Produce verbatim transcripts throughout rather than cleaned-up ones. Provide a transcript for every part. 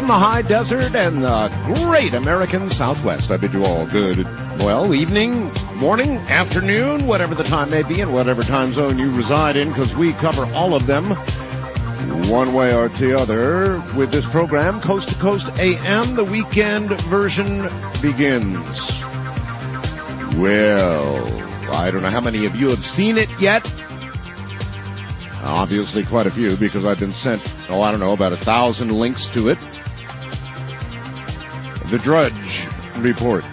from the high desert and the great American Southwest. I bid you all good, well, evening, morning, afternoon, whatever the time may be and whatever time zone you reside in, because we cover all of them one way or the other with this program, Coast to Coast A M. The weekend version begins. Well, I don't know how many of you have seen it yet. Obviously quite a few, because I've been sent, oh, I don't know, about a thousand links to it. The Drudge Report.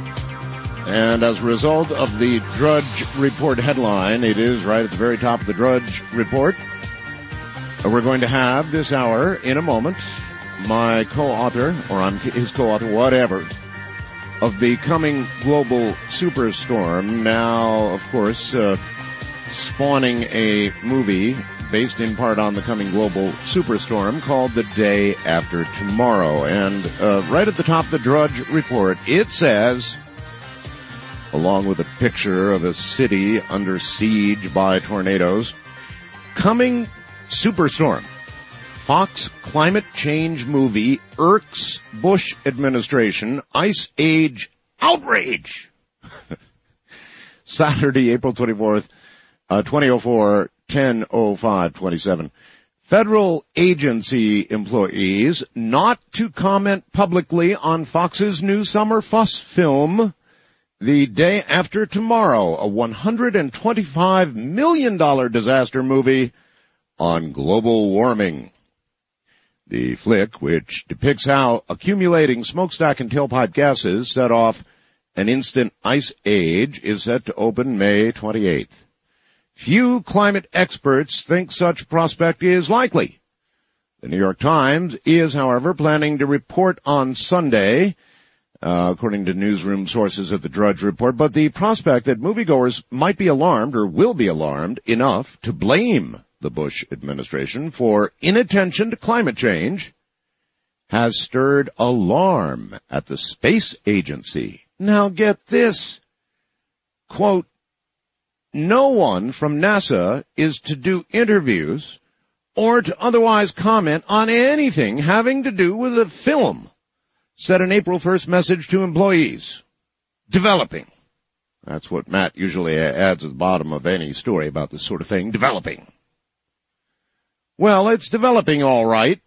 And as a result of the Drudge Report headline, it is right at the very top of the Drudge Report. We're going to have this hour, in a moment, my co-author, or I'm his co-author, whatever, of the coming global superstorm. Now, of course, uh, spawning a movie based in part on the coming global superstorm called The Day After Tomorrow. And uh, right at the top of the Drudge Report, it says, along with a picture of a city under siege by tornadoes, coming superstorm. Fox climate change movie irks Bush administration. Ice age outrage. Saturday, April twenty-fourth, uh, twenty oh four, ten oh five twenty-seven. Federal agency employees not to comment publicly on Fox's new summer fuss film, The Day After Tomorrow, a one hundred twenty-five million dollars disaster movie on global warming. The flick, which depicts how accumulating smokestack and tailpipe gases set off an instant ice age, is set to open May twenty-eighth. Few climate experts think such prospect is likely. The New York Times is, however, planning to report on Sunday, uh, according to newsroom sources at the Drudge Report, but the prospect that moviegoers might be alarmed or will be alarmed enough to blame the Bush administration for inattention to climate change has stirred alarm at the space agency. Now get this, quote, no one from NASA is to do interviews or to otherwise comment on anything having to do with the film, said an April first message to employees. Developing. That's what Matt usually adds at the bottom of any story about this sort of thing, developing. Well, it's developing all right.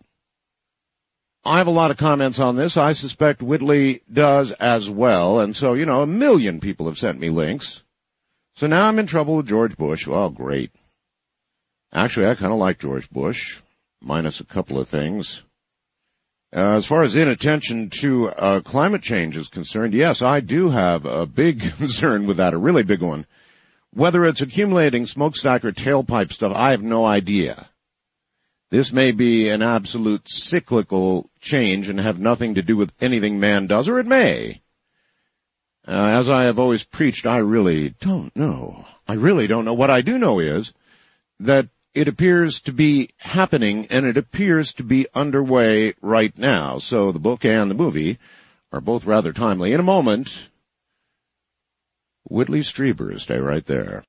I have a lot of comments on this. I suspect Whitley does as well. And so, you know, a million people have sent me links. So now I'm in trouble with George Bush. Well, great. Actually, I kind of like George Bush, minus a couple of things. Uh, as far as inattention to uh, climate change is concerned, yes, I do have a big concern with that, a really big one. Whether it's accumulating smokestack or tailpipe stuff, I have no idea. This may be an absolute cyclical change and have nothing to do with anything man does, or it may. Uh, as I have always preached, I really don't know. I really don't know. What I do know is that it appears to be happening, and it appears to be underway right now. So the book and the movie are both rather timely. In a moment, Whitley Strieber, stay right there.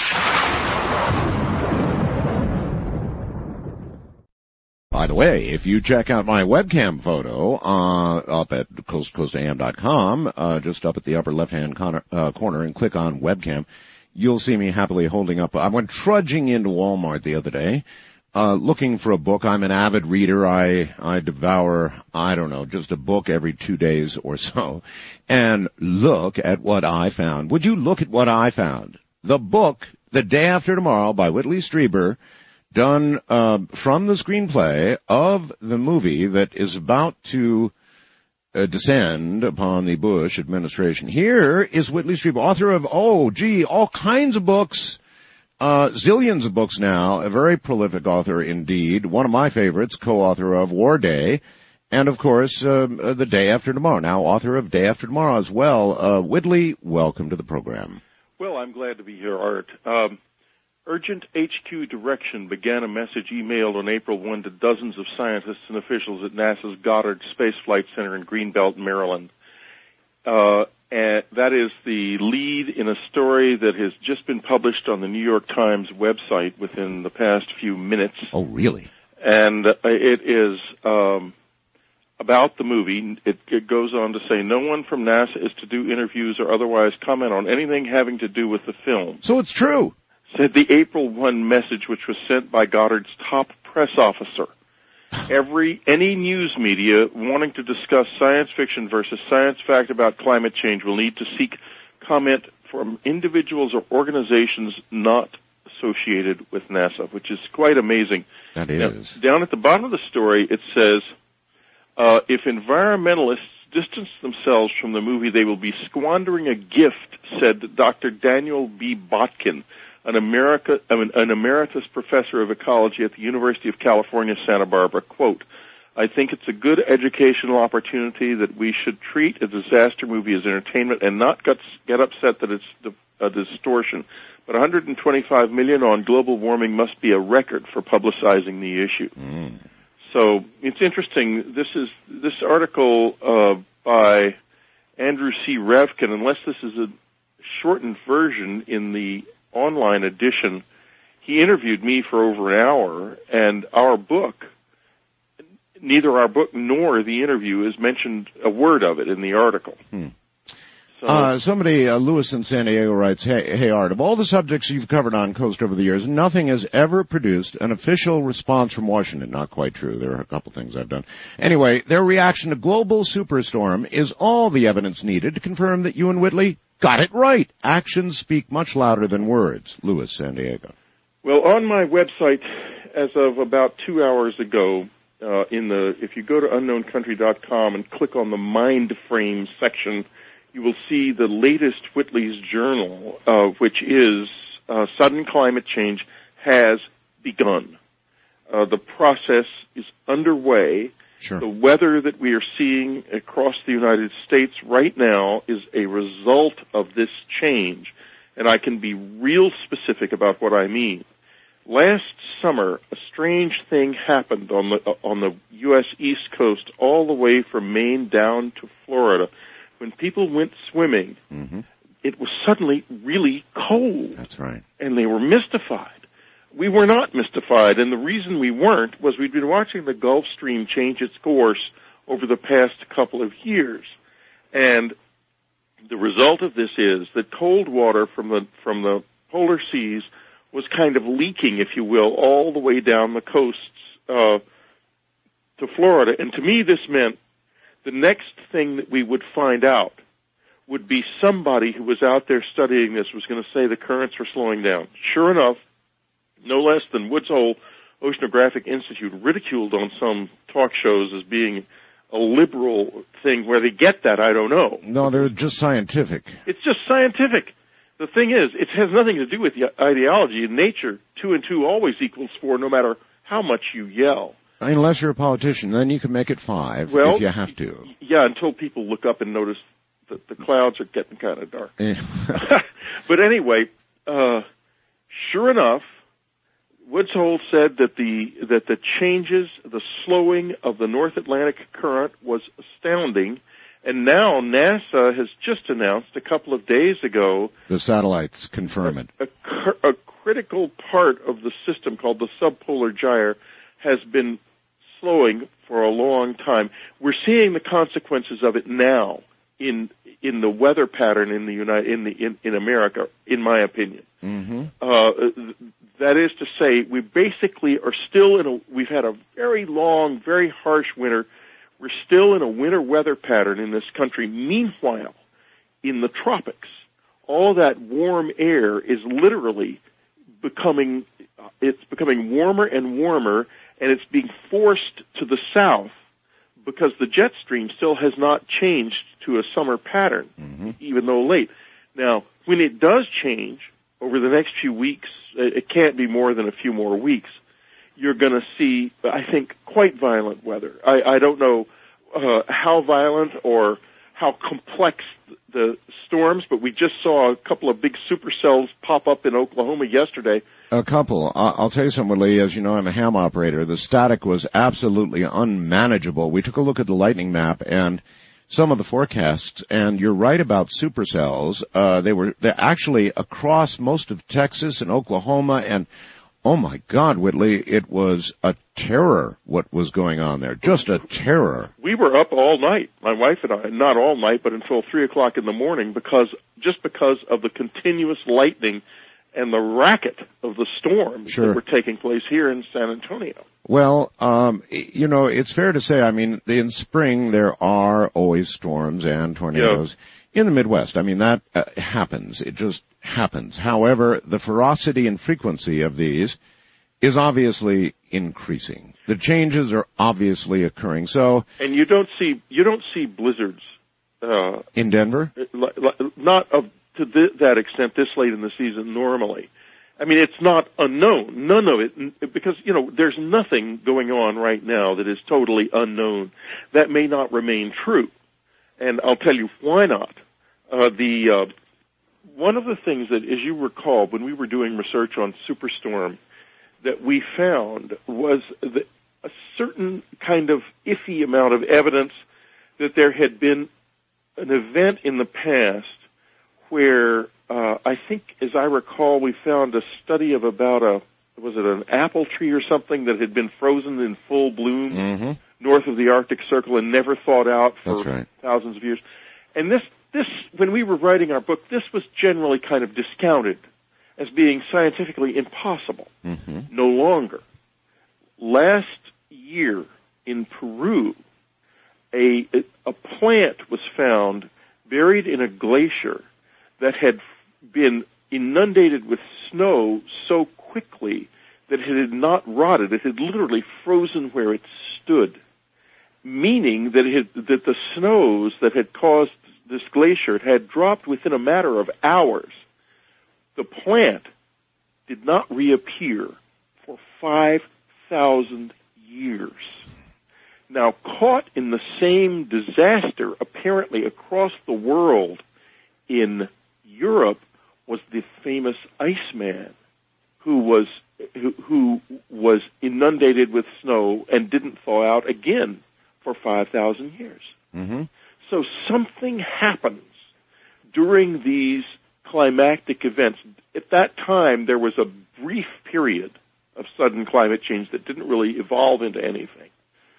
By the way, if you check out my webcam photo uh up at coast coast a m dot com, uh just up at the upper left-hand corner, uh, corner and click on webcam, you'll see me happily holding up. I went trudging into Walmart the other day, uh looking for a book. I'm an avid reader. I I devour, I don't know, just a book every two days or so. And look at what I found. Would you look at what I found? The book, The Day After Tomorrow by Whitley Strieber, done uh, from the screenplay of the movie that is about to uh, descend upon the Bush administration. Here is Whitley Strieber, author of, oh, gee, all kinds of books, uh, zillions of books now, a very prolific author indeed, one of my favorites, co-author of War Day, and, of course, uh, The Day After Tomorrow, now author of Day After Tomorrow as well. Uh, Whitley, welcome to the program. Well, I'm glad to be here, Art. Um, Urgent H Q direction began a message emailed on April first to dozens of scientists and officials at NASA's Goddard Space Flight Center in Greenbelt, Maryland. Uh, and that is the lead in a story that has just been published on the New York Times website within the past few minutes. Oh, really? And uh, it is um, about the movie, it, it goes on to say, no one from NASA is to do interviews or otherwise comment on anything having to do with the film. So it's true. Said the April first message, which was sent by Goddard's top press officer. Every, any news media wanting to discuss science fiction versus science fact about climate change will need to seek comment from individuals or organizations not associated with NASA, which is quite amazing. That is. Now, down at the bottom of the story, it says, uh, if environmentalists distance themselves from the movie, they will be squandering a gift, said Doctor Daniel B. Botkin, an, America, I mean, an emeritus professor of ecology at the University of California, Santa Barbara. Quote, I think it's a good educational opportunity that we should treat a disaster movie as entertainment and not get, get upset that it's a distortion. But one hundred twenty-five million dollars on global warming must be a record for publicizing the issue. Mm. So it's interesting. This is this article uh, by Andrew C. Revkin, unless this is a shortened version in the online edition, he interviewed me for over an hour, and our book, neither our book nor the interview is mentioned a word of it in the article. Hmm. So, uh, somebody, uh, Lewis in San Diego writes, hey, hey, Art, of all the subjects you've covered on Coast over the years, nothing has ever produced an official response from Washington. Not quite true. There are a couple things I've done. Anyway, their reaction to global superstorm is all the evidence needed to confirm that you and Whitley got it right. Actions speak much louder than words. Lewis, San Diego. Well, on my website, as of about two hours ago, uh, in the, if you go to unknown country dot com and click on the Mind Frame section, you will see the latest Whitley's Journal, uh, which is uh, Sudden Climate Change has begun. Uh, the process is underway. Sure. The weather that we are seeing across the United States right now is a result of this change, and I can be real specific about what I mean. Last summer, a strange thing happened on the on the U S East Coast all the way from Maine down to Florida. When people went swimming, mm-hmm. it was suddenly really cold. That's right. And they were mystified. We were not mystified, and the reason we weren't was we'd been watching the Gulf Stream change its course over the past couple of years. And the result of this is that cold water from the from the polar seas was kind of leaking, if you will, all the way down the coasts uh, to Florida. And to me, this meant the next thing that we would find out would be somebody who was out there studying this was going to say the currents were slowing down. Sure enough, no less than Woods Hole Oceanographic Institute ridiculed on some talk shows as being a liberal thing. Where they get that, I don't know. No, they're just scientific. It's just scientific. The thing is, it has nothing to do with the ideology. In nature, two and two always equals four, no matter how much you yell. Unless you're a politician, then you can make it five well, if you have to. Yeah, until people look up and notice that the clouds are getting kind of dark. But anyway, uh, sure enough, Woods Hole said that the that the changes, the slowing of the North Atlantic current was astounding, and now NASA has just announced a couple of days ago the satellites confirm it. A, a, a critical part of the system called the subpolar gyre has been slowing for a long time. We're seeing the consequences of it now in in the weather pattern in the United in the in, in America, in my opinion. Mm-hmm. Uh, that is to say, we basically are still in a. We've had a very long, very harsh winter. We're still in a winter weather pattern in this country. Meanwhile, in the tropics, all that warm air is literally becoming. It's becoming warmer and warmer, and it's being forced to the south because the jet stream still has not changed to a summer pattern, mm-hmm. even though late. Now, when it does change over the next few weeks, it can't be more than a few more weeks, you're going to see, I think, quite violent weather. I, I don't know uh, how violent or how complex the storms, but we just saw a couple of big supercells pop up in Oklahoma yesterday. A couple. I'll tell you something, Lee. As you know, I'm a ham operator. The static was absolutely unmanageable. We took a look at the lightning map and some of the forecasts, and you're right about supercells. Uh, they were they're actually across most of Texas and Oklahoma and oh my God, Whitley, it was a terror what was going on there. Just a terror. We were up all night, my wife and I, not all night, but until three o'clock in the morning, because, just because of the continuous lightning and the racket of the storms sure. that were taking place here in San Antonio. Well, um, you know, it's fair to say, I mean, in spring there are always storms and tornadoes yeah. in the Midwest. I mean, that uh, happens. It just happens. However, the ferocity and frequency of these is obviously increasing. The changes are obviously occurring. So, and you don't see you don't see blizzards uh, in Denver, not of to th- that extent this late in the season normally. I mean, it's not unknown. None of it, because, you know, there's nothing going on right now that is totally unknown. That may not remain true. And I'll tell you why not. Uh, the, uh, one of the things that, as you recall, when we were doing research on Superstorm, that we found was that a certain kind of iffy amount of evidence that there had been an event in the past where Uh, I think, as I recall, we found a study of about a, was it an apple tree or something that had been frozen in full bloom mm-hmm. north of the Arctic Circle and never thawed out for That's right. thousands of years. And this, this, when we were writing our book, this was generally kind of discounted as being scientifically impossible. Mm-hmm. No longer. Last year in Peru, a, a plant was found buried in a glacier that had been inundated with snow so quickly that it had not rotted. It had literally frozen where it stood, meaning that it had, that the snows that had caused this glacier had dropped within a matter of hours. The plant did not reappear for five thousand years. Now, caught in the same disaster, apparently across the world in Europe, was the famous Iceman, who was who, who was inundated with snow and didn't thaw out again for five thousand years. Mm-hmm. So something happens during these climactic events. At that time, there was a brief period of sudden climate change that didn't really evolve into anything.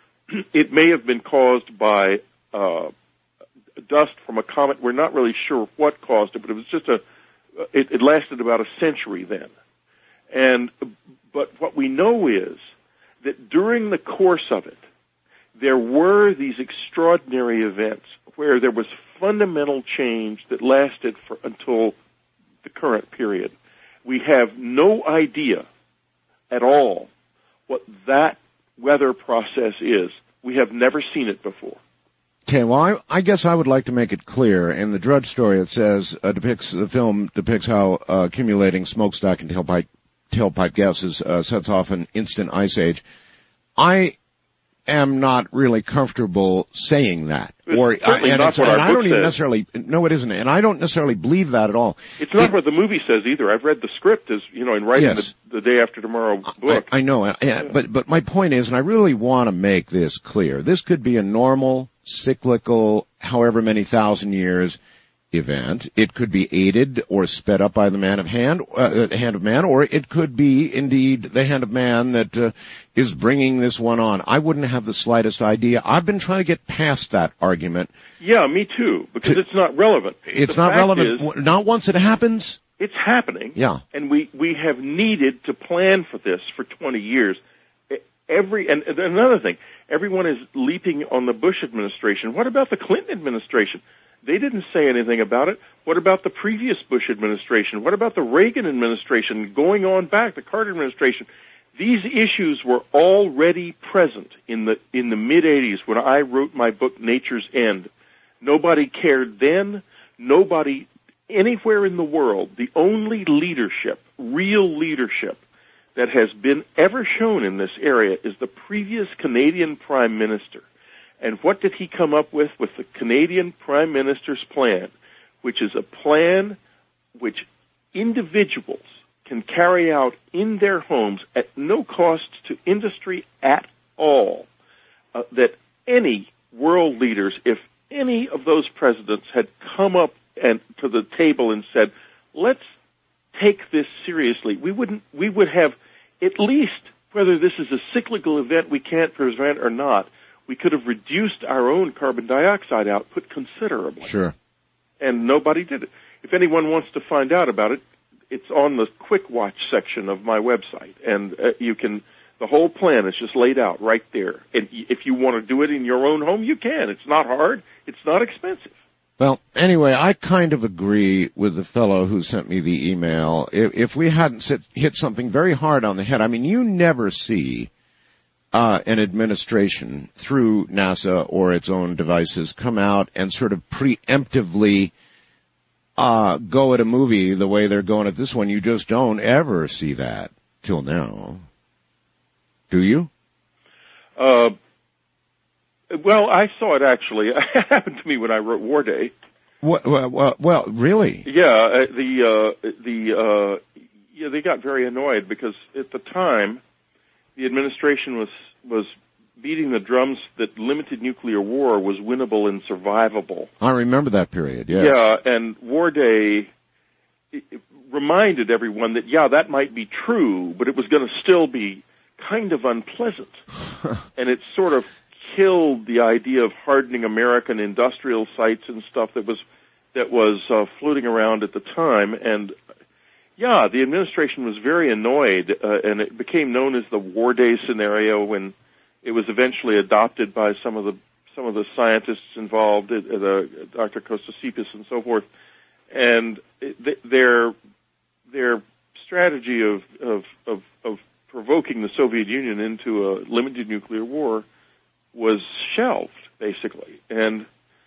It may have been caused by uh, dust from a comet. We're not really sure what caused it, but it was just a It, it lasted about a century then. And, but what we know is that during the course of it, there were these extraordinary events where there was fundamental change that lasted for until the current period. We have no idea at all what that weather process is. We have never seen it before. Okay, well, I, I guess I would like to make it clear. In the Drudge story, it says, uh, depicts, the film depicts how uh, accumulating smokestack and tailpipe, tailpipe gases uh, sets off an instant ice age. I am not really comfortable saying that. It's or certainly I, and not it's, what and our I book don't even says. necessarily, no, it isn't. And I don't necessarily believe that at all. It's not it, what the movie says either. I've read the script as, you know, in writing yes. the, the Day After Tomorrow book. I, I know, I, yeah. but, but my point is, and I really want to make this clear, this could be a normal, cyclical, however many thousand years event. It could be aided or sped up by the man of hand, uh, hand of man, or it could be indeed the hand of man that uh, is bringing this one on. I wouldn't have the slightest idea. I've been trying to get past that argument. Yeah, me too, because to, it's not relevant. It's the not fact relevant. Is, not once it happens. It's happening. Yeah. And we, we have needed to plan for this for twenty years. Every, and another thing, everyone is leaping on the Bush administration. What about the Clinton administration? They didn't say anything about it. What about the previous Bush administration? What about the Reagan administration going on back, the Carter administration? These issues were already present in the, in the mid eighties when I wrote my book, Nature's End. Nobody cared then. Nobody anywhere in the world. The only leadership, real leadership, that has been ever shown in this area is the previous Canadian Prime Minister. And what did he come up with with the Canadian Prime Minister's plan, which is a plan which individuals can carry out in their homes at no cost to industry at all, uh, that any world leaders, if any of those presidents had come up and to the table and said, let's take this seriously, we wouldn't, we would have at least, whether this is a cyclical event we can't prevent or not, we could have reduced our own carbon dioxide output considerably. Sure. And nobody did it. If anyone wants to find out about it, it's on the Quick Watch section of my website, and uh, you can. The whole plan is just laid out right there. And if you want to do it in your own home, you can. It's not hard. It's not expensive. Well, anyway, I kind of agree with the fellow who sent me the email. If, if we hadn't sit, hit something very hard on the head, I mean, you never see uh an administration through NASA or its own devices come out and sort of preemptively uh go at a movie the way they're going at this one. You just don't ever see that till now. Do you? Uh, well, I saw it actually. It happened to me when I wrote War Day. Well, well, well really? Yeah, uh, the, uh, the, uh, yeah, they got very annoyed because at the time, the administration was, was beating the drums that limited nuclear war was winnable and survivable. I remember that period, yes. Yeah, and War Day it, it reminded everyone that, yeah, that might be true, but it was going to still be kind of unpleasant. And it sort of killed the idea of hardening American industrial sites and stuff that was that was uh, floating around at the time. And yeah, the administration was very annoyed, uh, and it became known as the War Day scenario when it was eventually adopted by some of the some of the scientists involved, uh, the, Doctor Kostasipis and so forth. And it, their their strategy of of of, of provoking the Soviet Union into a limited nuclear war was shelved, basically. And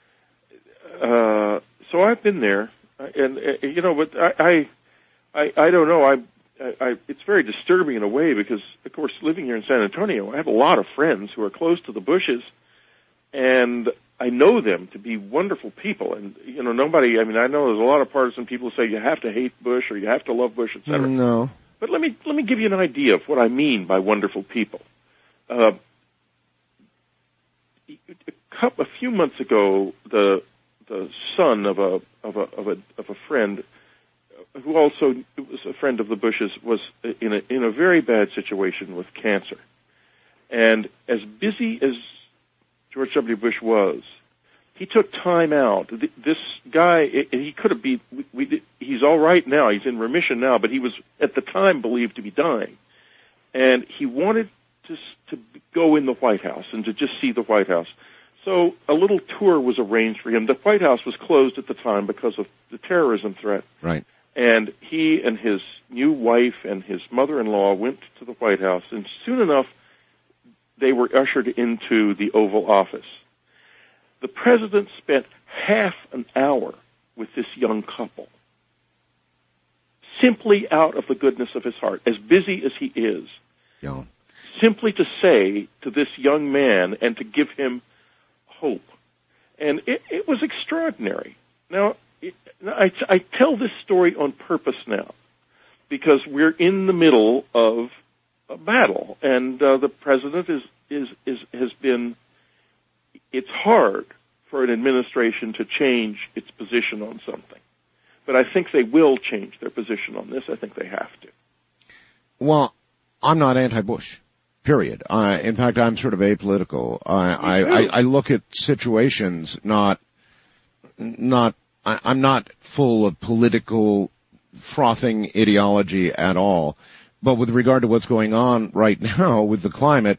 uh, so I've been there, and uh, you know, but I, I, I don't know. I, I, it's very disturbing in a way because, of course, living here in San Antonio, I have a lot of friends who are close to the Bushes, and I know them to be wonderful people. And you know, nobody. I mean, I know there's a lot of partisan people who say you have to hate Bush or you have to love Bush, et cetera. No. But let me let me give you an idea of what I mean by wonderful people. Uh, a, couple, a few months ago, the the son of a of a of a of a friend who also was a friend of the Bushes was in a in a very bad situation with cancer, and as busy as George W. Bush was, he took time out. This guy, he could have been, we, we, he's all right now. He's in remission now, but he was at the time believed to be dying. And he wanted to, to go in the White House and to just see the White House. So a little tour was arranged for him. The White House was closed at the time because of the terrorism threat. Right. And he and his new wife and his mother-in-law went to the White House, and soon enough, they were ushered into the Oval Office. The president spent half an hour with this young couple, simply out of the goodness of his heart, as busy as he is, yeah. simply to say to this young man and to give him hope. And it, it was extraordinary. Now, it, I, I tell this story on purpose now, because we're in the middle of a battle, and uh, the president is, is, is, has been, it's hard for an administration to change its position on something. But I think they will change their position on this. I think they have to. Well, I'm not anti-Bush, period. Uh, in fact, I'm sort of apolitical. Uh, I, I, I look at situations not, not, I, I'm not full of political frothing ideology at all. But with regard to what's going on right now with the climate,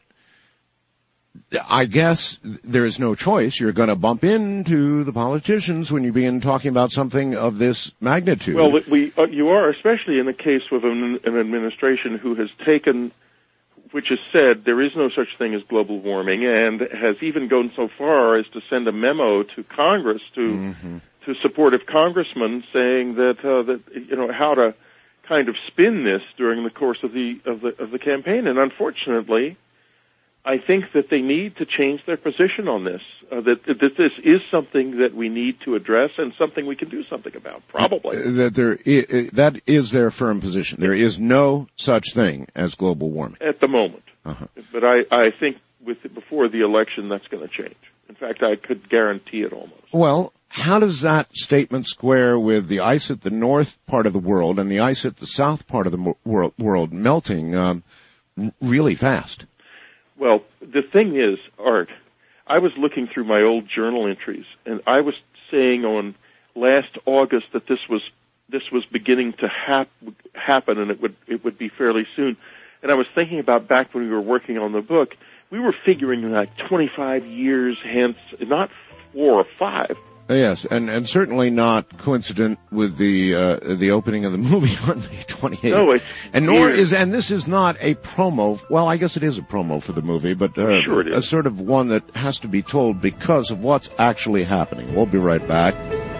I guess there is no choice. You're going to bump into the politicians when you begin talking about something of this magnitude. Well, we, uh, you are, especially in the case with an, an administration who has taken, which has said there is no such thing as global warming, and has even gone so far as to send a memo to Congress to mm-hmm. to supportive congressmen saying that uh, that you know how to kind of spin this during the course of the of the of the campaign. And unfortunately, I think that they need to change their position on this, uh, that, that this is something that we need to address and something we can do something about, probably. That there, is, that is their firm position. There is no such thing as global warming. At the moment. Uh-huh. But I, I think with before the election that's going to change. In fact, I could guarantee it almost. Well, how does that statement square with the ice at the north part of the world and the ice at the south part of the world, world melting? Um, really fast. Well, the thing is, Art, I was looking through my old journal entries, and I was saying on last August that this was this was beginning to hap- happen, and it would it would be fairly soon. And I was thinking about back when we were working on the book, we were figuring like twenty-five years hence, not four or five. Yes, and, and certainly not coincident with the uh, the opening of the movie on May twenty-eighth. No, it's and nor weird. is and this is not a promo. Well, I guess it is a promo for the movie, but uh, sure it is. a sort of one that has to be told because of what's actually happening. We'll be right back.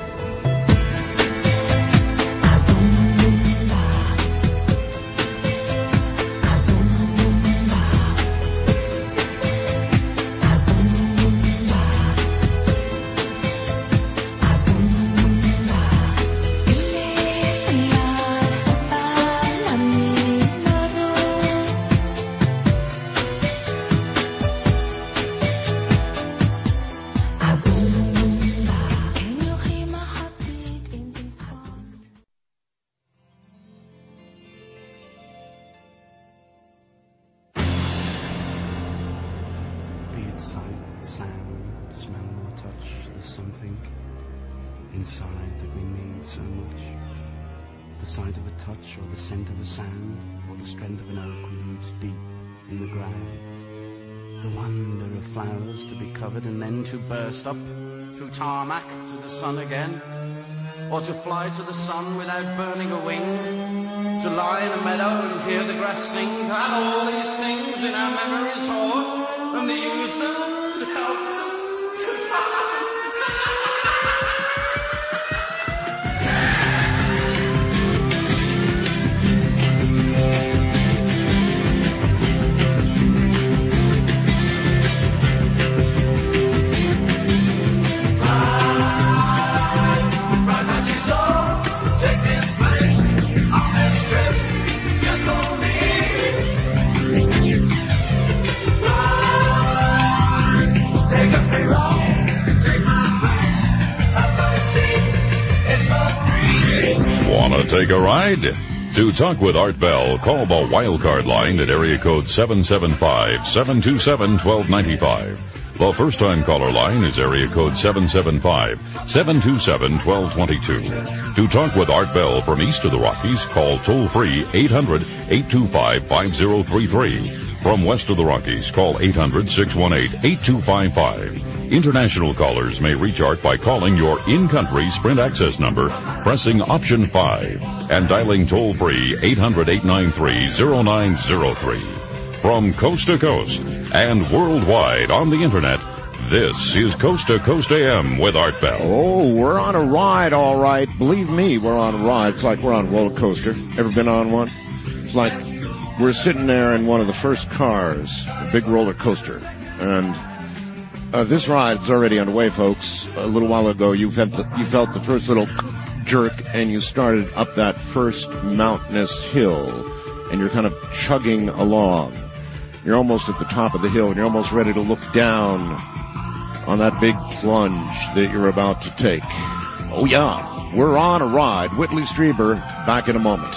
Up through tarmac to the sun again, or to fly to the sun without burning a wing, to lie in a meadow and hear the grass sing, to have all these things in our memories stored, and to use them to help us to find. Want to take a ride? To talk with Art Bell, call the Wildcard line at area code seven seven five, seven two seven, one two nine five. The first-time caller line is area code seven seven five, seven two seven, one two two two. To talk with Art Bell from east of the Rockies, call toll-free eight hundred, eight two five, five zero three three. From west of the Rockies, call eight hundred, six one eight, eight two five five. International callers may reach Art by calling your in-country Sprint access number, pressing option five, and dialing toll-free eight hundred, eight nine three, zero nine zero three. From coast to coast and worldwide on the Internet, this is Coast to Coast A M with Art Bell. Oh, we're on a ride, all right. Believe me, we're on a ride. It's like we're on a roller coaster. Ever been on one? It's like we're sitting there in one of the first cars, a big roller coaster. And uh, this ride's already underway, folks. A little while ago, you felt the, you felt the first little jerk, and you started up that first mountainous hill, and you're kind of chugging along. You're almost at the top of the hill, and you're almost ready to look down on that big plunge that you're about to take. Oh, yeah. We're on a ride. Whitley Strieber, back in a moment.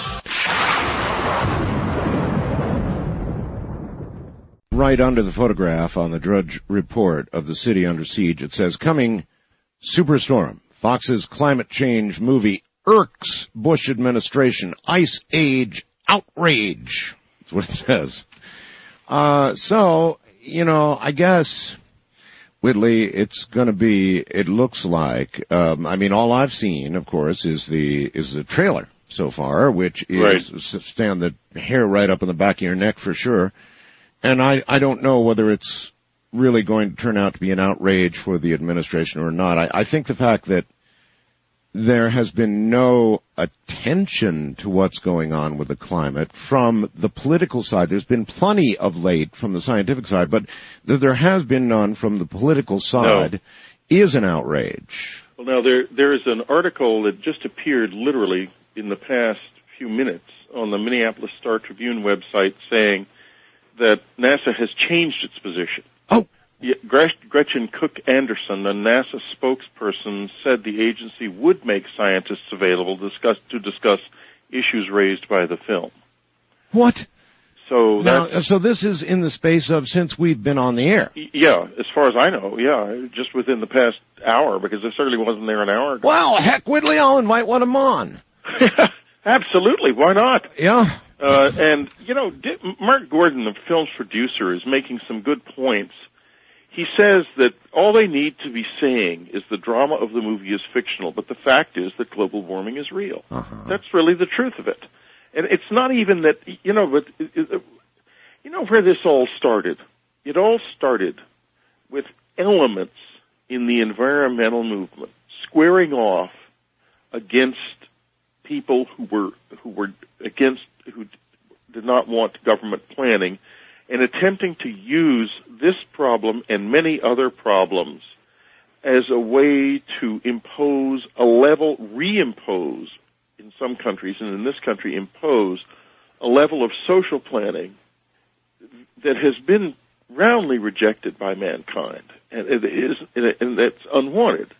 Right under the photograph on the Drudge Report of the city under siege, it says, coming superstorm. Fox's climate change movie irks Bush administration. Ice age outrage. That's what it says. Uh, so, you know, I guess, Whitley, it's gonna be, it looks like, um, I mean, all I've seen, of course, is the, is the trailer so far, which is, right. stand the hair right up in the back of your neck for sure. And I, I don't know whether it's really going to turn out to be an outrage for the administration or not. I, I think the fact that there has been no attention to what's going on with the climate from the political side. There's been plenty of late from the scientific side, but that there has been none from the political side no. is an outrage. Well, now, there there is an article that just appeared literally in the past few minutes on the Minneapolis Star-Tribune website saying that NASA has changed its position. Oh. Yeah, Gretchen Cook Anderson, a NASA spokesperson, said the agency would make scientists available to discuss, to discuss issues raised by the film. What? So now, that's, so this is in the space of since we've been on the air. Yeah, as far as I know, yeah, just within the past hour, because it certainly wasn't there an hour ago. Well, heck, Whitley, I'll invite one of them on. Absolutely, why not? Yeah. Uh, and, you know, Mark Gordon, the film's producer, is making some good points. He says that all they need to be saying is the drama of the movie is fictional, but the fact is that global warming is real. Uh-huh. That's really the truth of it. And it's not even that, you know, but, you know where this all started? It all started with elements in the environmental movement squaring off against people who were, who were against, who did not want government planning, and attempting to use this problem and many other problems as a way to impose a level, reimpose in some countries, and in this country impose a level of social planning that has been roundly rejected by mankind, and it is, and that's unwanted.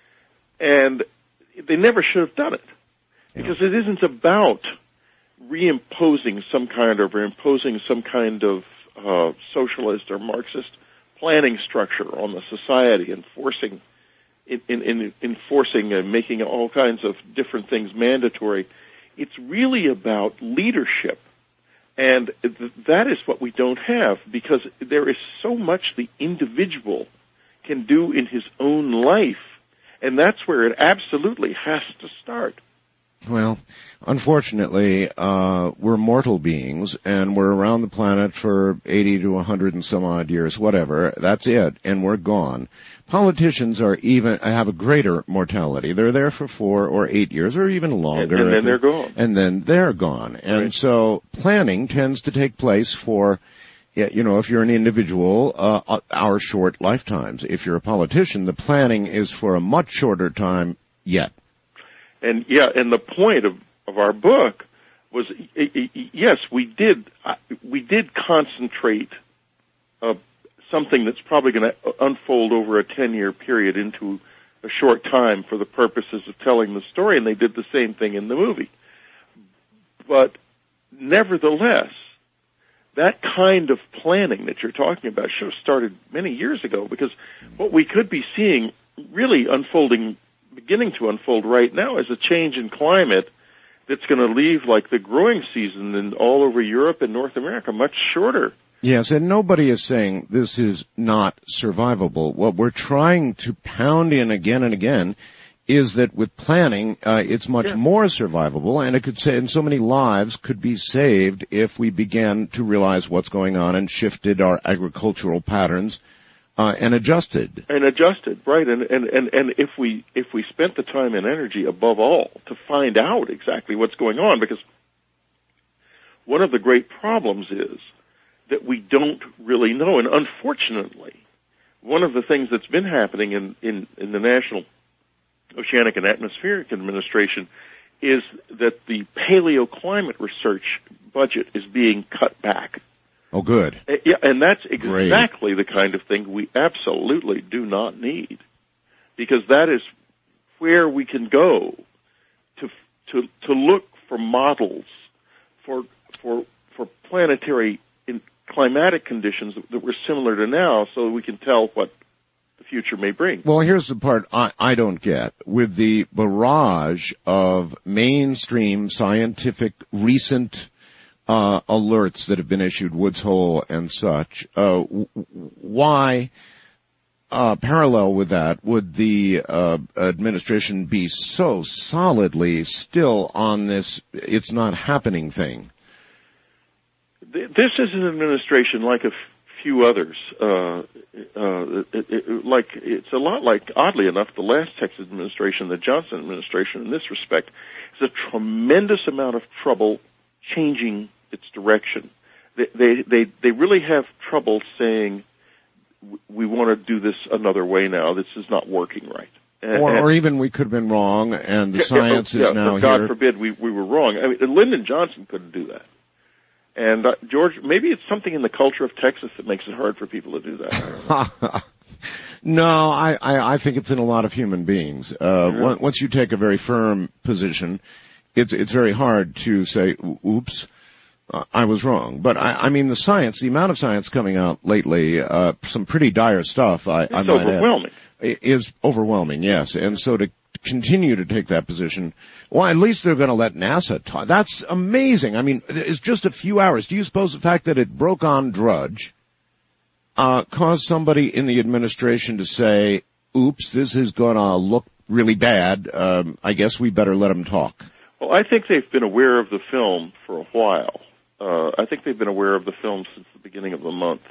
And they never should have done it, because it isn't about reimposing some kind of, or imposing some kind of uh, socialist or Marxist planning structure on the society, and forcing In, in, in enforcing and making all kinds of different things mandatory. It's really about leadership. And th- that is what we don't have, because there is so much the individual can do in his own life. And that's where it absolutely has to start. Well, unfortunately, uh, we're mortal beings, and we're around the planet for eighty to a hundred and some odd years, whatever. That's it, and we're gone. Politicians are even, have a greater mortality. They're there for four or eight years, or even longer. And, and then they're gone. And then they're gone. And right. So planning tends to take place for, you know, if you're an individual, uh, our short lifetimes. If you're a politician, the planning is for a much shorter time yet. And yeah, and the point of, of our book was, yes, we did, we did concentrate uh, something that's probably going to unfold over a ten-year period into a short time for the purposes of telling the story, and they did the same thing in the movie. But nevertheless, that kind of planning that you're talking about should have started many years ago, because what we could be seeing really unfolding, beginning to unfold right now, is a change in climate that's going to leave, like, the growing season in all over Europe and North America much shorter. Yes, and nobody is saying this is not survivable. What we're trying to pound in again and again is that with planning, uh, it's much yeah. more survivable, and it could say, and so many lives could be saved if we began to realize what's going on and shifted our agricultural patterns uh, and adjusted. And adjusted, right? And, and and and if we if we spent the time and energy, above all, to find out exactly what's going on, because one of the great problems is that we don't really know. And unfortunately, one of the things that's been happening in, in, in the National Oceanic and Atmospheric Administration is that the paleoclimate research budget is being cut back. Oh, good. Uh, yeah, and that's exactly Great. the kind of thing we absolutely do not need, because that is where we can go to to to look for models for for for planetary in climatic conditions that were similar to now, so we can tell what the future may bring. Well, here's the part I, I don't get. With the barrage of mainstream scientific recent uh alerts that have been issued, Woods Hole and such, uh w- why uh parallel with that would the uh administration be so solidly still on this it's not happening thing? This is an administration like a few others. Uh, uh, it, it, like it's a lot like, oddly enough, the last Texas administration, the Johnson administration. In this respect, it's a tremendous amount of trouble changing its direction. They they they, they really have trouble saying, we want to do this another way now. This is not working right. And, or, or even we could have been wrong, and the yeah, science yeah, is now God here. forbid we we were wrong. I mean, Lyndon Johnson couldn't do that. And, uh, George, maybe it's something in the culture of Texas that makes it hard for people to do that. No, I, I, I think it's in a lot of human beings. Uh, yeah. Once you take a very firm position, it's, it's very hard to say, oops. uh, I was wrong. But I, I mean, the science, the amount of science coming out lately, uh, some pretty dire stuff. I, it's I might overwhelming. Add, is overwhelming, yes. And so to continue to take that position, well, at least they're going to let NASA talk. That's amazing. I mean, it's just a few hours. Do you suppose the fact that it broke on Drudge uh caused somebody in the administration to say, oops, this is going to look really bad. Um, I guess we better let them talk. Well, I think they've been aware of the film for a while. Uh, I think they've been aware of the film since the beginning of the month.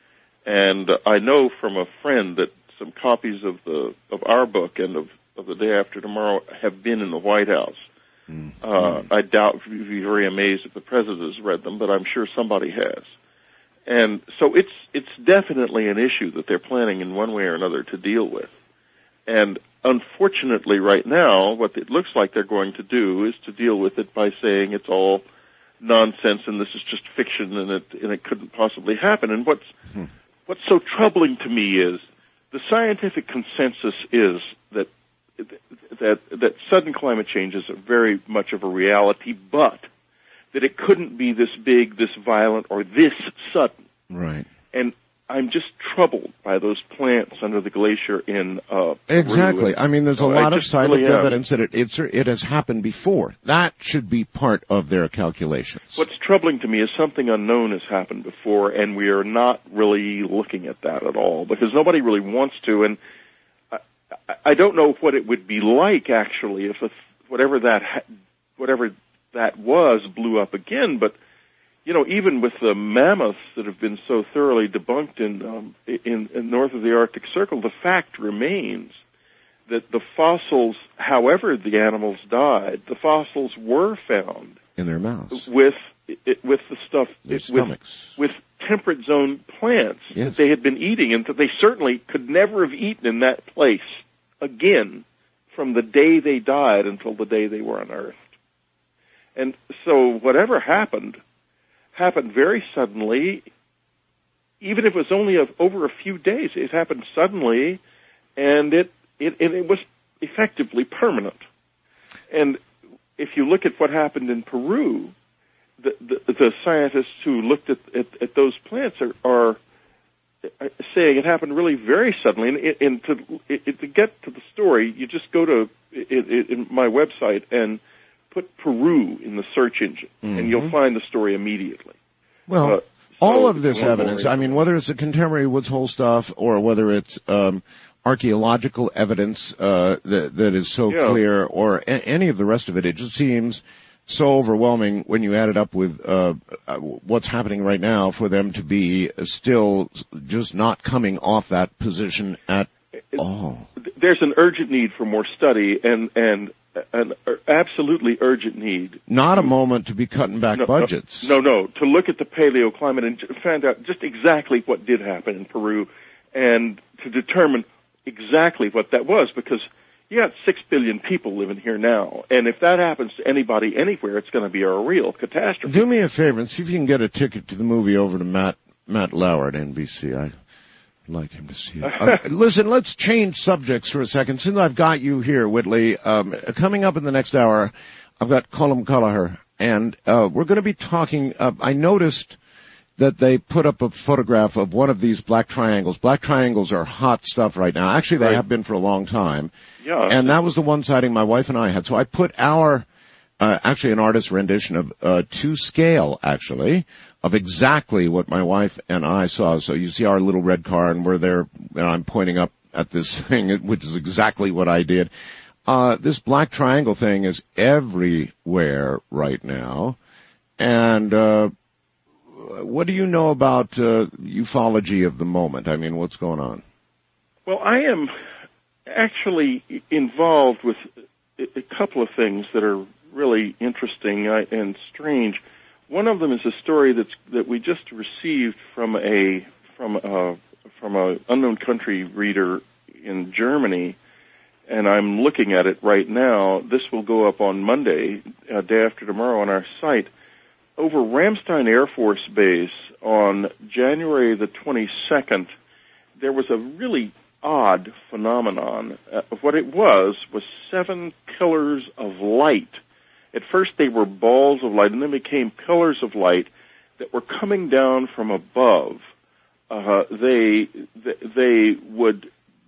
And uh, I know from a friend that some copies of the of our book and of, of The Day After Tomorrow have been in the White House. Mm-hmm. Uh, I doubt you'd be very amazed if the president has read them, but I'm sure somebody has. And so it's it's definitely an issue that they're planning in one way or another to deal with. And unfortunately right now, what it looks like they're going to do is to deal with it by saying it's all nonsense and this is just fiction and it and it couldn't possibly happen. And what's hmm. what's so troubling to me is the scientific consensus is that that that sudden climate change is a very much of a reality, but that it couldn't be this big, this violent, or this sudden. Right. And I'm just troubled by those plants under the glacier in uh Exactly. Peru. I mean, there's a oh, lot I of scientific really evidence that it it's, it has happened before. That should be part of their calculations. What's troubling to me is something unknown has happened before, and we are not really looking at that at all, because nobody really wants to, and I, I don't know what it would be like, actually, if a, whatever that whatever that was blew up again, but you know, even with the mammoths that have been so thoroughly debunked in, um, in, in north of the Arctic Circle, the fact remains that the fossils, however the animals died, the fossils were found in their mouths with it, with the stuff their it, stomachs with, with temperate zone plants yes. that they had been eating, and that they certainly could never have eaten in that place again from the day they died until the day they were unearthed. And so whatever happened, happened very suddenly, even if it was only a, over a few days. It happened suddenly, and it, it, and it was effectively permanent. And if you look at what happened in Peru, the, the, the scientists who looked at, at, at those plants are, are saying it happened really very suddenly. And, it, and to, it, to get to the story, you just go to it, it, in my website and put Peru in the search engine, mm-hmm. and you'll find the story immediately. Well, uh, so all of this evidence, I mean, whether it's the contemporary Woods Hole stuff or whether it's um, archaeological evidence uh, that, that is so yeah. clear, or a- any of the rest of it, it just seems so overwhelming when you add it up with uh, what's happening right now for them to be still just not coming off that position at all. There's an urgent need for more study, and and an absolutely urgent need. Not a moment to be cutting back no, budgets. No, no, to look at the paleoclimate and find out just exactly what did happen in Peru, and to determine exactly what that was, because you got six billion people living here now, and if that happens to anybody anywhere, it's going to be a real catastrophe. Do me a favor and see if you can get a ticket to the movie over to Matt Matt Lauer at N B C. I I'd like him to see it. Uh, listen, let's change subjects for a second. Since I've got you here, Whitley, um, coming up in the next hour, I've got Colm Kelleher, and uh, we're going to be talking. Uh, I noticed that they put up a photograph of one of these black triangles. Black triangles are hot stuff right now. Actually, they right. have been for a long time. Yeah. And that was the one sighting my wife and I had. So I put our, uh, actually an artist's rendition of, uh, to scale, actually, of exactly what my wife and I saw. So you see our little red car, and we're there, and I'm pointing up at this thing, which is exactly what I did. Uh, this black triangle thing is everywhere right now. And, uh, what do you know about uh, ufology of the moment? I mean, what's going on? Well, I am actually involved with a couple of things that are really interesting and strange. One of them is a story that's that we just received from a from a from a unknown country reader in Germany, and I'm looking at it right now. This will go up on Monday, uh, day after tomorrow, on our site. Over Ramstein Air Force Base on January the twenty-second, there was a really odd phenomenon. Uh, what it was was seven pillars of light, At first they were balls of light and then became pillars of light that were coming down from above. Uh, they, they would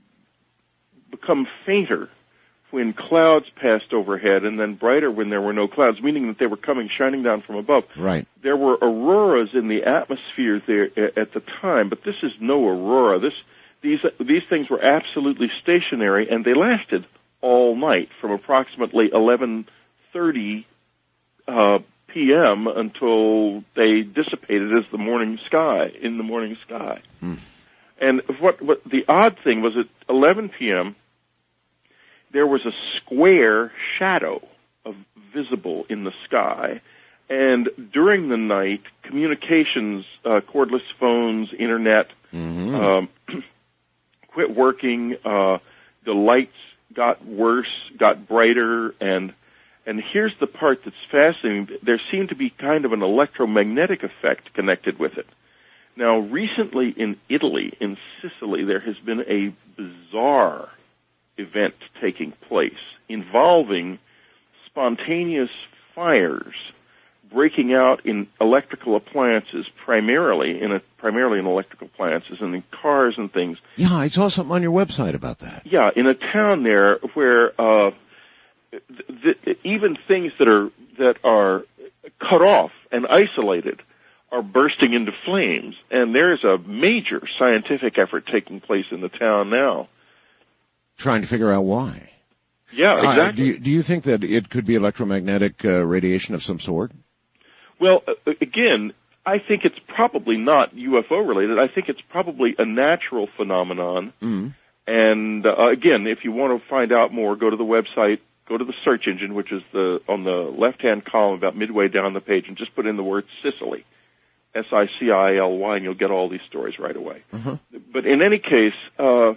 become fainter when clouds passed overhead and then brighter when there were no clouds, meaning that they were coming shining down from above. Right. There were auroras in the atmosphere there at the time, but this is no aurora. This, these, these things were absolutely stationary, and they lasted all night from approximately eleven thirty uh, p.m. until they dissipated as the morning sky, in the morning sky. Mm. And what, what the odd thing was at eleven p.m., there was a square shadow of visible in the sky, and during the night, communications, uh, cordless phones, internet, mm-hmm. um, quit working, uh, the lights got worse, got brighter, and and here's the part that's fascinating. There seemed to be kind of an electromagnetic effect connected with it. Now, recently in Italy, in Sicily, there has been a bizarre event taking place involving spontaneous fires breaking out in electrical appliances, primarily in a, primarily in electrical appliances and in cars and things. Yeah, I saw something on your website about that. Yeah, in a town there where uh, th- th- even things that are that are cut off and isolated are bursting into flames, and there's a major scientific effort taking place in the town now. Trying to figure out why. Yeah, exactly. Uh, do, you, do you think that it could be electromagnetic uh, radiation of some sort? Well, uh, again, I think it's probably not U F O related. I think it's probably a natural phenomenon. Mm-hmm. And uh, again, if you want to find out more, go to the website, go to the search engine, which is the on the left-hand column about midway down the page, and just put in the word Sicily, S I C I L Y, and you'll get all these stories right away. Uh-huh. But in any case, uh,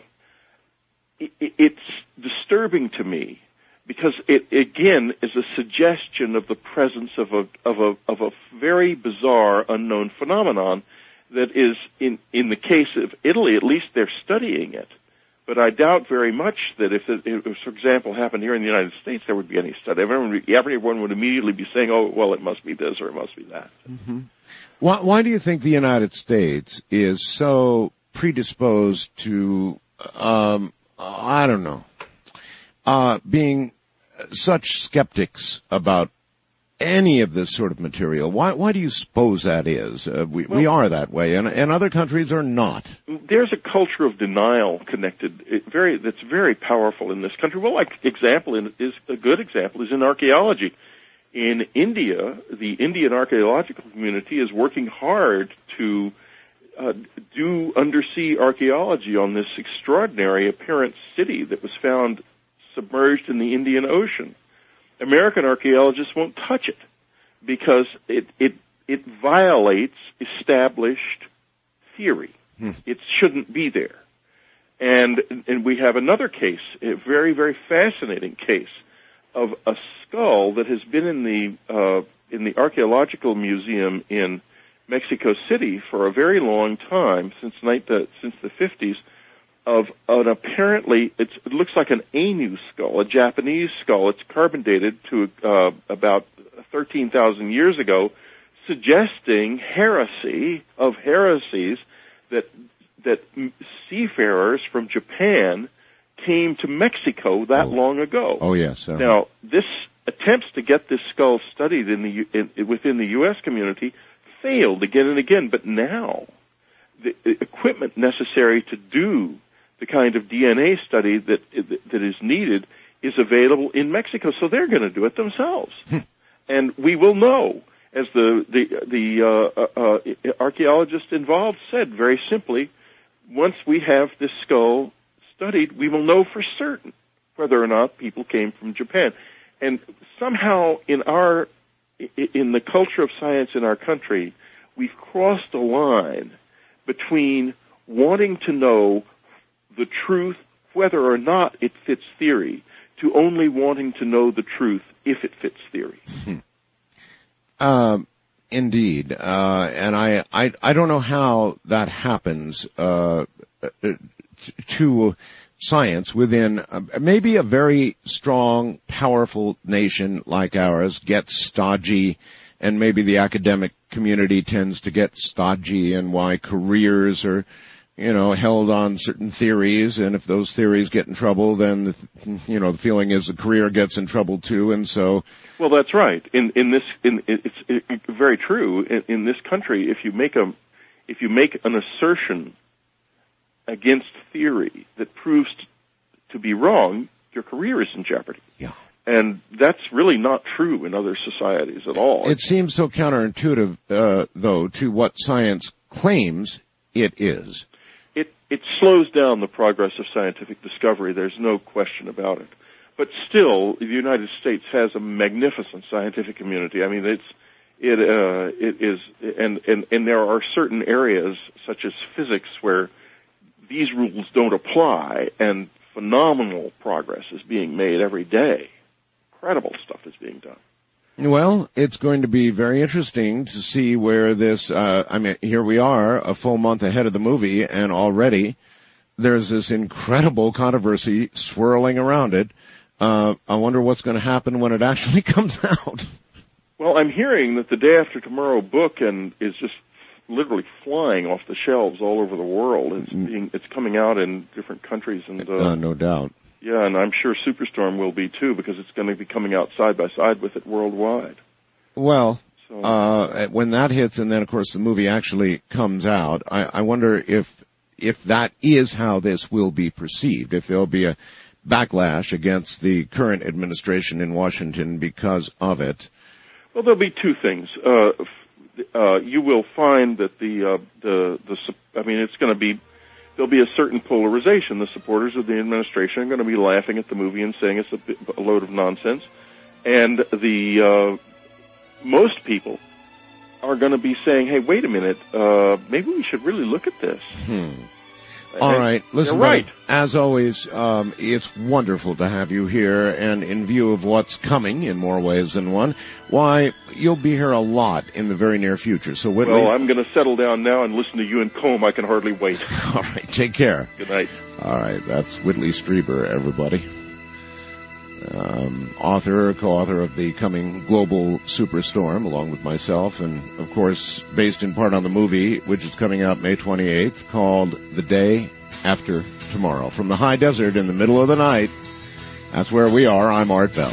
it's disturbing to me because it again is a suggestion of the presence of a of a of a very bizarre unknown phenomenon that is in in the case of Italy, at least they're studying it. But I doubt very much that if it, if, for example, happened here in the United States, there would be any study. Everyone, everyone would immediately be saying, "Oh, well, it must be this or it must be that." Mm-hmm. Why, why do you think the United States is so predisposed to um, I don't know, uh, being such skeptics about any of this sort of material? Why, why do you suppose that is? Uh, we, well, we are that way, and, and other countries are not. There's a culture of denial connected, it very, that's very powerful in this country. Well, like example in, is a good example is in archaeology. In India, the Indian archaeological community is working hard to Uh, do undersea archaeology on this extraordinary apparent city that was found submerged in the Indian Ocean. American archaeologists won't touch it because it it it violates established theory. Hmm. It shouldn't be there. And and we have another case, a very very fascinating case of a skull that has been in the uh, in the archaeological museum in Mexico City for a very long time, since night, uh, since the fifties, of an apparently, it's, it looks like an Ainu skull, a Japanese skull. It's carbon dated to uh, about thirteen thousand years ago, suggesting heresy of heresies that that seafarers from Japan came to Mexico that oh. long ago. Oh yes. Uh-huh. Now, this attempts to get this skull studied in the in, within the U S community failed again and again, but now the equipment necessary to do the kind of D N A study that that is needed is available in Mexico, so they're going to do it themselves. And we will know, as the the the uh, uh, archaeologist involved said very simply, once we have this skull studied, we will know for certain whether or not people came from Japan. And somehow in our in the culture of science in our country, we've crossed a line between wanting to know the truth, whether or not it fits theory, to only wanting to know the truth if it fits theory. Hmm. Um, indeed. Uh, and I, I, I don't know how that happens, uh, to, science within uh, maybe a very strong, powerful nation like ours gets stodgy, and maybe the academic community tends to get stodgy, and why careers are, you know, held on certain theories, and if those theories get in trouble, then, the, you know, the feeling is the career gets in trouble too, and so... Well, that's right. In, in this, in, it's it, very true. In, in this country, if you make a, if you make an assertion against theory that proves t- to be wrong, your career is in jeopardy. Yeah. And that's really not true in other societies at all. It seems so counterintuitive, uh, though, to what science claims it is. It, it slows down the progress of scientific discovery. There's no question about it. But still, the United States has a magnificent scientific community. I mean, it's, it, uh, it is, and, and, and there are certain areas, such as physics, where these rules don't apply, and phenomenal progress is being made every day. Incredible stuff is being done. Well, it's going to be very interesting to see where this, uh, I mean, here we are, a full month ahead of the movie, and already there's this incredible controversy swirling around it. Uh, I wonder what's going to happen when it actually comes out. Well, I'm hearing that the Day After Tomorrow book and is just literally flying off the shelves all over the world. It's being, it's coming out in different countries, and uh, uh, no doubt. Yeah, and I'm sure Superstorm will be too, because it's going to be coming out side by side with it worldwide. Well, so, uh, when that hits, and then of course the movie actually comes out, I, I wonder if if that is how this will be perceived. If there'll be a backlash against the current administration in Washington because of it. Well, there'll be two things. Uh, uh, you will find that the, uh, the, the, I mean, it's going to be, there'll be a certain polarization. The supporters of the administration are going to be laughing at the movie and saying it's a, bit, a load of nonsense. And the, uh, most people are going to be saying, hey, wait a minute, uh, maybe we should really look at this. Hmm. All right. Listen, right. Buddy, as always, um, it's wonderful to have you here, and in view of what's coming in more ways than one, why, you'll be here a lot in the very near future. So, Whitley. Well, I'm going to settle down now and listen to you and Combe. I can hardly wait. All right. Take care. Good night. All right. That's Whitley Strieber, everybody. Um, author, co-author of the coming Global Superstorm, along with myself, and, of course, based in part on the movie, which is coming out May twenty-eighth, called The Day After Tomorrow. From the high desert in the middle of the night, that's where we are. I'm Art Bell.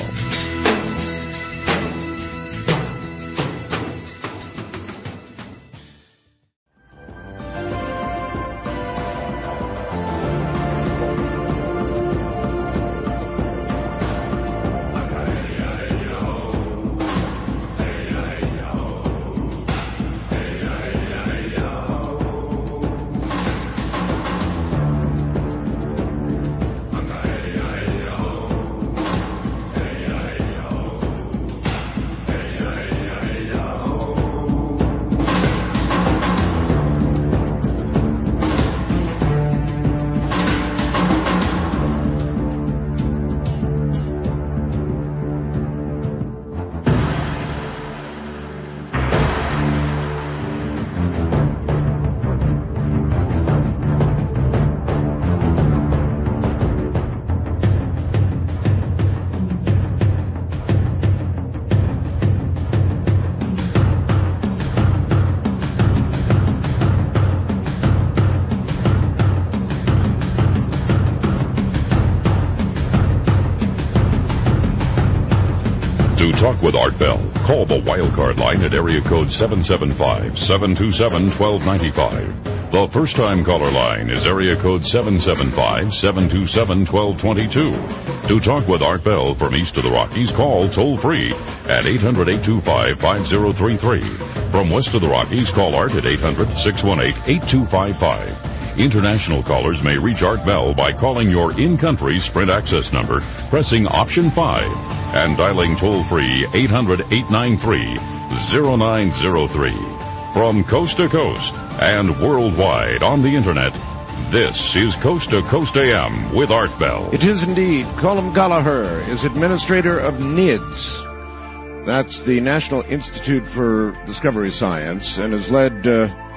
To talk with Art Bell, call the Wildcard line at area code seven seven five, seven two seven, one two nine five. The first-time caller line is area code seven seven five, seven two seven, one two two two. To talk with Art Bell from east of the Rockies, call toll-free at eight hundred, eight two five, five zero three three. From west of the Rockies, call Art at eight hundred, six one eight, eight two five five. International callers may reach Art Bell by calling your in-country Sprint access number, pressing option five, and dialing toll-free eight hundred, eight nine three, zero nine zero three. From coast to coast and worldwide on the Internet, this is Coast to Coast A M with Art Bell. It is indeed. Colm Gallagher is administrator of N I D S. That's the National Institute for Discovery Science, and has led... Uh,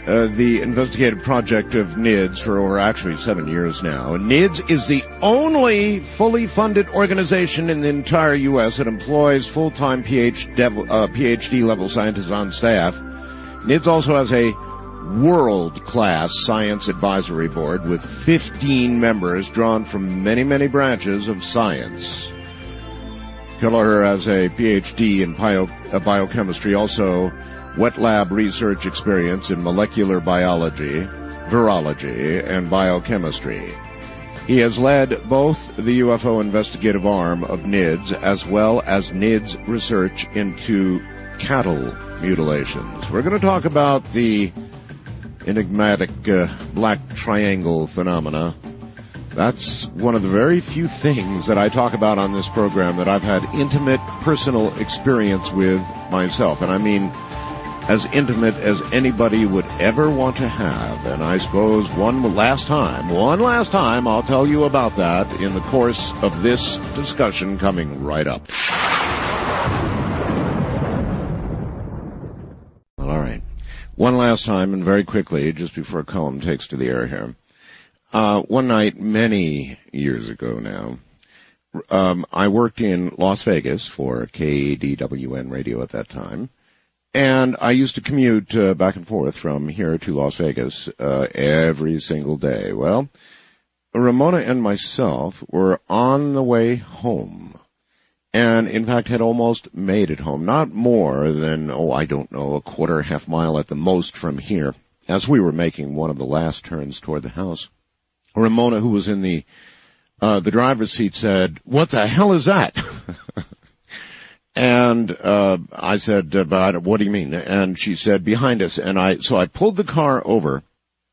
uh, the investigative project of N I D S for over actually seven years now. N I D S is the only fully funded organization in the entire U S that employs full-time PhD level scientists on staff. N I D S also has a world-class science advisory board with fifteen members drawn from many, many branches of science. Kelleher has a PhD in bio, uh, biochemistry, also wet lab research experience in molecular biology, virology, and biochemistry. He has led both the U F O investigative arm of N I D S as well as N I D S research into cattle mutilations. We're going to talk about the enigmatic uh, black triangle phenomena. That's one of the very few things that I talk about on this program that I've had intimate personal experience with myself. And I mean as intimate as anybody would ever want to have. And I suppose one last time, one last time, I'll tell you about that in the course of this discussion coming right up. All right. One last time, and very quickly, just before Colin takes to the air here. Uh, one night, many years ago now, um, I worked in Las Vegas for K D W N radio at that time, and I used to commute uh, back and forth from here to Las Vegas uh, every single day. Well, Ramona and myself were on the way home, and in fact had almost made it home, not more than, oh, I don't know, a quarter, half mile at the most from here, as we were making one of the last turns toward the house. Ramona, who was in the uh the driver's seat, said, "What the hell is that?" And uh I said, "But what do you mean?" And she said, "Behind us." And I so I pulled the car over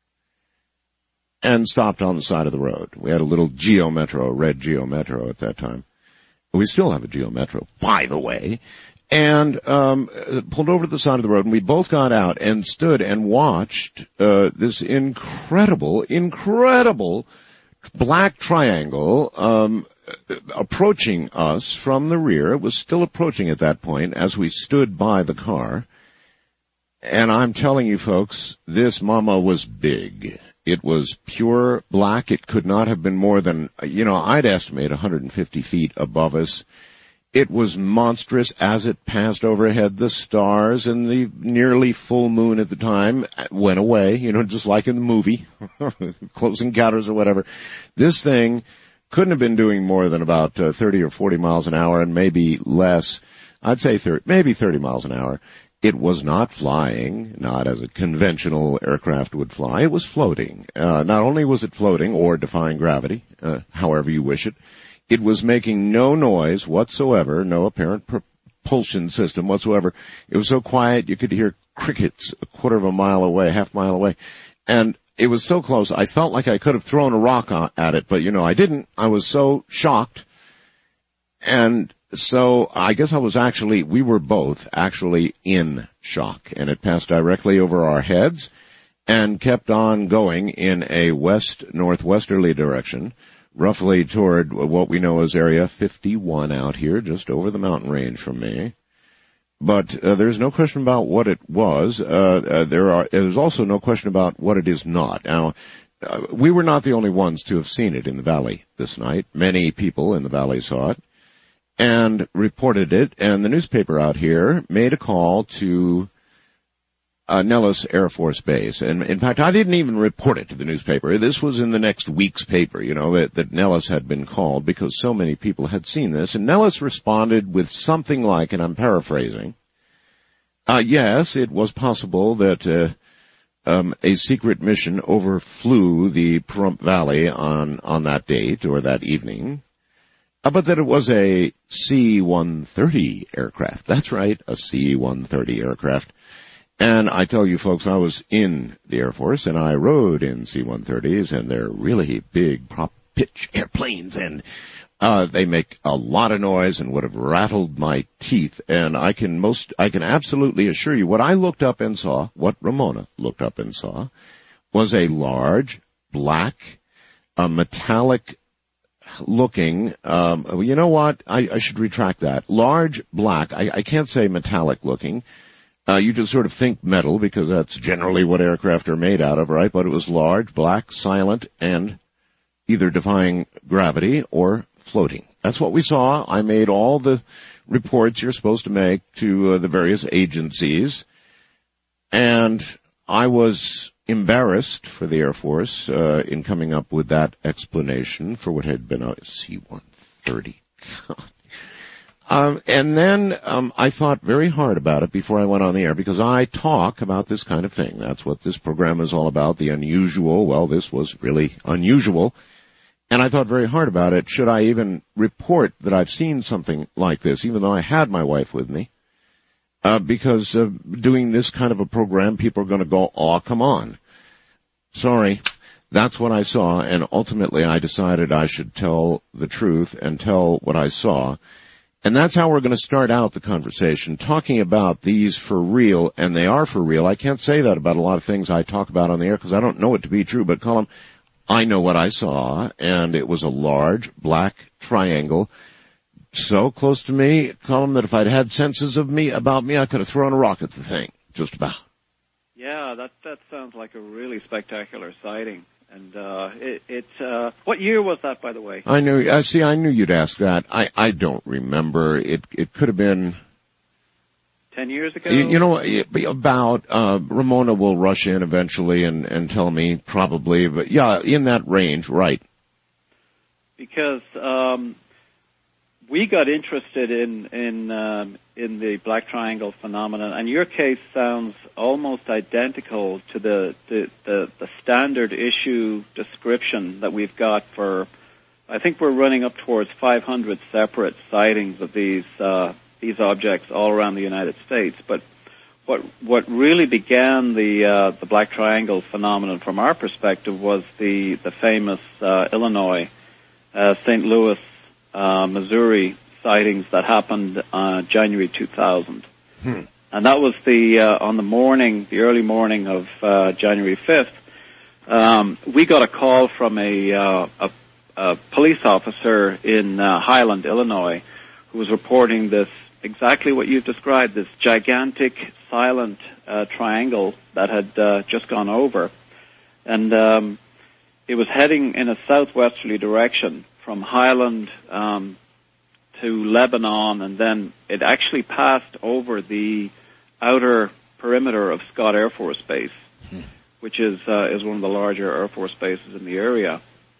and stopped on the side of the road. We had a little Geo Metro, a red Geo Metro at that time. We still have a Geo Metro, by the way. And um pulled over to the side of the road, and we both got out and stood and watched uh this incredible, incredible black triangle um approaching us from the rear. It was still approaching at that point as we stood by the car. And I'm telling you folks, this mama was big. It was pure black. It could not have been more than, you know, I'd estimate one hundred fifty feet above us. It was monstrous as it passed overhead. The stars and the nearly full moon at the time went away, you know, just like in the movie, Close Encounters or whatever. This thing couldn't have been doing more than about uh, thirty or forty miles an hour, and maybe less. I'd say thirty, maybe thirty miles an hour. It was not flying, not as a conventional aircraft would fly. It was floating. Uh, not only was it floating or defying gravity, uh, however you wish it, it was making no noise whatsoever, no apparent propulsion system whatsoever. It was so quiet you could hear crickets a quarter of a mile away, half mile away. And it was so close, I felt like I could have thrown a rock at it, but, you know, I didn't. I was so shocked. And so I guess I was actually, we were both actually in shock. And it passed directly over our heads and kept on going in a west-northwesterly direction, roughly toward what we know as Area fifty-one out here, just over the mountain range from me. But uh, there's no question about what it was. Uh, uh, there are. There's also no question about what it is not. Now, uh, we were not the only ones to have seen it in the valley this night. Many people in the valley saw it and reported it, and the newspaper out here made a call to Uh, Nellis Air Force Base. And in fact, I didn't even report it to the newspaper. This was in the next week's paper, you know, that, that Nellis had been called because so many people had seen this. And Nellis responded with something like, and I'm paraphrasing, uh, yes, it was possible that, uh, um, a secret mission overflew the Pahrump Valley on, on that date or that evening. Uh, but that it was a C one thirty aircraft. That's right, a C one thirty aircraft. And I tell you folks, I was in the Air Force and I rode in C one thirties, and they're really big prop pitch airplanes, and uh they make a lot of noise and would have rattled my teeth. And I can most I can absolutely assure you what I looked up and saw, what Ramona looked up and saw, was a large black, a metallic looking, um you know what, I, I should retract that. Large black, I, I can't say metallic looking. Uh, you just sort of think metal because that's generally what aircraft are made out of, right? But it was large, black, silent, and either defying gravity or floating. That's what we saw. I made all the reports you're supposed to make to uh, the various agencies, and I was embarrassed for the Air Force uh, in coming up with that explanation for what had been a C one thirty. um, and then um, I thought very hard about it before I went on the air, because I talk about this kind of thing. That's what this program is all about, the unusual. Well, this was really unusual. And I thought very hard about it. Should I even report that I've seen something like this, even though I had my wife with me? Uh, because uh, doing this kind of a program, people are going to go, oh, come on. Sorry. That's what I saw, and ultimately I decided I should tell the truth and tell what I saw. And that's how we're going to start out the conversation, talking about these for real, and they are for real. I can't say that about a lot of things I talk about on the air because I don't know it to be true, but Colin, I know what I saw, and it was a large black triangle so close to me, Colin, that if I'd had senses of me about me, I could have thrown a rock at the thing, just about. Yeah, that that sounds like a really spectacular sighting. And uh, it, it uh, what year was that, by the way? I knew. I see. I knew you'd ask that. I I don't remember. It it could have been ten years ago. You, you know, about uh, Ramona will rush in eventually and and tell me probably, but yeah, in that range, right? Because um, we got interested in in um, in the black triangle phenomenon, and your case sounds almost identical to the the, the the standard issue description that we've got for. I think we're running up towards five hundred separate sightings of these uh, these objects all around the United States. But what what really began the uh, the black triangle phenomenon from our perspective was the the famous uh, Illinois, uh, Saint Louis, uh, Missouri sightings that happened uh, January two thousand, hmm. and that was the uh, on the morning, the early morning of uh, January fifth. Um, we got a call from a, uh, a, a police officer in uh, Highland, Illinois, who was reporting this exactly what you've described, this gigantic silent uh, triangle that had uh, just gone over, and um, it was heading in a southwesterly direction from Highland um, to Lebanon, and then it actually passed over the outer perimeter of Scott Air Force Base, hmm. which is uh, is one of the larger Air Force bases in the area.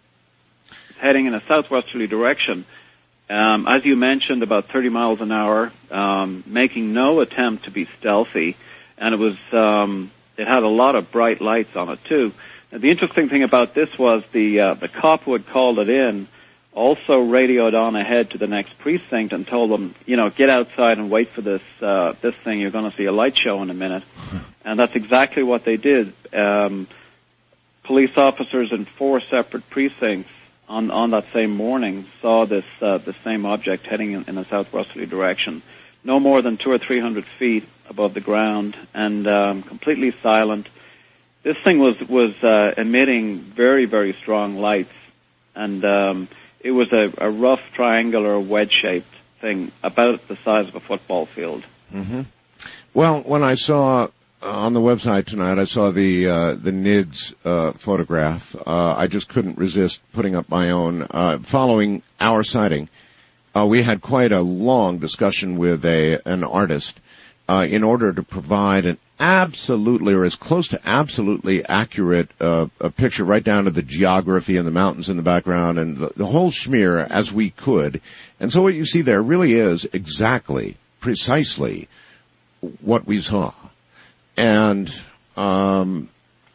It's heading in a southwesterly direction, um, as you mentioned, about thirty miles an hour, um, making no attempt to be stealthy, and it was um, it had a lot of bright lights on it too. Now, the interesting thing about this was the uh, the cop who had called it in also radioed on ahead to the next precinct and told them, you know, get outside and wait for this uh, this thing. You're going to see a light show in a minute. And that's exactly what they did. Um, police officers in four separate precincts on on that same morning saw this uh, the same object heading in, in a southwesterly direction, no more than two or three hundred feet above the ground, and um, completely silent. This thing was was uh, emitting very very strong lights, and um, it was a, a rough triangular wedge-shaped thing, about the size of a football field. Mm-hmm. Well, when I saw uh, on the website tonight, I saw the uh, the N I D S uh, photograph. Uh, I just couldn't resist putting up my own. Uh, following our sighting, uh, we had quite a long discussion with a an artist uh, in order to provide an absolutely, or as close to absolutely accurate uh, a picture, right down to the geography and the mountains in the background and the, the whole schmear as we could. And so what you see there really is exactly, precisely what we saw. And um,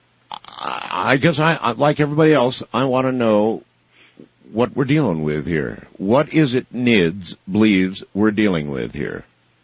I, I guess I, like everybody else, I want to know what we're dealing with here. What is it N I D S believes we're dealing with here?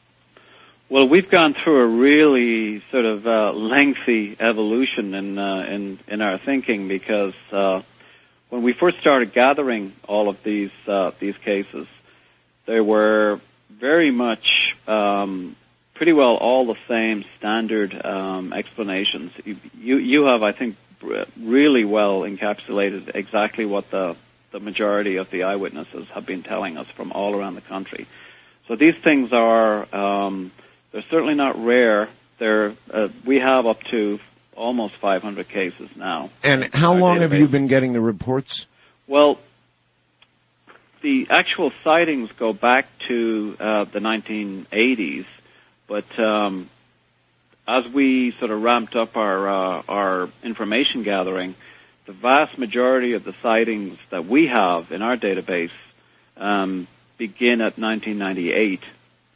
Well, we've gone through a really sort of uh, lengthy evolution in, uh, in in our thinking, because uh, when we first started gathering all of these uh, these cases, they were very much um, pretty well all the same standard um, explanations. You you have, I think, really well encapsulated exactly what the the majority of the eyewitnesses have been telling us from all around the country. So these things are. Um, They're certainly not rare. there uh, we have up to almost five hundred cases now. And how long have you been getting the reports? Well, the actual sightings go back to uh, the nineteen eighties, but um, as we sort of ramped up our uh, our information gathering, the vast majority of the sightings that we have in our database um, begin at nineteen ninety-eight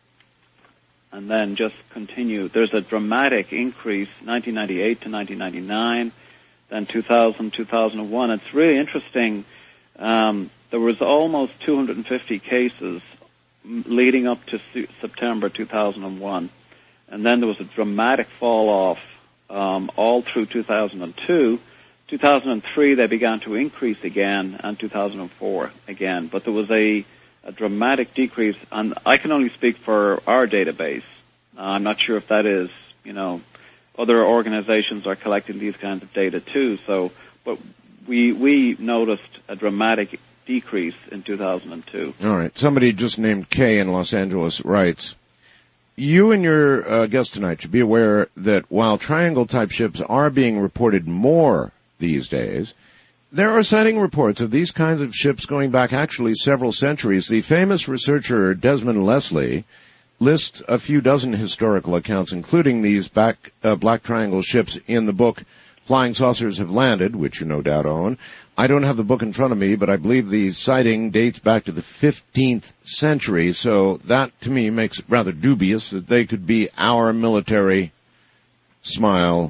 and then just continue. There's a dramatic increase, nineteen ninety-eight to nineteen ninety-nine, then two thousand, two thousand one. It's really interesting. Um, there was almost two hundred fifty cases leading up to su- September two thousand one. And then there was a dramatic fall off um, all through two thousand two. two thousand three, they began to increase again, and two thousand four again. But there was a, a dramatic decrease, and I can only speak for our database. Uh, I'm not sure if that is, you know, other organizations are collecting these kinds of data too. So, but we we noticed a dramatic decrease in two thousand two. All right. Somebody just named Kay in Los Angeles writes, you and your uh, guest tonight should be aware that while triangle-type ships are being reported more these days, there are sighting reports of these kinds of ships going back actually several centuries. The famous researcher Desmond Leslie lists a few dozen historical accounts, including these back, uh, black triangle ships in the book Flying Saucers Have Landed, which you no doubt own. I don't have the book in front of me, but I believe the sighting dates back to the fifteenth century, so that to me makes it rather dubious that they could be our military smile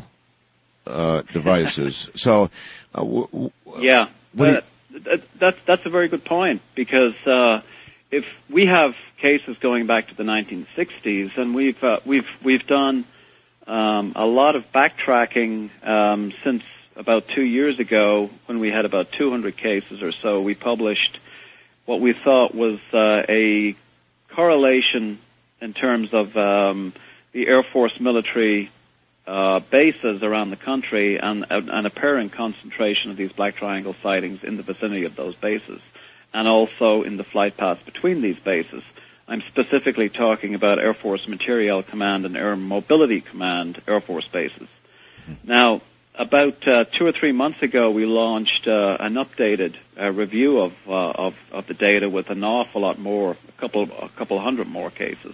uh devices. So, uh, w- w- yeah, uh, you, that's that's a very good point, because uh if we have cases going back to the nineteen sixties, and we've uh, we've we've done um, a lot of backtracking um, since about two years ago, when we had about two hundred cases or so. We published what we thought was uh, a correlation in terms of um, the Air Force military uh, bases around the country and an apparent concentration of these black triangle sightings in the vicinity of those bases, and also in the flight paths between these bases. I'm specifically talking about Air Force Materiel Command and Air Mobility Command Air Force bases. Now, about uh, two or three months ago, we launched uh, an updated uh, review of, uh, of of the data with an awful lot more, a couple a couple hundred more cases.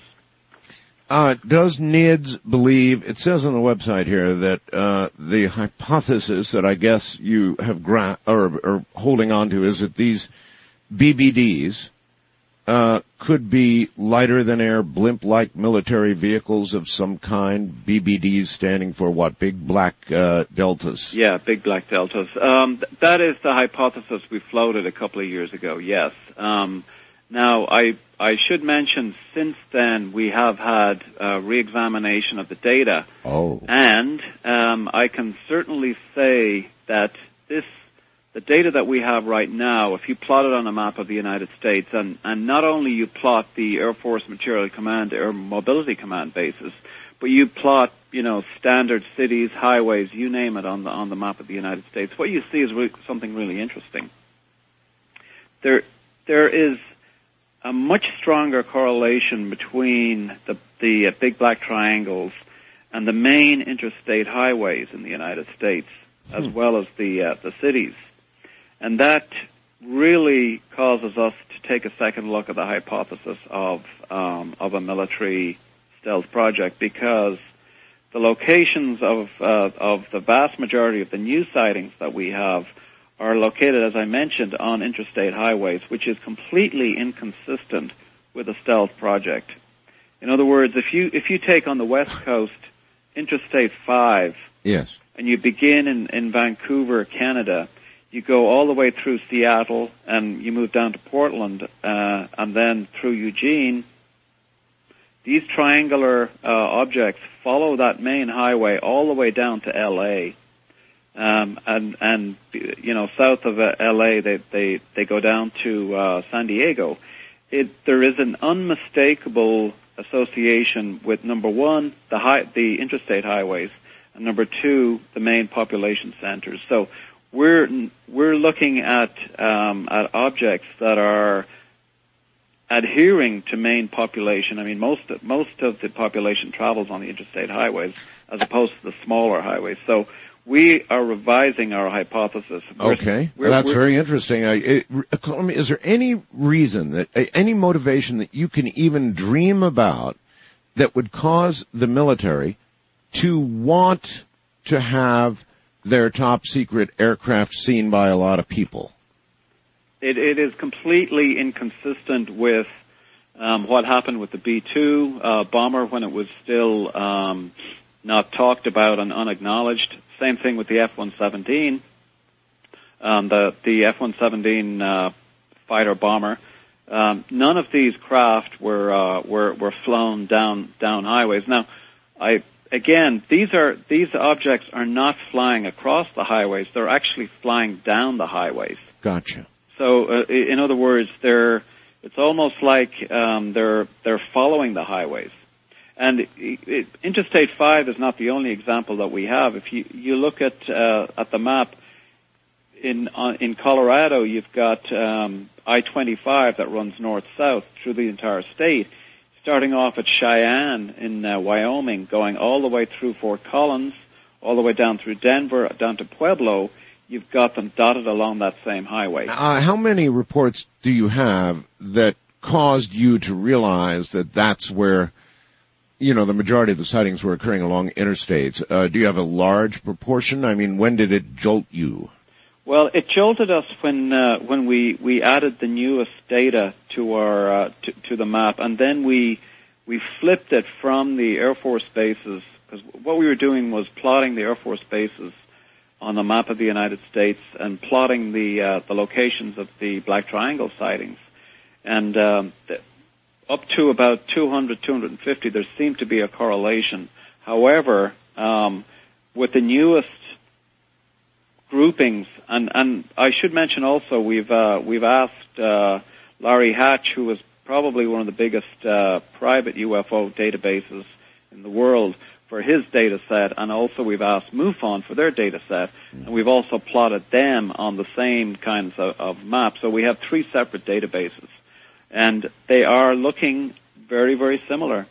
Uh, does N I D S believe, it says on the website here that uh, the hypothesis that I guess you have gra- or, or holding on to is that these B B Ds uh, could be lighter than air blimp-like military vehicles of some kind. B B Ds standing for what? Big black uh, deltas. Yeah, big black deltas. Um, th- that is the hypothesis we floated a couple of years ago. Yes. Um, now, I I should mention, since then we have had uh, re-examination of the data. Oh. And um, I can certainly say that this. The data that we have right now, if you plot it on a map of the United States, and, and not only you plot the Air Force Materiel Command, Air Mobility Command bases, but you plot, you know, standard cities, highways, you name it, on the on the map of the United States, what you see is really, something really interesting. There, there is a much stronger correlation between the the uh, big black triangles and the main interstate highways in the United States, as hmm. well as the uh, the cities. And that really causes us to take a second look at the hypothesis of um, of a military stealth project, because the locations of uh, of the vast majority of the new sightings that we have are located, as I mentioned, on interstate highways, which is completely inconsistent with a stealth project. In other words, if you if you take on the West Coast Interstate five, yes, and you begin in, in Vancouver, Canada, you go all the way through Seattle, and you move down to Portland, uh, and then through Eugene. These triangular uh, objects follow that main highway all the way down to L A, um, and and you know, south of uh, L A, they they they go down to uh, San Diego. It there is an unmistakable association with, number one, the high, the interstate highways, and number two, the main population centers. So We're we're looking at um, at objects that are adhering to main population. I mean, most most of the population travels on the interstate highways as opposed to the smaller highways. So we are revising our hypothesis. We're, okay, we're, well, that's we're, very interesting. I, it, is there any reason, that any motivation that you can even dream about that would cause the military to want to have their top secret aircraft seen by a lot of people? It, it is completely inconsistent with um, what happened with the B two uh, bomber when it was still um, not talked about and unacknowledged. Same thing with the F one seventeen, um, the the F one seventeen uh, fighter bomber. Um, none of these craft were uh, were were flown down down highways. Now, I again, these are these objects are not flying across the highways. They're actually flying down the highways. Gotcha. So, uh, in other words, they're it's almost like um, they're they're following the highways. And it, it, Interstate five is not the only example that we have. If you you look at uh, at the map in uh, in Colorado, you've got um, I twenty-five that runs north-south through the entire state, starting off at Cheyenne in uh, Wyoming, going all the way through Fort Collins, all the way down through Denver, down to Pueblo. You've got them dotted along that same highway. Uh, how many reports do you have that caused you to realize that that's where, you know, the majority of the sightings were occurring along interstates? Uh, do you have a large proportion? I mean, when did it jolt you? Well, it jolted us when uh, when we, we added the newest data to our uh, to, to the map, and then we we flipped it from the Air Force bases, because what we were doing was plotting the Air Force bases on the map of the United States and plotting the uh, the locations of the Black Triangle sightings, and um, the, up to about two hundred, two hundred fifty, there seemed to be a correlation. However, um, with the newest groupings, and, and I should mention also we've uh, we've asked uh, Larry Hatch, who is probably one of the biggest uh, private U F O databases in the world, for his data set, and also we've asked MUFON for their data set, and we've also plotted them on the same kinds of, of maps. So we have three separate databases, and they are looking very, very similar.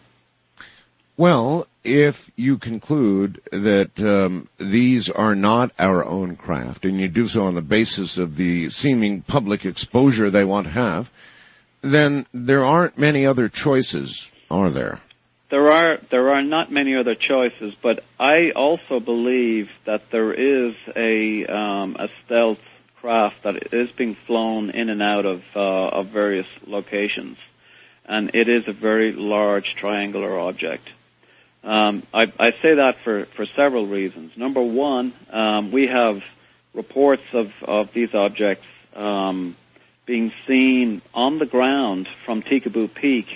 Well, if you conclude that um, these are not our own craft, and you do so on the basis of the seeming public exposure they want to have, then there aren't many other choices, are there? There are there are not many other choices, but I also believe that there is a um, a stealth craft that is being flown in and out of uh, of various locations, and it is a very large triangular object. Um, I, I say that for, for several reasons. Number one, um, we have reports of, of these objects um, being seen on the ground from Tikaboo Peak,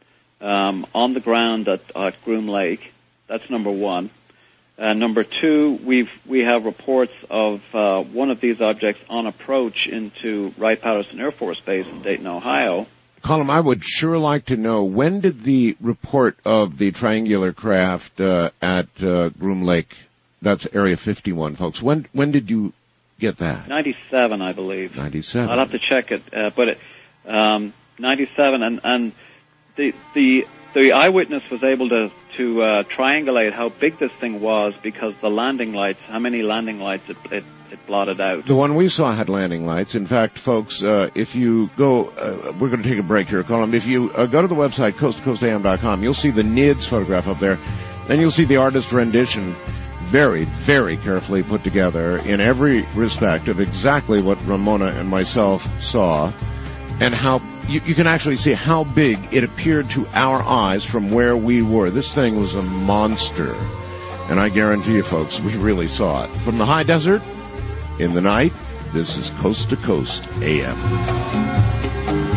um, on the ground at, at Groom Lake. That's number one. Uh, number two, we've we have reports of uh, one of these objects on approach into Wright-Patterson Air Force Base in Dayton, Ohio. Colm, I would sure like to know, when did the report of the triangular craft uh, at uh, Groom Lake, that's Area fifty-one, folks, when when did you get that? ninety-seven, I believe. ninety-seven. I'll have to check it, uh, but it, um, ninety-seven, and, and the the the eyewitness was able to to uh, triangulate how big this thing was because the landing lights, how many landing lights it, it it blotted out. The one we saw had landing lights. In fact, folks, uh, if you go, uh, we're going to take a break here, Colm. If you uh, go to the website, coast to coast a m dot com, you'll see the N I D S photograph up there. Then you'll see the artist rendition, very, very carefully put together in every respect of exactly what Ramona and myself saw, and how you, you can actually see how big it appeared to our eyes from where we were. This thing was a monster. And I guarantee you, folks, we really saw it. From the high desert, in the night, this is Coast to Coast A M.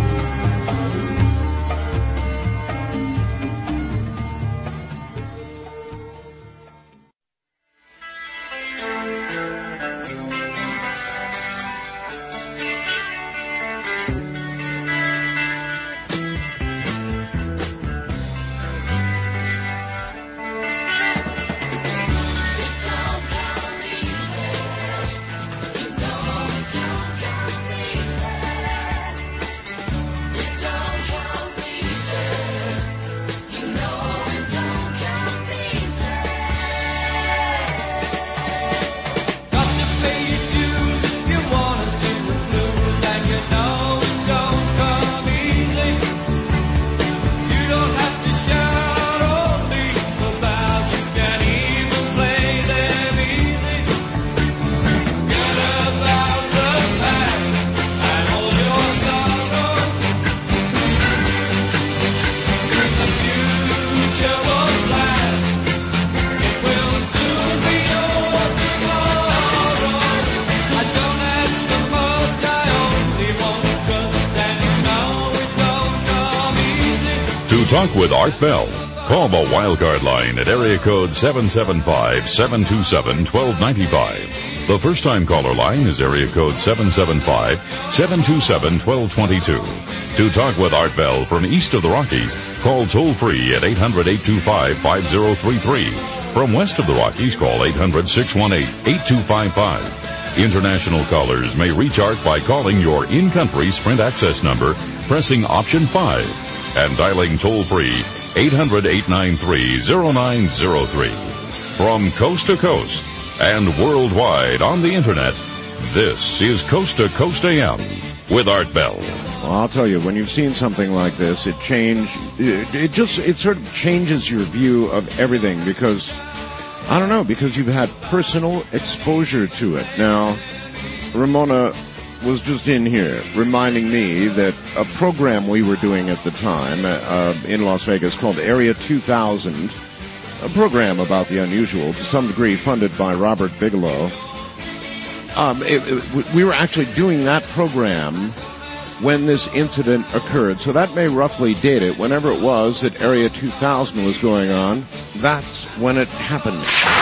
talk with Art Bell, call the Wildcard line at area code seven seven five, seven two seven, one two nine five. The first-time caller line is area code seven seven five, seven two seven, one two two two. To talk with Art Bell from east of the Rockies, call toll-free at eight hundred, eight two five, five zero three three. From west of the Rockies, call eight hundred, six one eight, eight two five five. International callers may reach Art by calling your in-country Sprint access number, pressing option five, and dialing toll-free eight hundred, eight nine three, zero nine zero three. From coast to coast and worldwide on the Internet, this is Coast to Coast A M with Art Bell. Well, I'll tell you, when you've seen something like this, it change, it, it just, it sort of changes your view of everything because, I don't know, because you've had personal exposure to it. Now, Ramona was just in here reminding me that a program we were doing at the time uh, in Las Vegas called Area two thousand, a program about the unusual, to some degree funded by Robert Bigelow. Um, it, it, we were actually doing that program when this incident occurred, so that may roughly date it. Whenever it was that Area two thousand was going on, that's when it happened.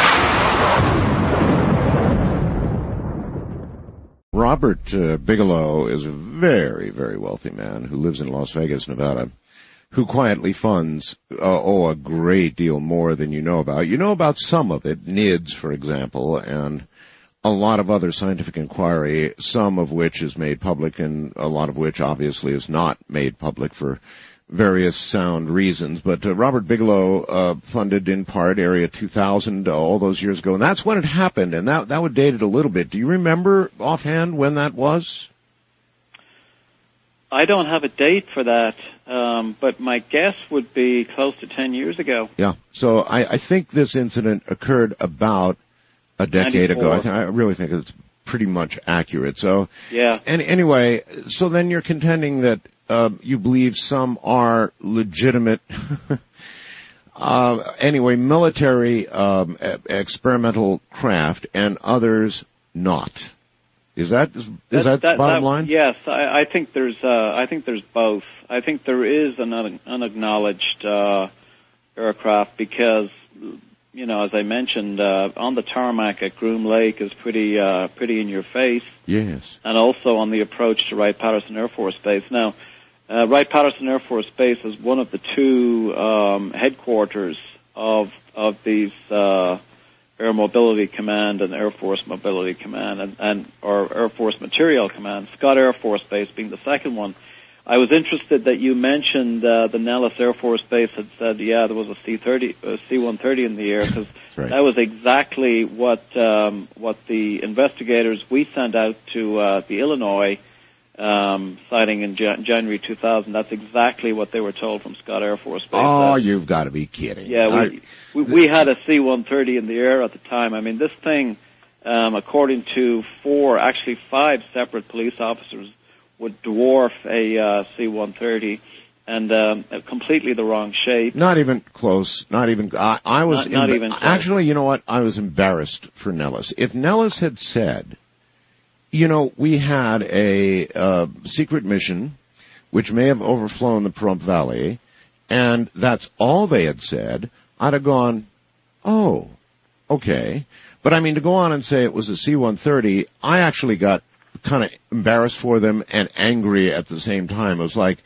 Robert uh, Bigelow is a very, very wealthy man who lives in Las Vegas, Nevada, who quietly funds, uh, oh, a great deal more than you know about. You know about some of it, N I D S, for example, and a lot of other scientific inquiry, some of which is made public and a lot of which obviously is not made public for various sound reasons. But uh, Robert Bigelow uh, funded in part Area two thousand uh, all those years ago, and that's when it happened, and that that would date it a little bit. Do you remember offhand when that was? I don't have a date for that, um, but my guess would be close to ten years ago. Yeah, so I, I think this incident occurred about a decade ago. I, th- I really think it's pretty much accurate. So, yeah. And anyway, so then you're contending that uh, you believe some are legitimate, uh, anyway, military um, experimental craft, and others not. Is that is, is that, that bottom that, line? Yes, I, I think there's uh, I think there's both. I think there is an un- unacknowledged uh, aircraft because, you know, as I mentioned, uh, on the tarmac at Groom Lake is pretty uh, pretty in your face. Yes. And also on the approach to Wright-Patterson Air Force Base. Now, uh, Wright-Patterson Air Force Base is one of the two um, headquarters of of these uh, Air Mobility Command and Air Force Mobility Command, and, and or Air Force Materiel Command. Scott Air Force Base being the second one. I was interested that you mentioned uh, the Nellis Air Force Base had said, yeah, there was a C thirty, a C one thirty in the air, because right. That was exactly what um, what the investigators we sent out to uh, the Illinois um, sighting in Jan- January two thousand. That's exactly what they were told from Scott Air Force Base. Oh, uh, you've got to be kidding! Yeah, we, I, we we had a C one thirty in the air at the time. I mean, this thing, um, according to four, actually five separate police officers, would dwarf a uh, C one thirty, and um, completely the wrong shape. Not even close. Not even. I, I was not, not emba- even close. Actually, you know what? I was embarrassed for Nellis. If Nellis had said, you know, we had a uh, secret mission which may have overflown the Pahrump Valley, and that's all they had said, I'd have gone, oh, okay. But I mean, to go on and say it was a C one thirty, I actually got kind of embarrassed for them and angry at the same time. It was like,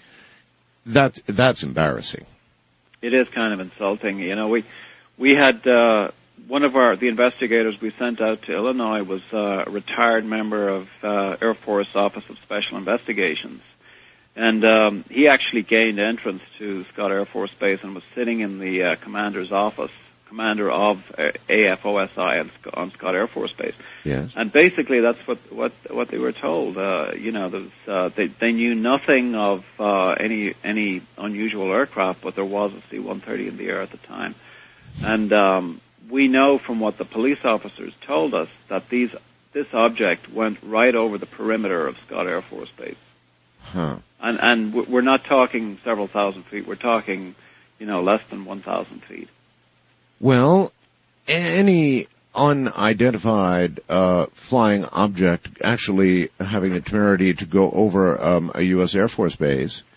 that, that's embarrassing. It is kind of insulting. You know, we, we had, uh, one of our, the investigators we sent out to Illinois was uh, a retired member of, uh, Air Force Office of Special Investigations. And, um, he actually gained entrance to Scott Air Force Base and was sitting in the, uh, commander's office, commander of uh, A F O S I on, on Scott Air Force Base. Yes. And basically, that's what what what they were told. Uh, you know, there was, uh, they they knew nothing of uh, any any unusual aircraft, but there was a C one thirty in the air at the time. And um, we know from what the police officers told us that these this object went right over the perimeter of Scott Air Force Base. Huh. And and we're not talking several thousand feet. We're talking, you know, less than one thousand feet. Well, any unidentified uh flying object actually having the temerity to go over um, a U S Air Force base,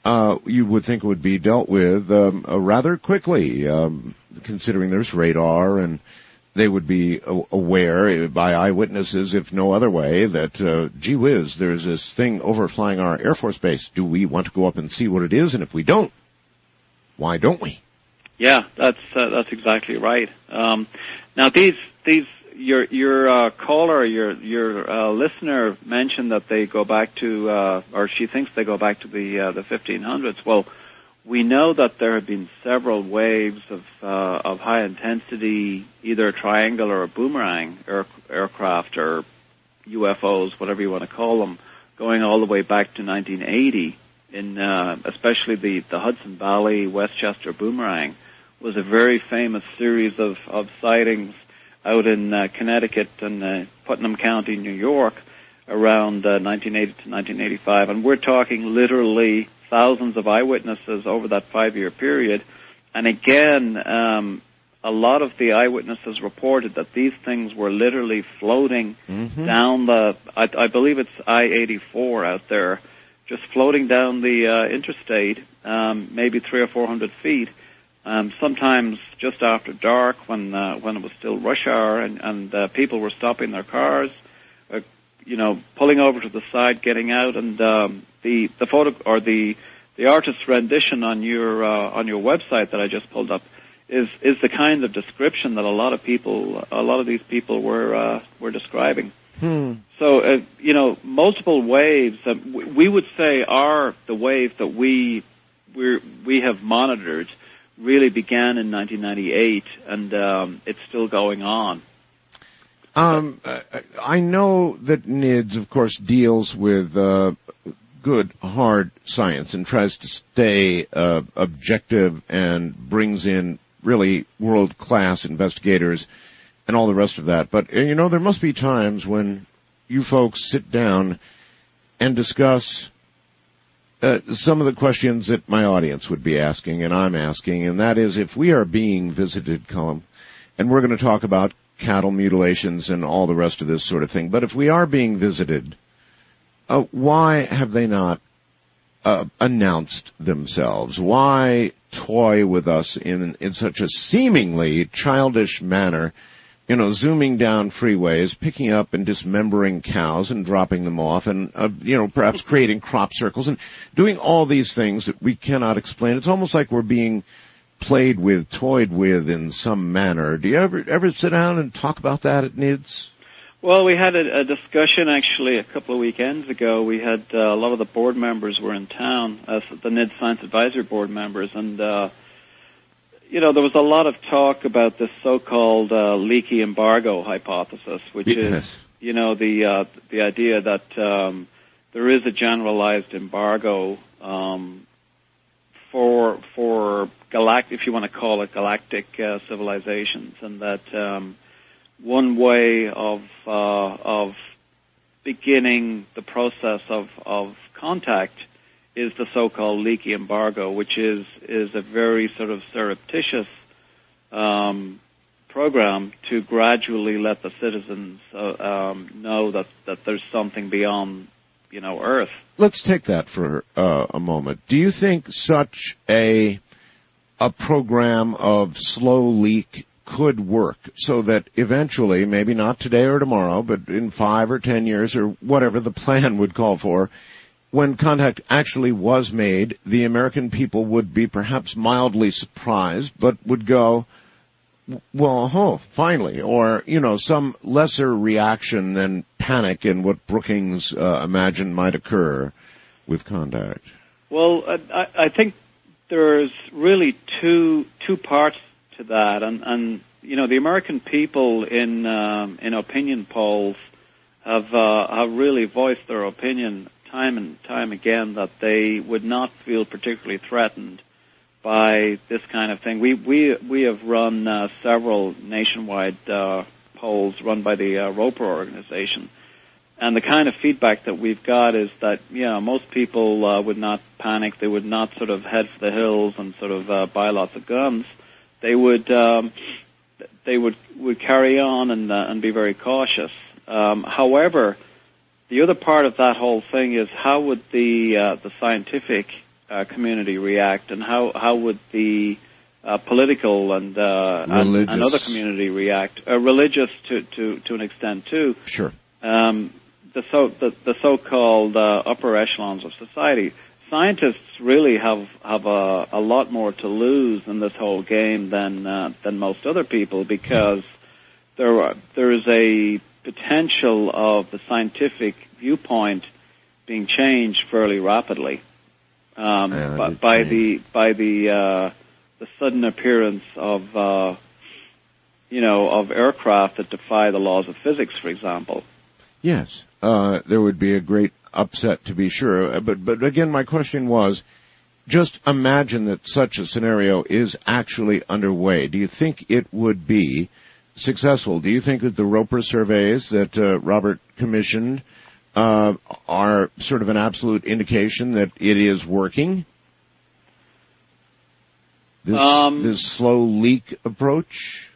uh, you would think would be dealt with um, uh, rather quickly, um, considering there's radar, and they would be aware by eyewitnesses, if no other way, that, uh, gee whiz, there's this thing overflying our Air Force Base. Do we want to go up and see what it is? And if we don't, why don't we? Yeah, that's uh, that's exactly right. Um, now, these these your your uh, caller, your your uh, listener mentioned that they go back to, uh, or she thinks they go back to the uh, the fifteen hundreds. Well, we know that there have been several waves of uh, of high intensity, either a triangle or a boomerang air, aircraft or U F Os, whatever you want to call them, going all the way back to nineteen eighty. In uh, especially the the Hudson Valley Westchester boomerang was a very famous series of, of sightings out in uh, Connecticut and uh, Putnam County, New York, around uh, nineteen eighty to nineteen eighty-five. And we're talking literally thousands of eyewitnesses over that five-year period. And again, um, a lot of the eyewitnesses reported that these things were literally floating mm-hmm. down the, I, I believe it's I eighty-four out there, just floating down the uh, interstate, um, maybe three or four hundred feet. Um, sometimes just after dark, when uh, when it was still rush hour, and, and uh, people were stopping their cars, uh, you know, pulling over to the side, getting out, and um, the the photo or the the artist's rendition on your uh, on your website that I just pulled up is is the kind of description that a lot of people, a lot of these people were uh, were describing. Hmm. So, uh, you know, multiple waves. Uh, we would say are the wave that we we we have monitored really began in nineteen ninety-eight, and um, it's still going on. Um, I know that N I D S, of course, deals with uh, good, hard science and tries to stay uh, objective and brings in really world-class investigators and all the rest of that. But, you know, there must be times when you folks sit down and discuss uh, some of the questions that my audience would be asking and I'm asking, and that is, if we are being visited, Colm, and we're going to talk about cattle mutilations and all the rest of this sort of thing, but if we are being visited, uh, why have they not uh, announced themselves? Why toy with us in in such a seemingly childish manner? You know, zooming down freeways, picking up and dismembering cows and dropping them off, and, uh, you know, perhaps creating crop circles and doing all these things that we cannot explain. It's almost like we're being played with, toyed with in some manner. Do you ever ever sit down and talk about that at N I D S? Well, we had a, a discussion actually a couple of weekends ago. We had uh, a lot of the board members were in town, uh, the N I D S Science Advisory Board members, and uh you know, there was a lot of talk about this so-called uh, leaky embargo hypothesis, which yes. is, you know, the uh, the idea that um, there is a generalized embargo um, for for galactic, if you want to call it galactic uh, civilizations, and that um, one way of uh, of beginning the process of of contact is the so-called leaky embargo, which is is a very sort of surreptitious um, program to gradually let the citizens uh, um, know that that there's something beyond, you know, Earth. Let's take that for uh, a moment. Do you think such a a program of slow leak could work so that eventually, maybe not today or tomorrow, but in five or ten years or whatever the plan would call for, when contact actually was made, the American people would be perhaps mildly surprised, but would go, well, oh, finally, or, you know, some lesser reaction than panic in what Brookings uh, imagined might occur with contact? Well, I, I think there's really two two parts to that, and, and you know, the American people in um, in opinion polls have uh, have really voiced their opinion time and time again that they would not feel particularly threatened by this kind of thing. We we we have run uh, several nationwide uh, polls run by the uh, Roper organization, and the kind of feedback that we've got is that, you know, most people uh, would not panic. They would not sort of head for the hills and sort of uh, buy lots of guns. They would um, they would would carry on and uh, and be very cautious. Um, however, the other part of that whole thing is how would the uh, the scientific uh, community react, and how how would the uh, political and, uh, and another community react? Uh, religious to, to to an extent too. Sure. Um, the so the, the so-called uh, upper echelons of society. Scientists really have have a, a lot more to lose in this whole game than uh, than most other people, because there are, there is a potential of the scientific viewpoint being changed fairly rapidly um, yeah, by, by the by the uh, the sudden appearance of uh, you know of aircraft that defy the laws of physics, for example. Yes, uh, there would be a great upset, to be sure. But, but again, my question was, just imagine that such a scenario is actually underway. Do you think it would be successful? Do you think that the Roper surveys that uh, Robert commissioned uh, are sort of an absolute indication that it is working? This, um, this slow leak approach?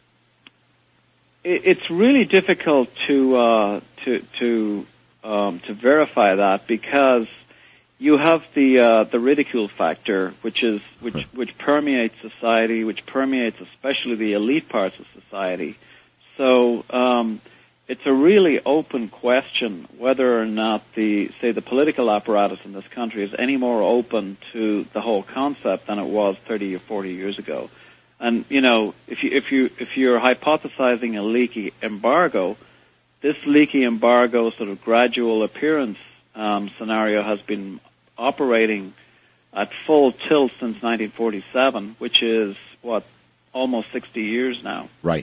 It's really difficult to uh, to to um, to verify that, because you have the uh, the ridicule factor, which is which which permeates society, which permeates especially the elite parts of society. So um, it's a really open question whether or not the say the political apparatus in this country is any more open to the whole concept than it was thirty or forty years ago. And, you know, if you, if you, if you're hypothesizing a leaky embargo, this leaky embargo sort of gradual appearance, um, scenario has been operating at full tilt since nineteen forty-seven, which is, what, almost sixty years now. Right.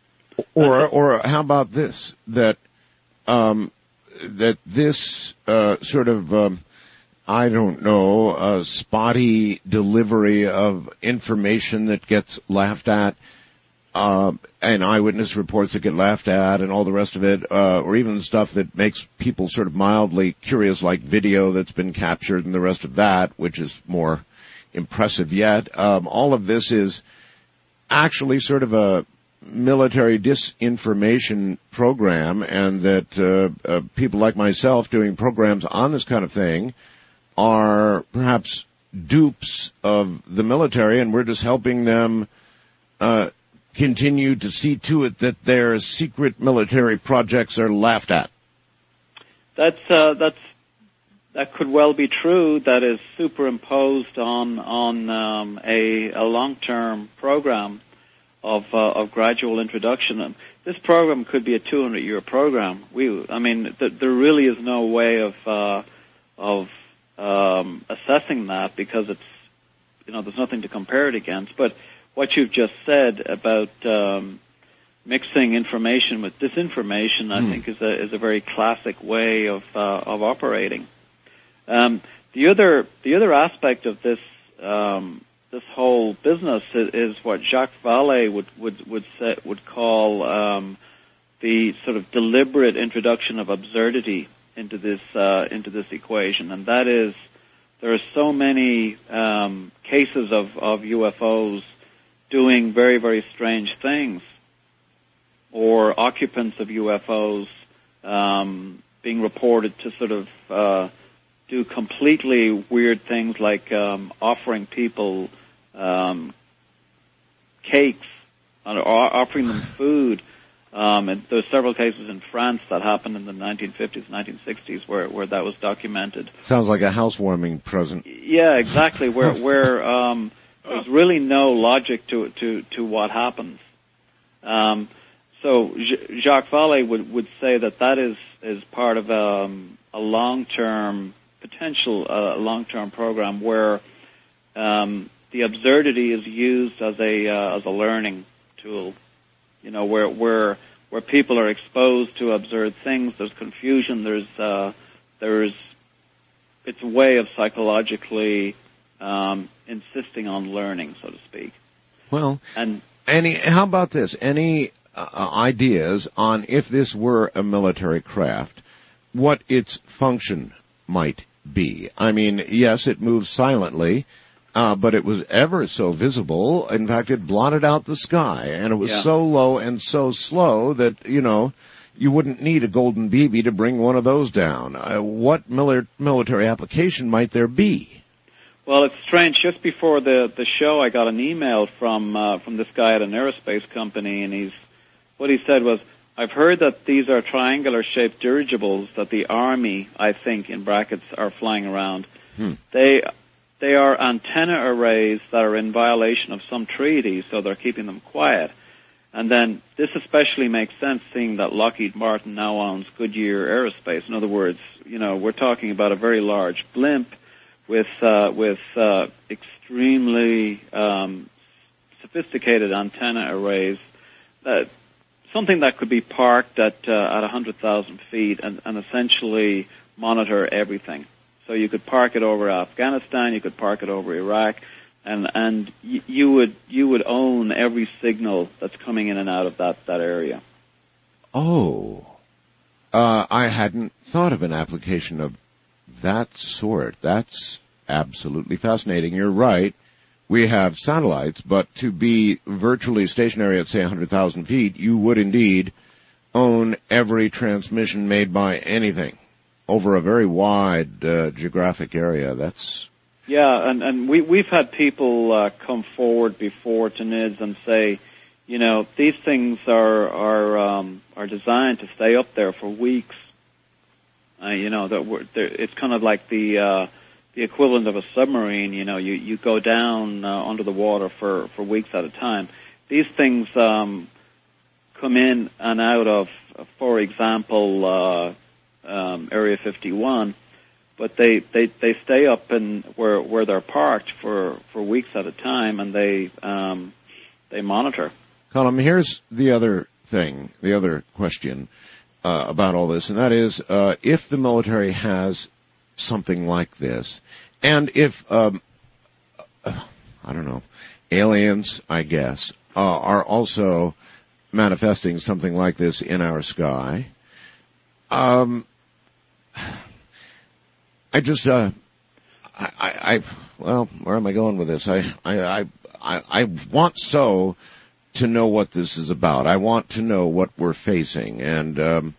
Or, or how about this, that, um, that this, uh, sort of, um, I don't know, a spotty delivery of information that gets laughed at, uh, and eyewitness reports that get laughed at and all the rest of it, uh, or even stuff that makes people sort of mildly curious, like video that's been captured and the rest of that, which is more impressive yet. Um, all of this is actually sort of a military disinformation program, and that, uh, uh people like myself doing programs on this kind of thing are perhaps dupes of the military, and we're just helping them uh continue to see to it that their secret military projects are laughed at. That's uh, that's that could well be true. That is superimposed on on um, a, a long-term program of uh, of gradual introduction. And this program could be a two hundred year program. We, I mean, th- there really is no way of uh, of Um, assessing that, because it's, you know, there's nothing to compare it against. But what you've just said about um, mixing information with disinformation, I mm. think, is a is a very classic way of uh, of operating. Um, the other the other aspect of this um, this whole business is, is what Jacques Vallée would would would say, would call um, the sort of deliberate introduction of absurdity into this uh, into this equation, and that is, there are so many um, cases of, of U F Os doing very, very strange things, or occupants of U F Os um, being reported to sort of uh, do completely weird things, like um, offering people um, cakes or offering them food. Um, and there's several cases in France that happened in the nineteen fifties, nineteen sixties, where where that was documented. Sounds like a housewarming present. Yeah, exactly. Where where um, there's really no logic to to to what happens. Um, so J- Jacques Vallée would would say that that is is part of um, a long-term potential, uh, long-term program where um, the absurdity is used as a uh, as a learning tool. You know, where where where people are exposed to absurd things, there's confusion, there's uh, there's it's a way of psychologically um, insisting on learning, so to speak. Well, and any how about this? Any uh, ideas on, if this were a military craft, what its function might be? I mean, yes, it moves silently. Uh, but it was ever so visible. In fact, it blotted out the sky, and it was yeah. so low and so slow that, you know, you wouldn't need a golden B B to bring one of those down. Uh, what mili- military application might there be? Well, it's strange. Just before the the show, I got an email from uh, from this guy at an aerospace company, and he's what he said was, "I've heard that these are triangular-shaped dirigibles that the Army, I think, in brackets, are flying around. Hmm. They they are antenna arrays that are in violation of some treaty, so they're keeping them quiet." And then this especially makes sense, seeing that Lockheed Martin now owns Goodyear Aerospace. In other words, you know, we're talking about a very large blimp with uh, with uh, extremely um, sophisticated antenna arrays, that something that could be parked at uh, at one hundred thousand feet and, and essentially monitor everything. So you could park it over Afghanistan, you could park it over Iraq, and and y- you would you would own every signal that's coming in and out of that that area. Oh, uh, I hadn't thought of an application of that sort. That's absolutely fascinating. You're right. We have satellites, but to be virtually stationary at, say, one hundred thousand feet, you would indeed own every transmission made by anything over a very wide uh, geographic area. That's yeah, and and we we've had people uh, come forward before to N I D S and say, you know, these things are are um, are designed to stay up there for weeks. Uh, you know, that we're, it's kind of like the uh, the equivalent of a submarine. You know, you you go down uh, under the water for for weeks at a time. These things um, come in and out of, for example, uh, um, Area fifty-one, but they, they, they stay up in where where they're parked for, for weeks at a time, and they um, they monitor. Colm, here's the other thing, the other question uh, about all this, and that is, uh, if the military has something like this, and if um, uh, I don't know, aliens, I guess, uh, are also manifesting something like this in our sky. Um, I just, uh, I, I, I, well, where am I going with this? I, I, I, I, I want so to know what this is about. I want to know what we're facing, and um,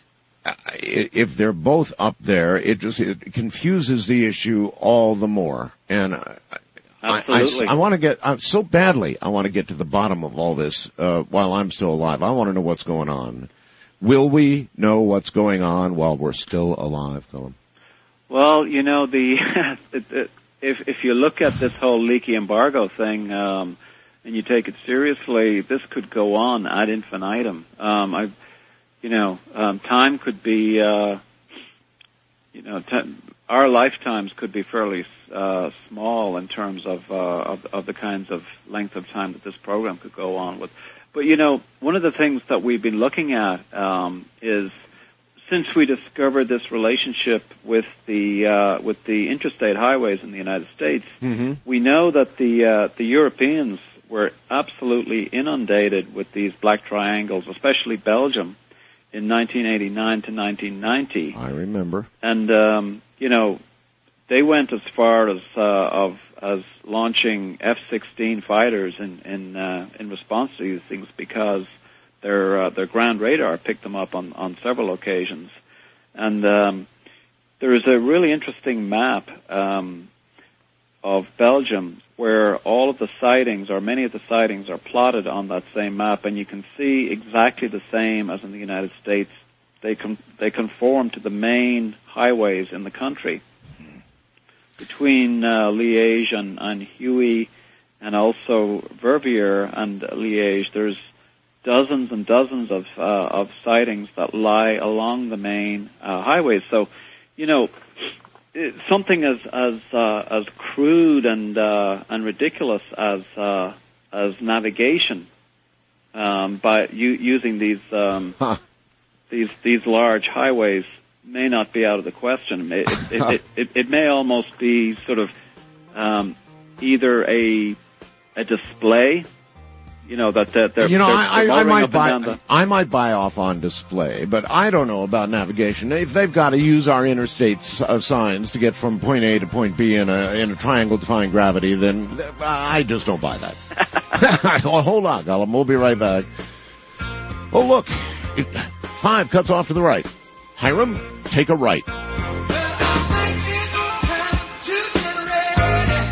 if they're both up there, it just it confuses the issue all the more. And I, Absolutely. I, I, I want to get, uh, so badly, I want to get to the bottom of all this uh, while I'm still alive. I want to know what's going on. Will we know what's going on while we're still alive, Colm? Well, you know, the if if you look at this whole leaky embargo thing um, and you take it seriously, this could go on ad infinitum. Um, I, you know, um, time could be, uh, you know, t- our lifetimes could be fairly uh, small in terms of, uh, of of the kinds of length of time that this program could go on with. But you know, one of the things that we've been looking at um, is, since we discovered this relationship with the uh, with the interstate highways in the United States, mm-hmm. we know that the uh, the Europeans were absolutely inundated with these black triangles, especially Belgium, in nineteen eighty-nine to nineteen ninety. I remember. And um, you know, they went as far as uh, of as launching F sixteen fighters in in uh, in response to these things, because Their uh, their ground radar picked them up on, on several occasions. And um, there is a really interesting map um, of Belgium where all of the sightings, or many of the sightings, are plotted on that same map, and you can see exactly the same as in the United States. They com- they conform to the main highways in the country. Between uh, Liège and, and Huy, and also Verviers and Liège, there's dozens and dozens of uh, of sightings that lie along the main uh, highways. So, you know, it, something as as uh, as crude and uh, and ridiculous as uh, as navigation um, by u- using these um, huh. these these large highways may not be out of the question. It it, it, it, it, it may almost be sort of um, either a a display. You know, that, that they're, you know, they're, I, they're I, I might buy, the... I might buy off on display, but I don't know about navigation. If they've got to use our interstate uh, signs to get from point A to point B in a, in a triangle-defying gravity, then I just don't buy that. Well, hold on, Colm. We'll be right back. Oh, look. It, five cuts off to the right. Hiram, take a right.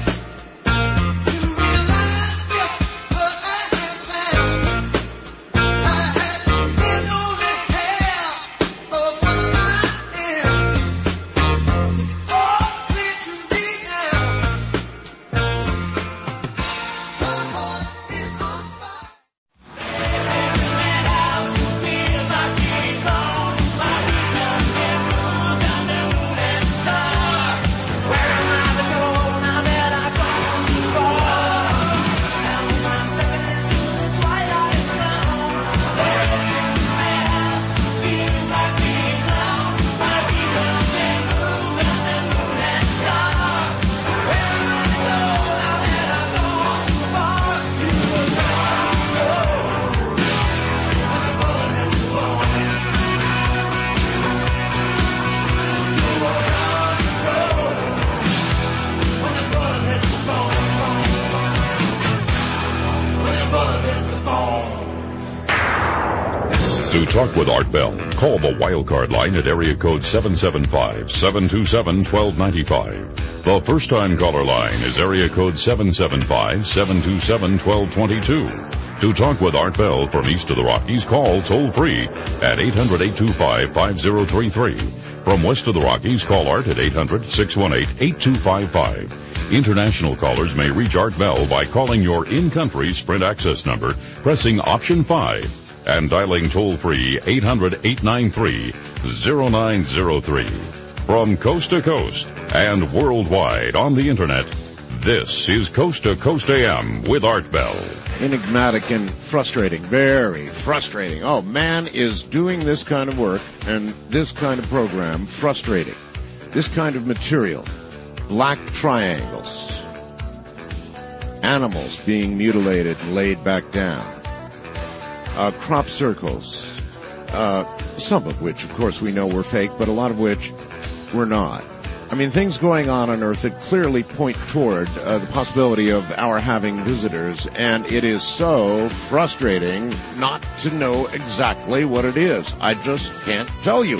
To talk with Art Bell, call the Wildcard line at area code seven seven five, seven two seven, one two nine five. The first-time caller line is area code seven seven five, seven two seven, one two two two. To talk with Art Bell from east of the Rockies, call toll-free at eight hundred, eight two five, five zero three three. From west of the Rockies, call Art at eight hundred, six one eight, eight two five five. International callers may reach Art Bell by calling your in-country Sprint access number, pressing option five, and dialing toll-free eight hundred, eight nine three, zero nine zero three. From coast to coast and worldwide on the Internet, this is Coast to Coast A M with Art Bell. Enigmatic and frustrating, very frustrating. Oh, man is doing this kind of work and this kind of program frustrating. This kind of material, black triangles, animals being mutilated and laid back down, uh, crop circles, uh, some of which, of course, we know were fake, but a lot of which were not. I mean, things going on on Earth that clearly point toward uh, the possibility of our having visitors, and it is so frustrating not to know exactly what it is. I just can't tell you.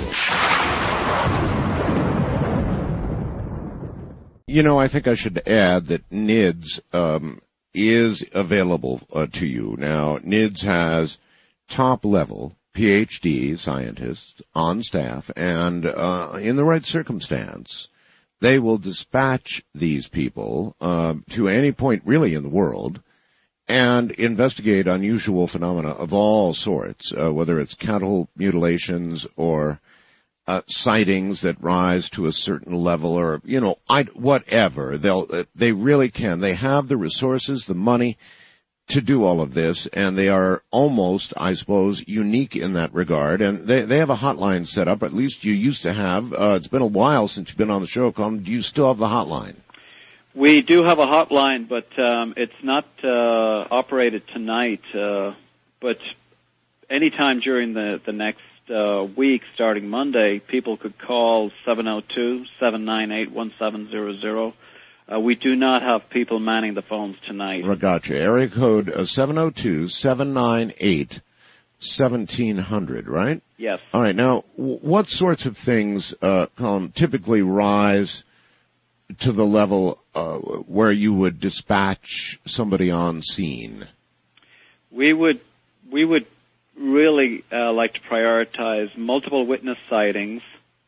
You know, I think I should add that N I D S um, is available uh, to you. Now, N I D S has top-level P H D scientists on staff, and uh, in the right circumstance, they will dispatch these people uh, to any point really in the world and investigate unusual phenomena of all sorts, uh, whether it's cattle mutilations or uh, sightings that rise to a certain level, or you know, I, whatever. They'll uh, they really can. They have the resources, the money to do all of this, and they are almost, I suppose, unique in that regard. And they they have a hotline set up. At least you used to have. Uh, it's been a while since you've been on the show. Colin, do you still have the hotline? We do have a hotline, but um, it's not uh, operated tonight. Uh, but anytime during the the next uh, week, starting Monday, people could call seven oh two, seven nine eight, one seven zero zero. Uh, we do not have people manning the phones tonight. Gotcha. Area code uh, seven oh two, seven nine eight, seventeen hundred, right? Yes. All right. Now, w- what sorts of things uh, Colin, typically rise to the level uh, where you would dispatch somebody on scene? We would we would really uh, like to prioritize multiple witness sightings.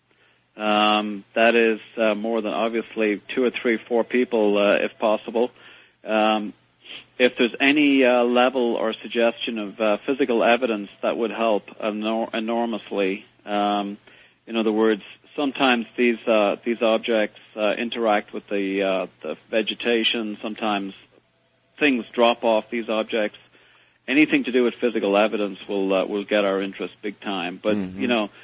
Um, that is uh, more than obviously two or three, four people, uh, if possible. Um, if there's any uh, level or suggestion of uh, physical evidence, that would help enor- enormously. Um, in other words, sometimes these uh, these objects uh, interact with the uh, the vegetation. Sometimes things drop off these objects. Anything to do with physical evidence will uh, will get our interest big time. But mm-hmm. you know.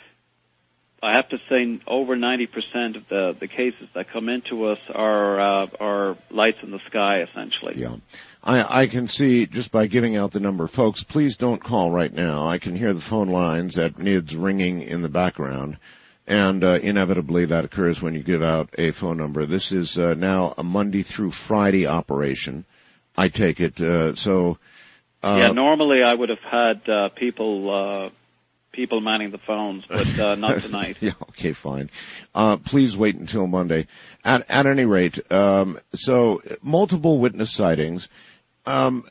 I have to say over ninety percent of the, the cases that come into us are uh, are lights in the sky, essentially. Yeah. I, I can see, just by giving out the number, folks, please don't call right now. I can hear the phone lines at N I D S ringing in the background, and uh, inevitably that occurs when you give out a phone number. This is uh, now a Monday through Friday operation, I take it. Uh, so. Uh, yeah, normally I would have had uh, people... Uh, people manning the phones, but uh, not tonight. Yeah, okay, fine. Uh, please wait until Monday. At, at any rate, um, so multiple witness sightings. Um,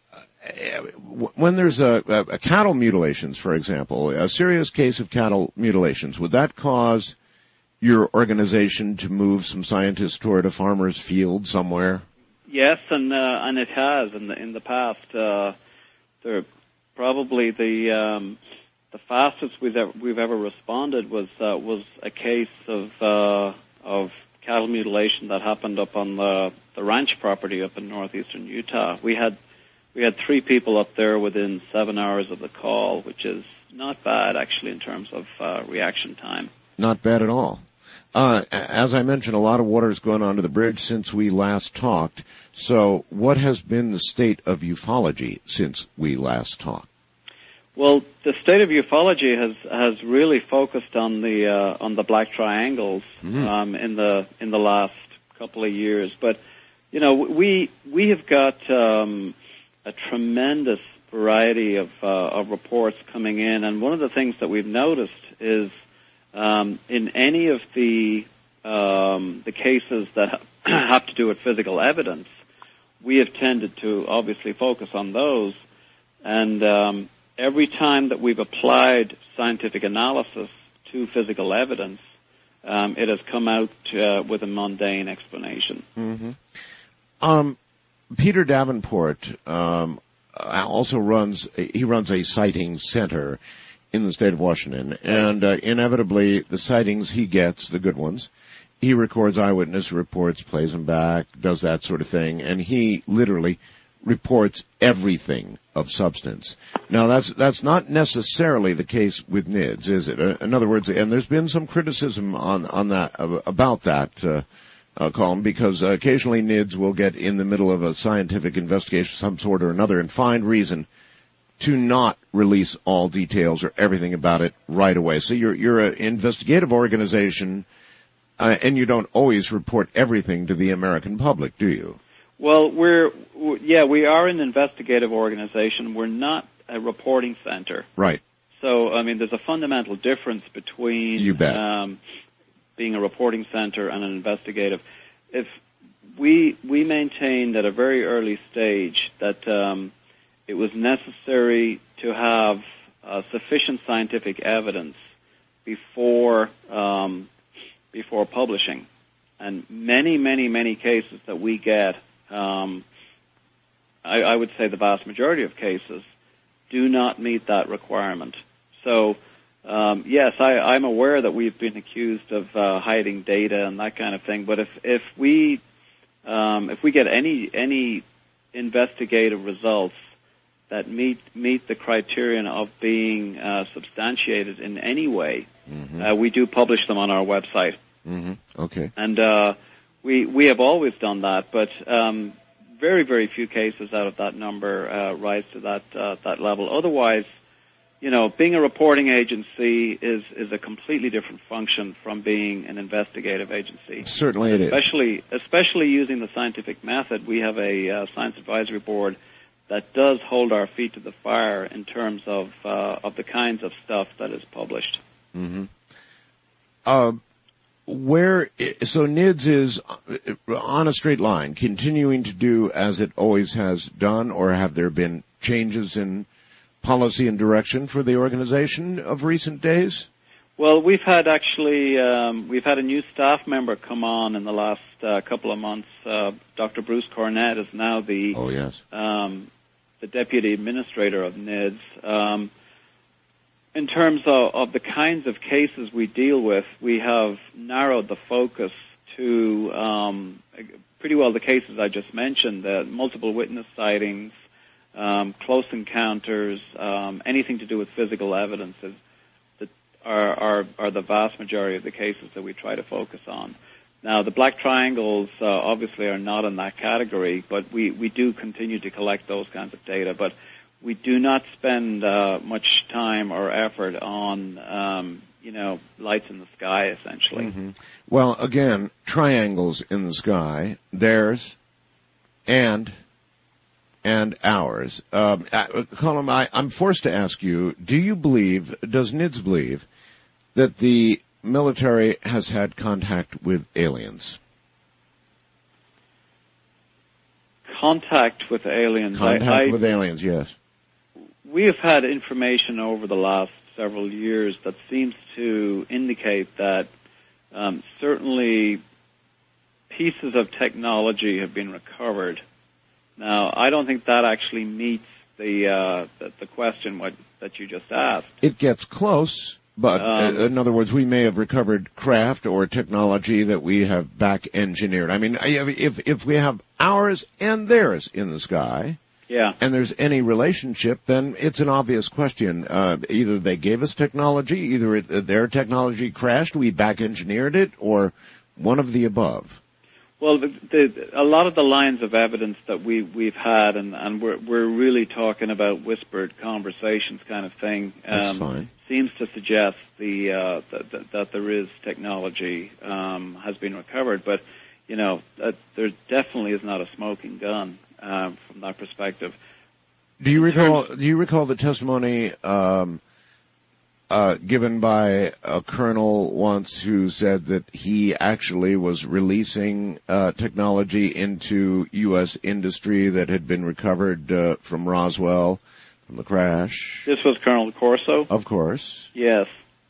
when there's a, a, a cattle mutilations, for example, a serious case of cattle mutilations, would that cause your organization to move some scientists toward a farmer's field somewhere? Yes, and uh, and it has in the in the past. Uh, there probably the um, The fastest we've ever, we've ever responded was uh, was a case of uh, of cattle mutilation that happened up on the the ranch property up in northeastern Utah. We had we had three people up there within seven hours of the call, which is not bad actually in terms of uh, reaction time. Not bad at all. Uh, as I mentioned, a lot of water has gone onto the bridge since we last talked. So, what has been the state of ufology since we last talked? Well, the state of ufology has has really focused on the uh, on the black triangles mm-hmm. um, in the in the last couple of years. But you know, we we have got um, a tremendous variety of, uh, of reports coming in, and one of the things that we've noticed is um, in any of the um, the cases that have to do with physical evidence, we have tended to obviously focus on those, and um, every time that we've applied scientific analysis to physical evidence, um, it has come out uh, with a mundane explanation. Mm-hmm. Um, Peter Davenport um, also runs, he runs a sighting center in the state of Washington, and uh, inevitably the sightings he gets, the good ones, he records eyewitness reports, plays them back, does that sort of thing, and he literally reports everything of substance. Now, that's that's not necessarily the case with N I D S, is it? Uh, in other words, and there's been some criticism on on that uh, about that uh, uh, column, because uh, occasionally N I D S will get in the middle of a scientific investigation of some sort or another and find reason to not release all details or everything about it right away. So you're you're an investigative organization. Uh, and you don't always report everything to the American public, do you? Well, we're, yeah, we are an investigative organization. We're not a reporting center. Right. So, I mean, there's a fundamental difference between you bet. Um, being a reporting center and an investigative. If we, we maintained at a very early stage that um, it was necessary to have uh, sufficient scientific evidence before um, before publishing. And many, many, many cases that we get, um, I, I would say the vast majority of cases, do not meet that requirement. So, um, yes, I, I'm aware that we've been accused of uh, hiding data and that kind of thing, but if, if we um, if we get any any investigative results that meet meet the criterion of being uh, substantiated in any way, mm-hmm. uh, we do publish them on our website. Mm-hmm. Okay. And uh, we we have always done that, but um, very very few cases out of that number uh, rise to that uh, that level. Otherwise, you know, being a reporting agency is is a completely different function from being an investigative agency. Certainly, it especially, is. Especially using the scientific method, we have a uh, science advisory board that does hold our feet to the fire in terms of uh, of the kinds of stuff that is published. Mm-hmm. Uh, where so N I D S is on a straight line, continuing to do as it always has done, or have there been changes in policy and direction for the organization of recent days? Well, we've had actually um, we've had a new staff member come on in the last uh, couple of months. Uh, Doctor Bruce Cornett is now the oh yes um, the deputy administrator of N I D S. Um, in terms of, of the kinds of cases we deal with, we have narrowed the focus to um, pretty well the cases I just mentioned: the multiple witness sightings, um, close encounters, um, anything to do with physical evidences. Are, are, are the vast majority of the cases that we try to focus on. Now, the black triangles uh, obviously are not in that category, but we, we do continue to collect those kinds of data. But we do not spend uh, much time or effort on, um, you know, lights in the sky, essentially. Mm-hmm. Well, again, triangles in the sky, theirs and and ours. Um, Colin, I, I'm forced to ask you, do you believe, does N I D S believe, that the military has had contact with aliens? Contact with aliens? Contact I, I, with aliens, yes. We have had information over the last several years that seems to indicate that um, certainly pieces of technology have been recovered. Now, I don't think that actually meets the uh, the, the question what, that you just asked. It gets close, but um, in other words, we may have recovered craft or technology that we have back engineered. I mean, if if we have ours and theirs in the sky, yeah, and there's any relationship, then it's an obvious question. Uh, either they gave us technology, either it, their technology crashed, we back engineered it, or one of the above. Well, the, the, a lot of the lines of evidence that we, we've had, and, and we're, we're really talking about whispered conversations kind of thing, um, fine. seems to suggest the, uh, that, that, that there is technology um, has been recovered. But, you know, that there definitely is not a smoking gun um, from that perspective. Do you recall? Do you recall the testimony um, uh, given by a colonel once who said that he actually was releasing uh, technology into U S industry that had been recovered uh, from Roswell, from the crash? This was Colonel Corso? Of course. Yes.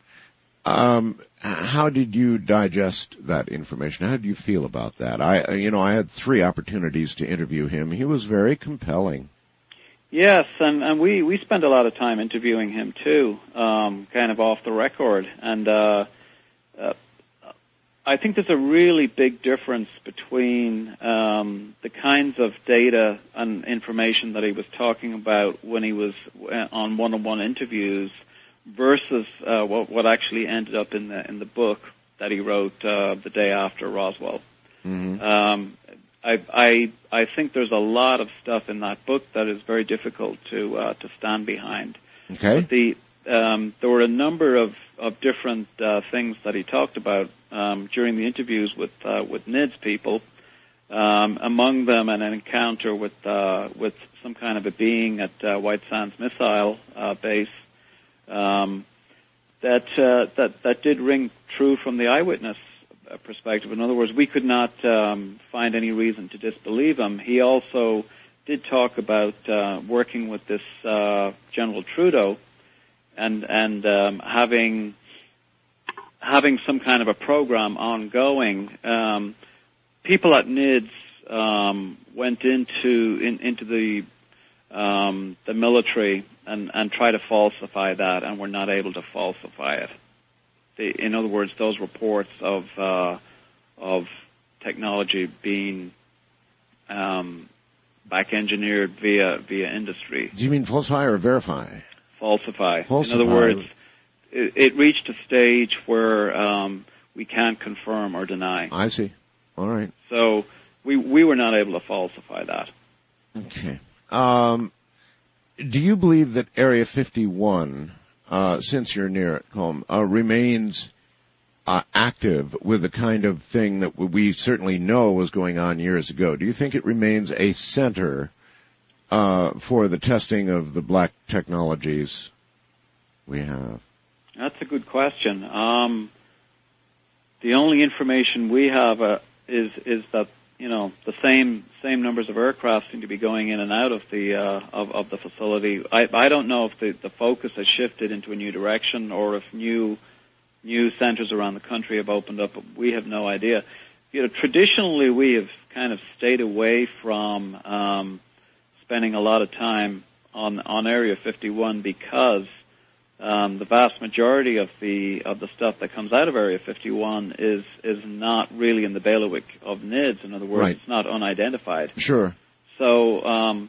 Um, how did you digest that information? How did you feel about that? I, you know, I had three opportunities to interview him. He was very compelling. Yes, and, and we, we spent a lot of time interviewing him too, um, kind of off the record. And uh, uh, I think there's a really big difference between um, the kinds of data and information that he was talking about when he was on one-on-one interviews versus uh, what, what actually ended up in the in the book that he wrote uh, the day after Roswell. Mm-hmm. Um, I, I I think there's a lot of stuff in that book that is very difficult to uh, to stand behind. Okay. But the um, there were a number of of different uh, things that he talked about um, during the interviews with uh, with N I D S people. Um, among them, an encounter with uh, with some kind of a being at uh, White Sands Missile uh, Base. Um, that uh, that that did ring true from the eyewitness perspective. In other words, we could not um, find any reason to disbelieve him. He also did talk about uh, working with this uh, General Trudeau and and um, having having some kind of a program ongoing. Um, people at N I D S um, went into in, into the um, the military and, and tried to falsify that, and were not able to falsify it. The, in other words, those reports of uh, of technology being um, back engineered via via industry. Do you mean falsify or verify? Falsify. Falsify. In other words, it, it reached a stage where um, we can't confirm or deny. I see. All right. So we we were not able to falsify that. Okay. Um, do you believe that Area fifty-one, uh, since you're near it, home, uh, remains uh, active with the kind of thing that we certainly know was going on years ago? Do you think it remains a center uh, for the testing of the black technologies we have? That's a good question. Um, the only information we have uh, is is that you know the same same numbers of aircraft seem to be going in and out of the uh, of, of the facility. I, I don't know if the, the focus has shifted into a new direction or if new new centers around the country have opened up. But we have no idea. You know, traditionally we have kind of stayed away from um, spending a lot of time on on Area fifty-one because Um, the vast majority of the of the stuff that comes out of Area fifty-one is is not really in the bailiwick of N I D S. In other words, right. It's not unidentified. Sure. So um,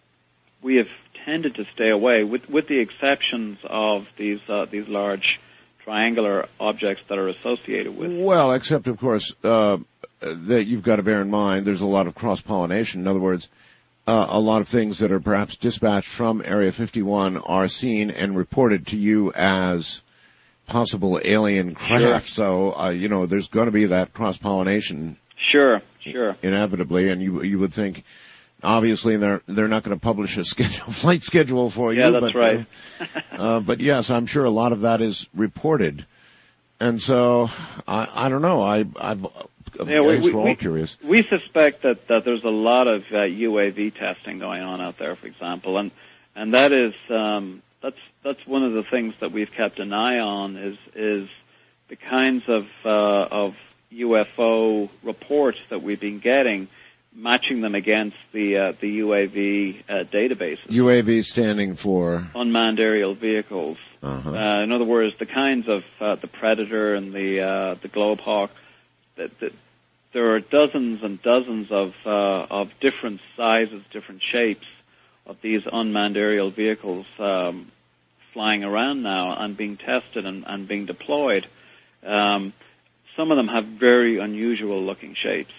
we have tended to stay away, with with the exceptions of these uh, these large triangular objects that are associated with. Well, except of course uh, that you've got to bear in mind there's a lot of cross pollination. In other words, Uh, a lot of things that are perhaps dispatched from Area fifty-one are seen and reported to you as possible alien craft. Sure. So, uh, you know, there's going to be that cross-pollination. Sure, sure. Inevitably, and you you would think, obviously, they're they're not going to publish a schedule, flight schedule for you. Yeah, that's but, right. uh, uh, but yes, I'm sure a lot of that is reported. And so, I, I don't know, I, I've, Yeah, we, we, we're all we, curious. We suspect that, that there's a lot of uh, U A V testing going on out there, for example, and and that is um, that's that's one of the things that we've kept an eye on is is the kinds of uh, of U F O reports that we've been getting, matching them against the uh, the U A V uh, databases. U A V standing for unmanned aerial vehicles. Uh-huh. Uh, in other words, the kinds of uh, the Predator and the uh, the Globehawk. That, that there are dozens and dozens of uh, of different sizes, different shapes of these unmanned aerial vehicles um, flying around now and being tested and, and being deployed. Um, some of them have very unusual looking shapes.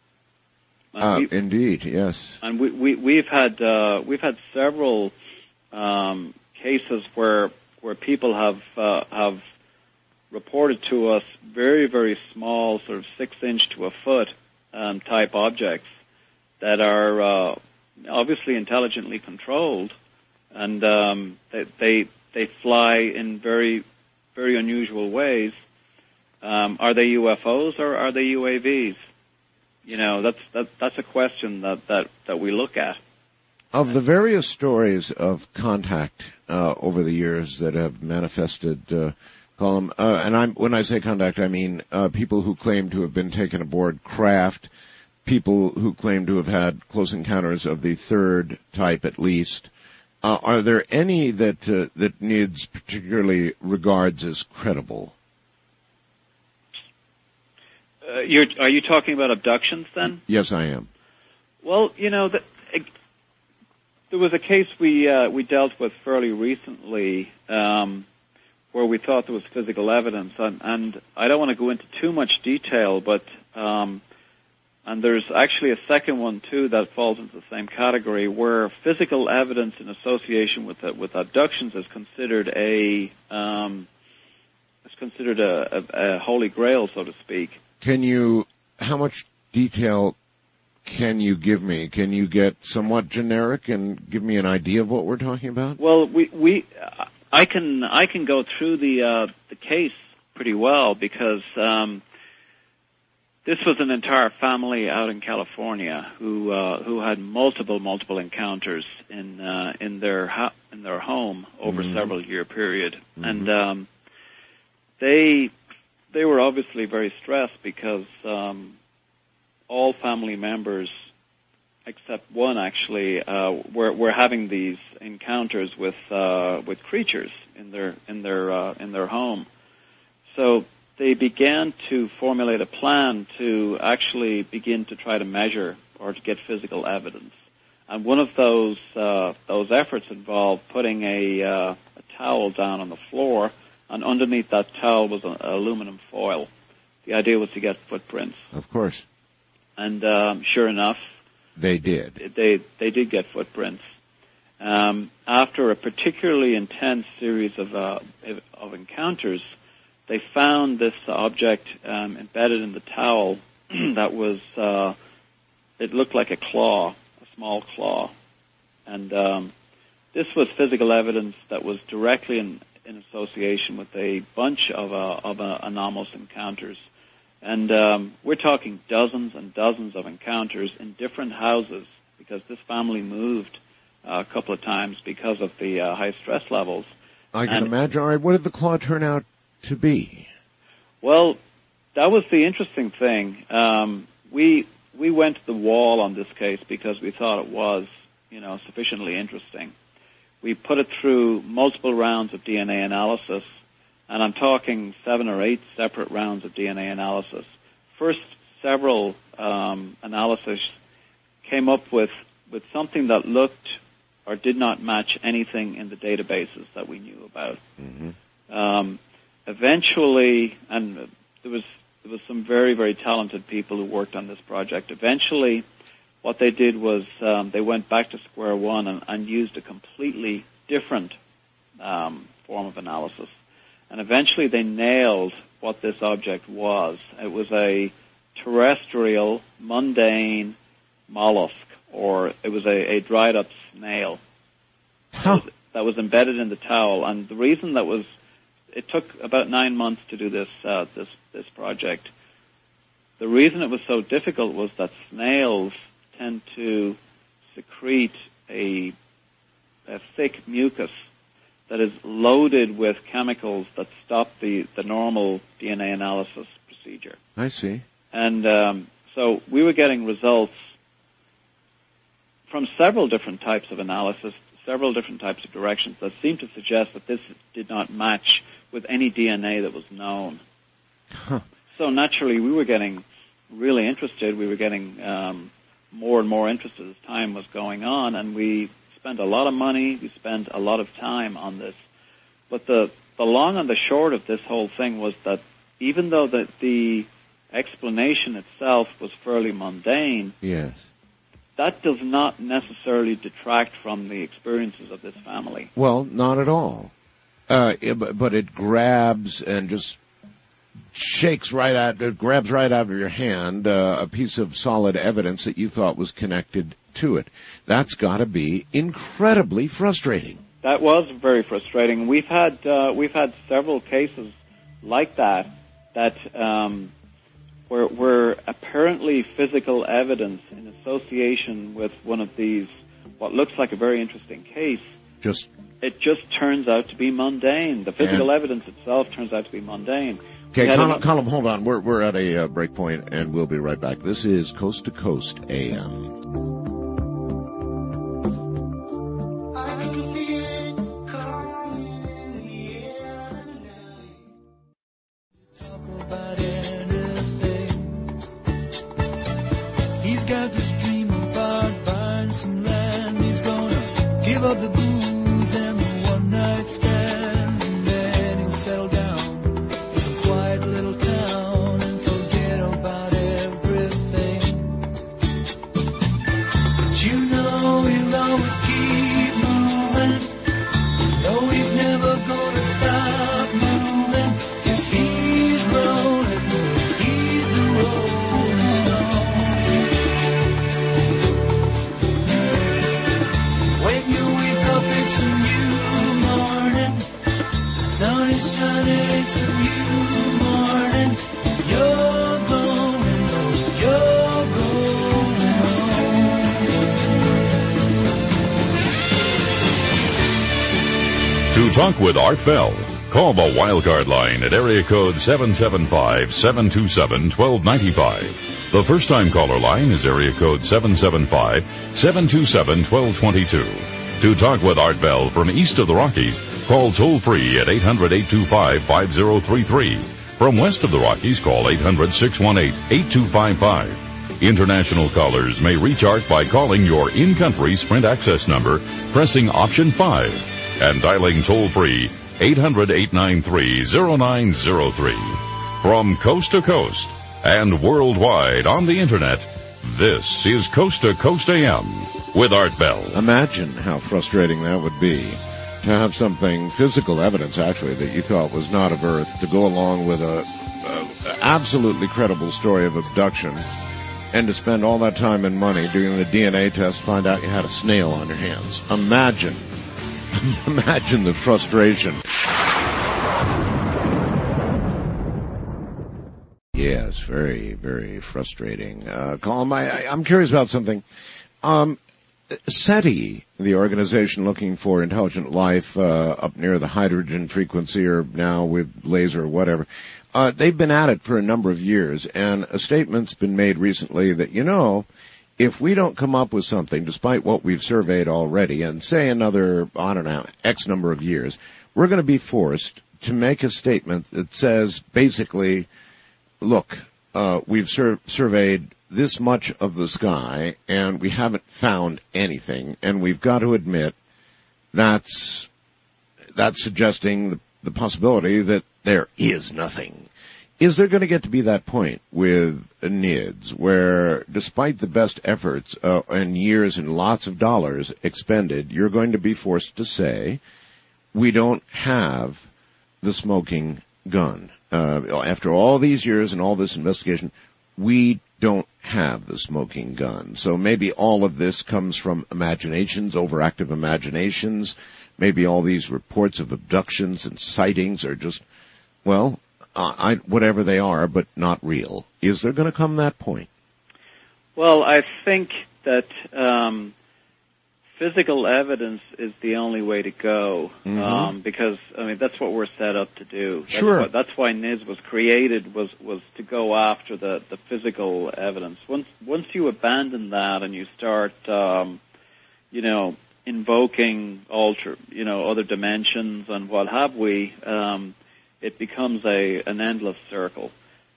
Uh, we, indeed, yes. And we, we we've had uh, we've had several um, cases where where people have uh, have reported to us very, very small, sort of six inch to a foot um, type objects that are uh, obviously intelligently controlled, and um, they, they they fly in very very unusual ways. Um, are they U F Os or are they U A Vs? You know, that's that, that's a question that, that, that we look at. Of the various stories of contact uh, over the years that have manifested, uh, Colm, uh, and I'm, when I say contact, I mean uh, people who claim to have been taken aboard craft, people who claim to have had close encounters of the third type at least. Uh, are there any that uh, that needs particularly regards as credible? Uh, you're, are you talking about abductions then? Yes, I am. Well, you know, the, uh, there was a case we uh, we dealt with fairly recently um, where we thought there was physical evidence, and, and I don't want to go into too much detail, but um, and there's actually a second one too that falls into the same category, where physical evidence in association with uh, with abductions is considered a um, is considered a, a, a holy grail, so to speak. Can you, how much detail can you give me? Can you get somewhat generic and give me an idea of what we're talking about? Well, we, we, I can, I can go through the, uh, the case pretty well because, um, this was an entire family out in California who, uh, who had multiple, multiple encounters in, uh, in their, ho- in their home over Mm-hmm. a several year period. Mm-hmm. And, um, they, They were obviously very stressed because um, all family members, except one actually, uh, were were having these encounters with uh, with creatures in their in their uh, in their home. So they began to formulate a plan to actually begin to try to measure or to get physical evidence. And one of those uh, those efforts involved putting a, uh, a towel down on the floor. And underneath that towel was an aluminum foil. The idea was to get footprints. Of course. And um, sure enough, they did. They they did get footprints. Um, after a particularly intense series of uh, of encounters, they found this object um, embedded in the towel that was uh, it looked like a claw, a small claw, and um, this was physical evidence that was directly in. in association with a bunch of, uh, of uh, anomalous encounters. And um, we're talking dozens and dozens of encounters in different houses because this family moved uh, a couple of times because of the uh, high stress levels. I can and, imagine. All right, what did the claw turn out to be? Well, that was the interesting thing. Um, we we went to the wall on this case because we thought it was, you know, sufficiently interesting. We put it through multiple rounds of D N A analysis, and I'm talking seven or eight separate rounds of D N A analysis. First several um, analyses came up with, with something that looked or did not match anything in the databases that we knew about. Mm-hmm. Um, eventually, and there was there was some very, very talented people who worked on this project. Eventually, what they did was um, they went back to square one and, and used a completely different um, form of analysis. And eventually they nailed what this object was. It was a terrestrial, mundane mollusk, or it was a, a dried-up snail huh. that, was, that was embedded in the towel. And the reason that was, it took about nine months to do this uh, this this project. The reason it was so difficult was that snails tend to secrete a, a thick mucus that is loaded with chemicals that stop the, the normal D N A analysis procedure. I see. And um, so we were getting results from several different types of analysis, several different types of directions that seemed to suggest that this did not match with any D N A that was known. Huh. So naturally we were getting really interested. We were getting um, more and more interested as time was going on, and we spent a lot of money, we spent a lot of time on this. But the, the long and the short of this whole thing was that even though the, the explanation itself was fairly mundane, yes, that does not necessarily detract from the experiences of this family. Well, not at all. Uh, it, but it grabs and just shakes right out, it grabs right out of your hand uh, a piece of solid evidence that you thought was connected to it. That's got to be incredibly frustrating. That was very frustrating. We've had uh, we've had several cases like that that um, where, where apparently physical evidence in association with one of these, what looks like a very interesting case, just it just turns out to be mundane. The physical yeah. evidence itself turns out to be mundane. Okay, Colin, Colin, hold on. We're we're at a uh, break point, and we'll be right back. This is Coast to Coast A M. Got this dream about buying some land. He's gonna give up the booze and the one night stands, and then he'll settle down in some quiet little town and forget about everything. But you know he'll always keep moving, you know he's never gonna stop moving, 'cause he's rolling, he's the rolling stone. It's a new morning, the sun is shining, it's a new morning, you're going, you're going home. To talk with Art Bell, call the Wildcard line at area code seven seven five, seven two seven, one two nine five. The first-time caller line is area code seven seven five, seven two seven, one two two two. To talk with Art Bell from east of the Rockies, call toll-free at eight hundred, eight two five, five zero three three. From west of the Rockies, call eight hundred, six one eight, eight two five five. International callers may reach Art by calling your in-country Sprint access number, pressing option five, and dialing toll-free eight hundred, eight nine three, zero nine zero three. From coast to coast and worldwide on the Internet, this is Coast to Coast A M with Art Bell. Imagine how frustrating that would be to have something, physical evidence actually, that you thought was not of Earth, to go along with a, a absolutely credible story of abduction, and to spend all that time and money doing the D N A test, find out you had a snail on your hands. Imagine. Imagine the frustration. Yes, very, very frustrating. Uh, Colin, I, I'm curious about something. Um, SETI, the organization looking for intelligent life uh, up near the hydrogen frequency, or now with laser or whatever, uh, they've been at it for a number of years, and a statement's been made recently that, you know, if we don't come up with something, despite what we've surveyed already, and say another, I don't know, X number of years, we're going to be forced to make a statement that says, basically, look, uh, we've sur- surveyed this much of the sky, and we haven't found anything, and we've got to admit that's that's suggesting the, the possibility that there is nothing. Is there going to get to be that point with N I D S where, despite the best efforts uh, and years and lots of dollars expended, you're going to be forced to say, we don't have the smoking gun? Uh, after all these years and all this investigation, we don't have the smoking gun. So maybe all of this comes from imaginations, overactive imaginations. Maybe all these reports of abductions and sightings are just, well, uh, I, whatever they are, but not real. Is there going to come that point? Well, I think that um, physical evidence is the only way to go, mm-hmm. um, because I mean that's what we're set up to do. That's sure. What, that's why N I D S was created, was was to go after the the physical evidence. Once once you abandon that and you start, um, you know, invoking alter, you know, other dimensions and what have we, um, it becomes a an endless circle.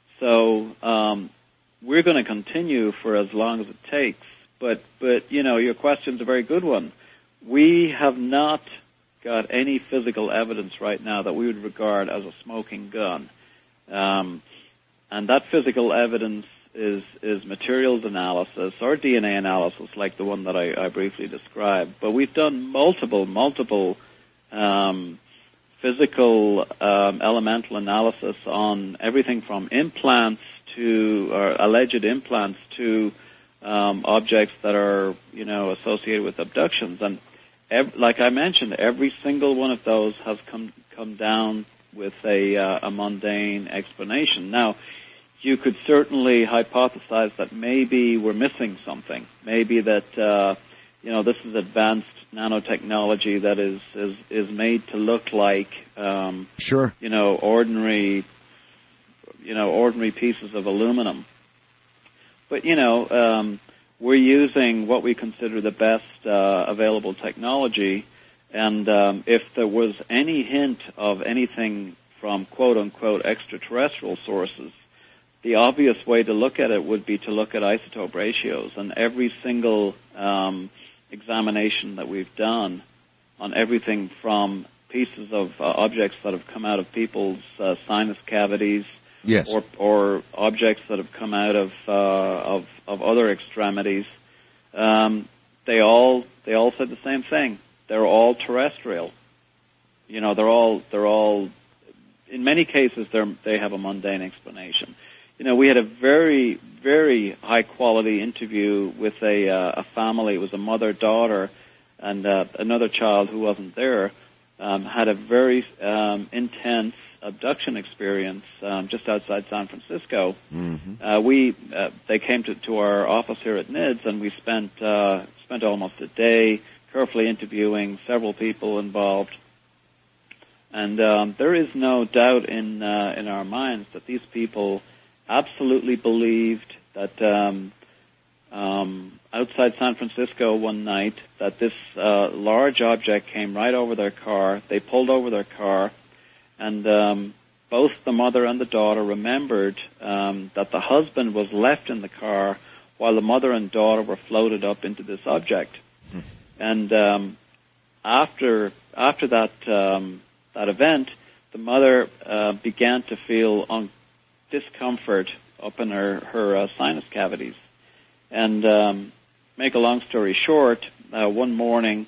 So um, we're going to continue for as long as it takes. But, but, you know, your question's a very good one. We have not got any physical evidence right now that we would regard as a smoking gun. Um, and that physical evidence is, is materials analysis or D N A analysis like the one that I, I briefly described. But we've done multiple, multiple, um, physical um, elemental analysis on everything from implants to, or alleged implants to um, objects that are, you know, associated with abductions. And ev- like I mentioned, every single one of those has come come down with a, uh, a mundane explanation. Now, you could certainly hypothesize that maybe we're missing something. Maybe that, uh, you know, this is advanced nanotechnology that is, is, is made to look like, um, sure, you know, ordinary, you know, ordinary pieces of aluminum. But, you know, um, we're using what we consider the best, uh, available technology. And, um, if there was any hint of anything from quote unquote extraterrestrial sources, the obvious way to look at it would be to look at isotope ratios, and every single um, examination that we've done on everything from pieces of uh, objects that have come out of people's uh, sinus cavities, yes, or, or objects that have come out of uh, of, of other extremities, um, they all they all said the same thing. They're all terrestrial. You know, they're all they're all. In many cases, they they have a mundane explanation. You know, we had a very, very high-quality interview with a, uh, a family. It was a mother-daughter, and uh, another child who wasn't there um, had a very um, intense abduction experience um, just outside San Francisco. Mm-hmm. Uh, we uh, they came to, to our office here at N I D S, and we spent uh, spent almost a day carefully interviewing several people involved. And um, there is no doubt in uh, in our minds that these people absolutely believed that um, um, outside San Francisco one night that this uh, large object came right over their car. They pulled over their car, and um, both the mother and the daughter remembered um, that the husband was left in the car while the mother and daughter were floated up into this object. Hmm. And um, after after that um, that event, the mother uh, began to feel un- discomfort up in her, her uh, sinus cavities. And um, make a long story short, uh, one morning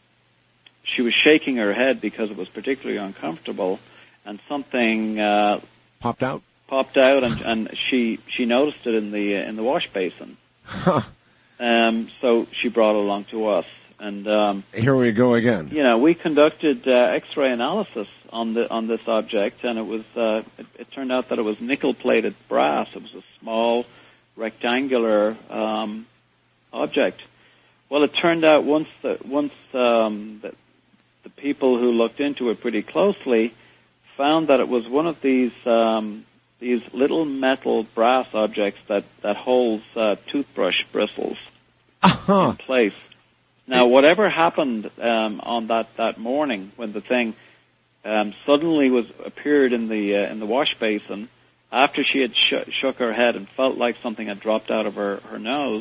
she was shaking her head because it was particularly uncomfortable, and something uh, popped out. Popped out, and, and she she noticed it in the uh, in the wash basin. Huh. Um, so she brought it along to us, and um, here we go again. You know, we conducted uh, X-ray analysis on the on this object, and it was uh, it, it turned out that it was nickel-plated brass. It was a small, rectangular um, object. Well, it turned out once the once um, the, the people who looked into it pretty closely found that it was one of these um, these little metal brass objects that that holds uh, toothbrush bristles uh-huh. in place. Now, whatever happened um, on that that morning when the thing Um, suddenly was appeared in the uh, in the wash basin after she had sh- shook her head and felt like something had dropped out of her her nose.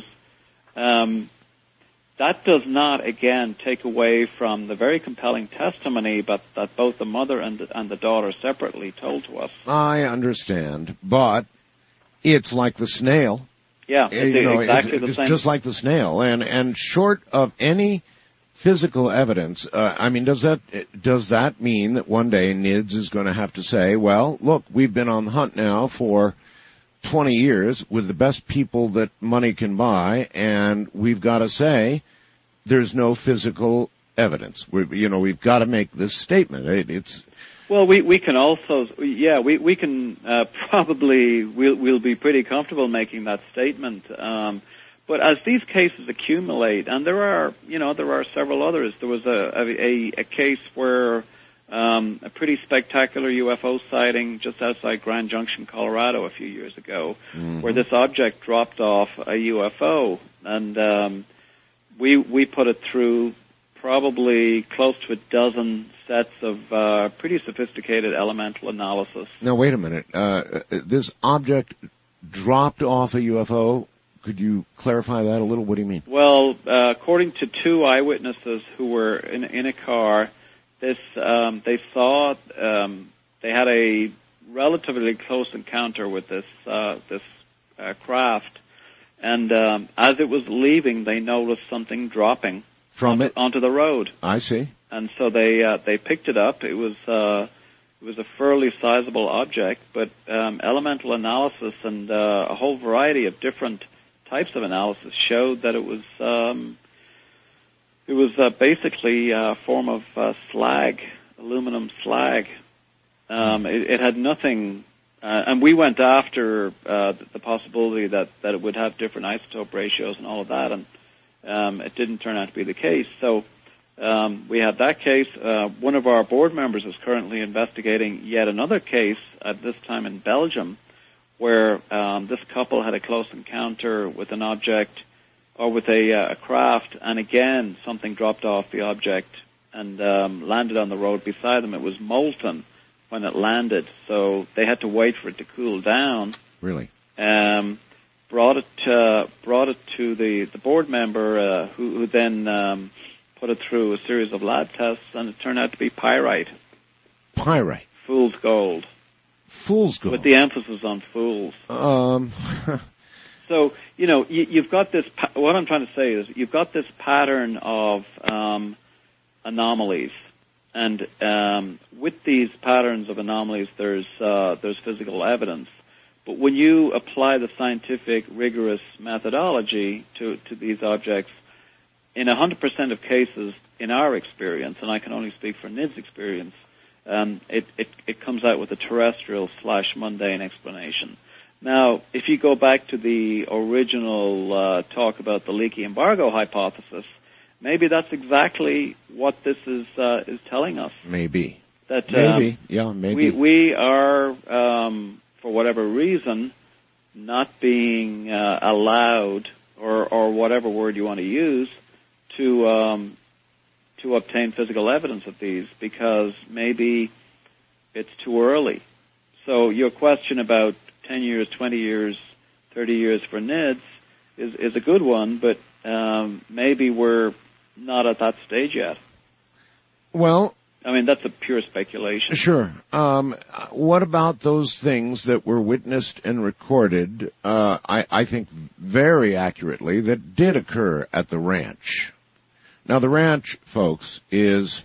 Um, that does not again take away from the very compelling testimony, but that both the mother and the, and the daughter separately told to us. I understand, but it's like the snail. Yeah, it's you know, exactly it's, the it's same. Just like the snail, and and short of any physical evidence, uh, I mean, does that does that mean that one day N I D S is going to have to say, well, look, we've been on the hunt now for twenty years with the best people that money can buy, and we've got to say there's no physical evidence. We, you know, we've got to make this statement. It, it's well, we we can also, yeah, we we can uh, probably we'll we'll be pretty comfortable making that statement. Um, But as these cases accumulate, and there are, you know, there are several others. There was a a, a case where um, a pretty spectacular U F O sighting just outside Grand Junction, Colorado, a few years ago, mm-hmm. where this object dropped off a U F O, and um, we we put it through probably close to a dozen sets of uh, pretty sophisticated elemental analysis. Now, wait a minute. Uh, this object dropped off a U F O. Could you clarify that a little? What do you mean? Well, uh, according to two eyewitnesses who were in, in a car, this um, they saw um, they had a relatively close encounter with this uh, this uh, craft, and um, as it was leaving, they noticed something dropping from onto, it onto the road. I see. And so they uh, they picked it up. It was uh, it was a fairly sizable object, but um, elemental analysis and uh, a whole variety of different types of analysis showed that it was um, it was uh, basically a form of uh, slag, aluminum slag. Um, it, it had nothing, uh, and we went after uh, the possibility that, that it would have different isotope ratios and all of that, and um, it didn't turn out to be the case. So um, we had that case. Uh, one of our board members is currently investigating yet another case, at this time in Belgium, where um, this couple had a close encounter with an object or with a, uh, a craft, and again something dropped off the object and um, landed on the road beside them. It was molten when it landed, so they had to wait for it to cool down. Really? Um, brought it uh, brought it to the, the board member, uh, who, who then um, put it through a series of lab tests, and it turned out to be pyrite. Pyrite? Fool's gold. Fool's gold? With the emphasis on fools. Um... So, you know, you, you've got this, what I'm trying to say is you've got this pattern of um, anomalies. And um, with these patterns of anomalies, there's uh, there's physical evidence. But when you apply the scientific, rigorous methodology to, to these objects, in one hundred percent of cases, in our experience, and I can only speak for N I D's experience, um, it, it, it comes out with a terrestrial slash mundane explanation. Now, if you go back to the original uh, talk about the leaky embargo hypothesis, maybe that's exactly what this is uh, is telling us. Maybe. That maybe, um, yeah, maybe. We, we are, um, for whatever reason, not being uh, allowed, or, or whatever word you want to use, to um, to obtain physical evidence of these, because maybe it's too early. So your question about ten years, twenty years, thirty years for N I Ds is, is a good one, but um, maybe we're not at that stage yet. Well, I mean, that's a pure speculation. Sure. Um, what about those things that were witnessed and recorded, uh, I, I think very accurately, that did occur at the ranch? Now, the ranch, folks, is...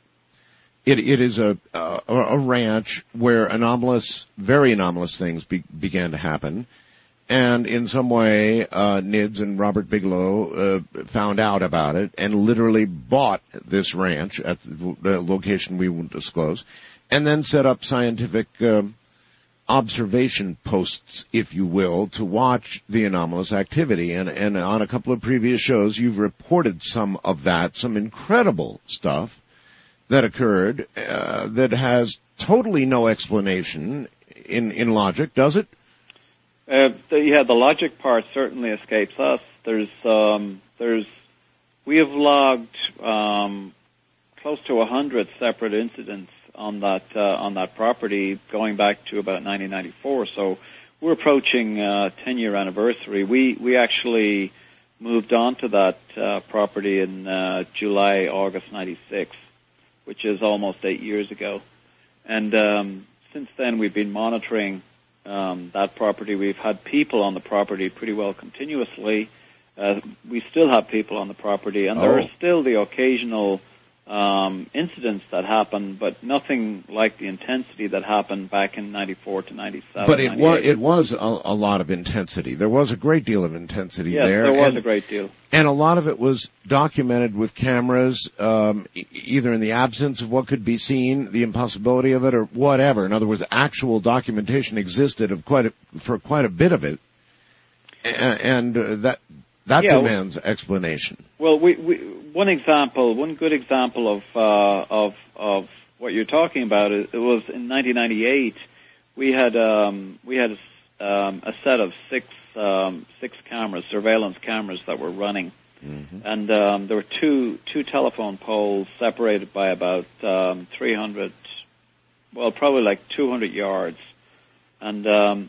It, it is a, a, a ranch where anomalous, very anomalous things be, began to happen. And in some way, uh, N I D S and Robert Bigelow uh, found out about it and literally bought this ranch at the, the location we won't disclose, and then set up scientific um, observation posts, if you will, to watch the anomalous activity. And, and on a couple of previous shows, you've reported some of that, some incredible stuff that occurred, uh, that has totally no explanation in, in logic, does it? Uh, the, yeah, the logic part certainly escapes us. There's, um, there's, we have logged, um, close to a hundred separate incidents on that, uh, on that property going back to about nineteen ninety-four. So we're approaching, uh, ten year anniversary. We, we actually moved on to that, uh, property in, uh, July, August ninety-six. Which is almost eight years ago. And um, since then, we've been monitoring um, that property. We've had people on the property pretty well continuously. Uh, we still have people on the property, and oh. there are still the occasional um, incidents that happen, but nothing like the intensity that happened back in ninety-four to ninety-seven. But it was it was a, a lot of intensity. There was a great deal of intensity yes, there. there was and, a great deal. And a lot of it was documented with cameras, um, e- either in the absence of what could be seen, the impossibility of it, or whatever. In other words, actual documentation existed of quite a, for quite a bit of it, and, and uh, that that yeah, demands explanation. Well, we, we, one example, one good example of uh, of of what you're talking about, it was in nineteen ninety-eight. We had um, we had a, um, a set of six um, six cameras, surveillance cameras that were running, mm-hmm. and um, there were two two telephone poles separated by about um, three hundred, well, probably like two hundred yards, and um,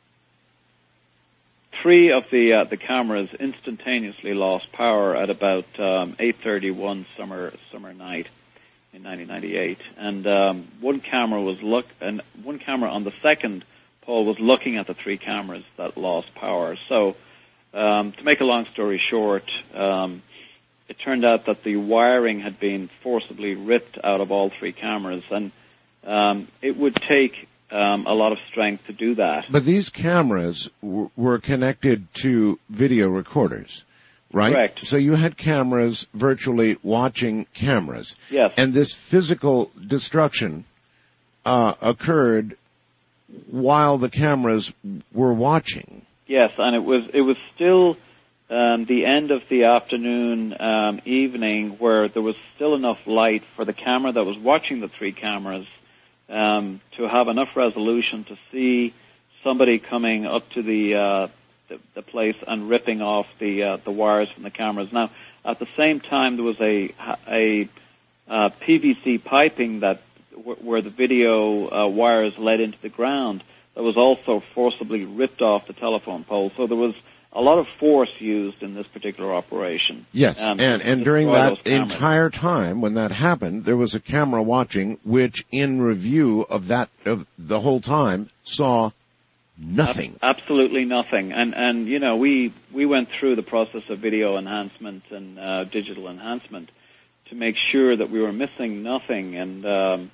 three of the uh, the cameras instantaneously lost power at about um, eight thirty one summer summer night in nineteen ninety-eight, and um, one camera was look and one camera on the second pole was looking at the three cameras that lost power. So, um, to make a long story short, um, it turned out that the wiring had been forcibly ripped out of all three cameras, and um, it would take um, a lot of strength to do that. But these cameras w- were connected to video recorders, right? Correct. So you had cameras virtually watching cameras. Yes. And this physical destruction uh, occurred while the cameras were watching. Yes, and it was it was still um, the end of the afternoon, um, evening, where there was still enough light for the camera that was watching the three cameras um, to have enough resolution to see somebody coming up to the uh, the, the place and ripping off the uh, the wires from the cameras. Now, at the same time, there was a a, a P V C piping that where the video uh, wires led into the ground that was also forcibly ripped off the telephone pole. So there was a lot of force used in this particular operation. Yes, um, and, to and during destroy that those cameras. entire time when that happened, there was a camera watching which, in review of that, of the whole time, saw nothing. Absolutely nothing. And, and you know, we, we went through the process of video enhancement and uh, digital enhancement to make sure that we were missing nothing. And, um,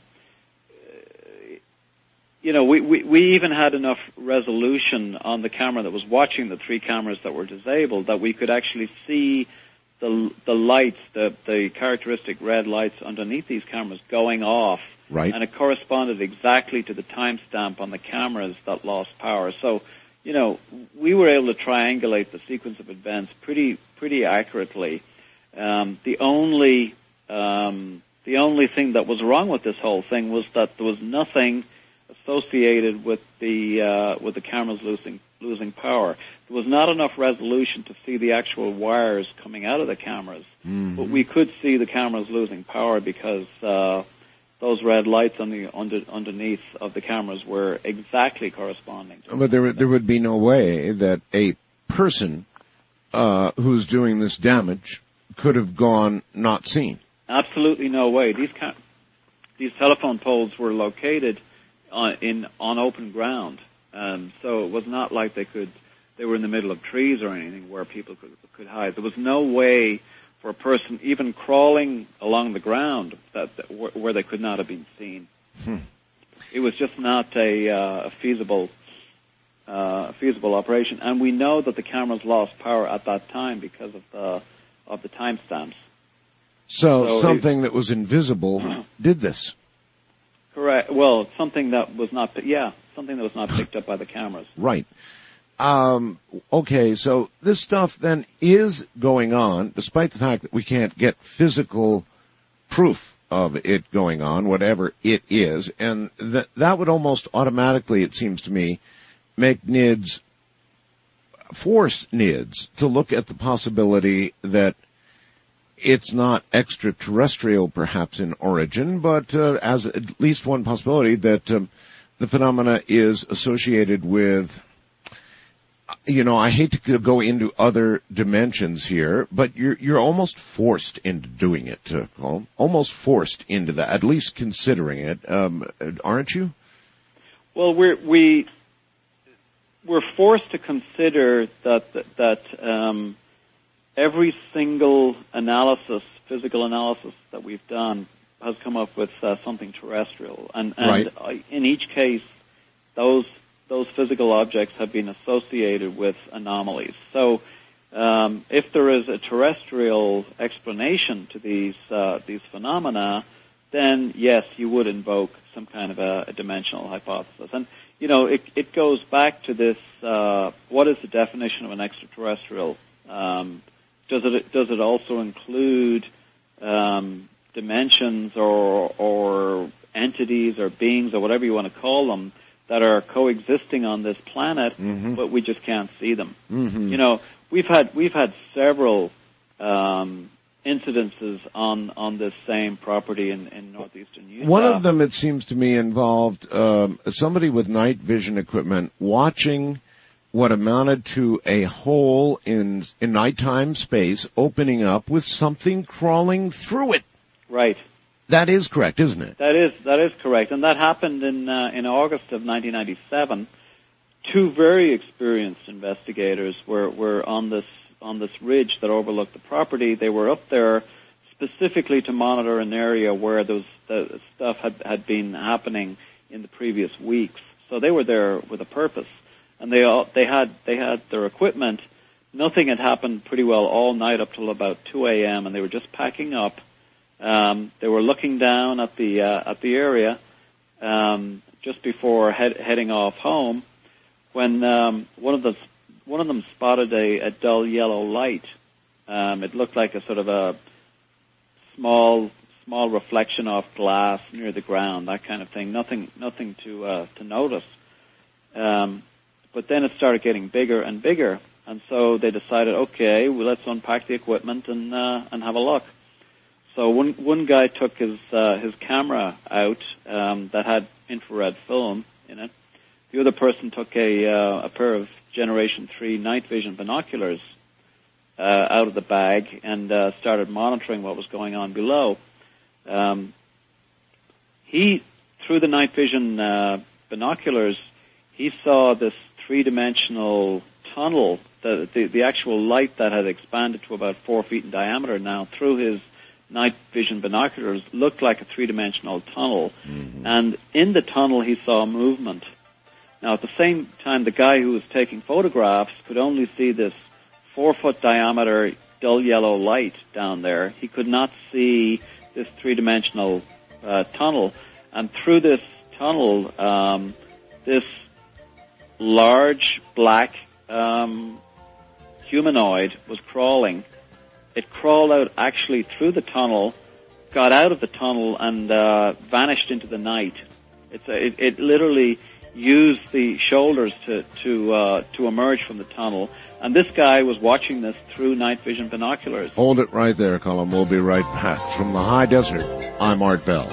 you know, we, we, we even had enough resolution on the camera that was watching the three cameras that were disabled that we could actually see the the lights, the, the characteristic red lights underneath these cameras going off. Right. And it corresponded exactly to the timestamp on the cameras that lost power. So, you know, we were able to triangulate the sequence of events pretty pretty accurately. Um, the only um, the only thing that was wrong with this whole thing was that there was nothing associated with the uh, with the cameras losing losing power. There was not enough resolution to see the actual wires coming out of the cameras, mm-hmm. but we could see the cameras losing power because uh, those red lights on the under, underneath of the cameras were exactly corresponding to But there there would be no way that a person uh, who's doing this damage could have gone not seen. Absolutely no way. These ca- these telephone poles were located on, in on open ground, um, so it was not like they could they were in the middle of trees or anything where people could could hide. There was no way for a person even crawling along the ground that, that where they could not have been seen. Hmm. It was just not a, uh, a feasible uh, feasible operation, and we know that the cameras lost power at that time because of the of the timestamps. So, So something that was invisible did this. Correct. Well, something that was not, yeah, something that was not picked up by the cameras. Right. Um, okay, so this stuff then is going on, despite the fact that we can't get physical proof of it going on, whatever it is, and that that would almost automatically, it seems to me, make N I D S, force N I D S to look at the possibility that it's not extraterrestrial, perhaps, in origin, but uh, as at least one possibility that um, the phenomena is associated with, you know, I hate to go into other dimensions here, but you're you're almost forced into doing it, uh, Colm. Almost forced into that, at least considering it, um, aren't you? Well, we're we we're forced to consider that that, that um, every single analysis, physical analysis that we've done, has come up with uh, something terrestrial, and, and right. in each case, those those physical objects have been associated with anomalies. So, um, if there is a terrestrial explanation to these uh, these phenomena, then yes, you would invoke some kind of a, a dimensional hypothesis. And you know, it, it goes back to this: uh, what is the definition of an extraterrestrial? Um, does it does it also include um, dimensions or or entities or beings or whatever you want to call them that are coexisting on this planet, mm-hmm. but we just can't see them? Mm-hmm. You know, we've had we've had several um, incidences on on this same property in, in northeastern Utah. One of them, it seems to me, involved um, somebody with night vision equipment watching what amounted to a hole in in nighttime space opening up with something crawling through it. Right. That is correct, isn't it? That is that is correct, and that happened in uh, in August of nineteen ninety-seven. Two very experienced investigators were were on this on this ridge that overlooked the property. They were up there specifically to monitor an area where those the stuff had, had been happening in the previous weeks. So they were there with a purpose, and they all, they had they had their equipment. Nothing had happened pretty well all night up till about two a.m. and they were just packing up. Um, they were looking down at the uh, at the area um, just before head, heading off home, when um, one of the one of them spotted a, a dull yellow light. Um, it looked like a sort of a small small reflection off glass near the ground, that kind of thing. Nothing nothing to uh, to notice. Um, but then it started getting bigger and bigger, and so they decided, okay, well, let's unpack the equipment and uh, and have a look. So one one guy took his uh, his camera out um, that had infrared film in it. The other person took a uh, a pair of Generation three night vision binoculars uh, out of the bag and uh, started monitoring what was going on below. Um, he, through the night vision uh, binoculars, he saw this three-dimensional tunnel, the, the the actual light that had expanded to about four feet in diameter now through his night vision binoculars looked like a three-dimensional tunnel. Mm-hmm. And in the tunnel he saw movement. Now at the same time, the guy who was taking photographs could only see this four-foot diameter dull yellow light down there. He could not see this three-dimensional uh, tunnel. And through this tunnel, um, this large black um, humanoid was crawling. It crawled out actually through the tunnel, got out of the tunnel, and uh, vanished into the night. It's a, it, it literally used the shoulders to to uh, to emerge from the tunnel. And this guy was watching this through night vision binoculars. Hold it right there, Colin. We'll be right back. From the high desert, I'm Art Bell.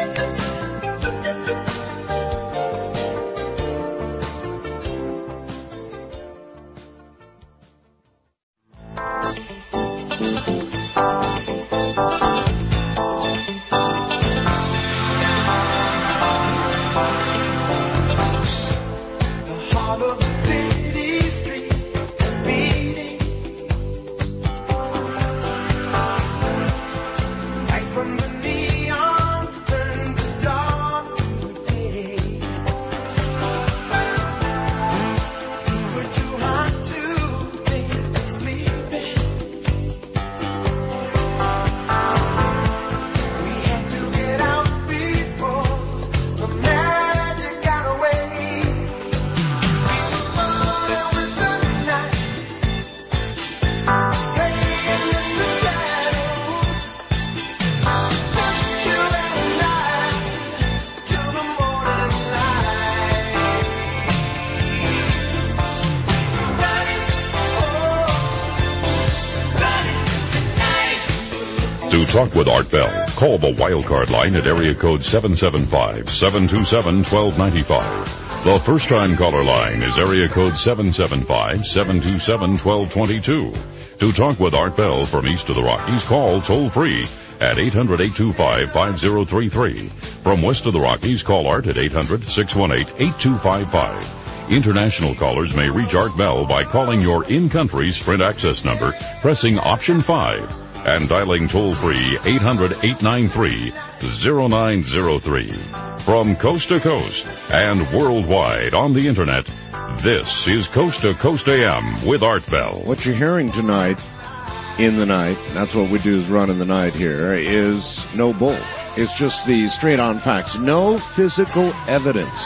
To talk with Art Bell, call the Wildcard line at area code seven seven five, seven two seven, one two nine five. The first-time caller line is area code seven seven five, seven two seven, one two two two. To talk with Art Bell from east of the Rockies, call toll-free at eight hundred, eight two five, five zero three three. From west of the Rockies, call Art at eight hundred, six one eight, eight two five five. International callers may reach Art Bell by calling your in-country Sprint access number, pressing option five, and dialing toll-free eight hundred, eight nine three, zero nine zero three. From coast to coast and worldwide on the Internet, this is Coast to Coast A M with Art Bell. What you're hearing tonight, in the night, that's what we do is run in the night here, is no bull. It's just the straight-on facts. No physical evidence.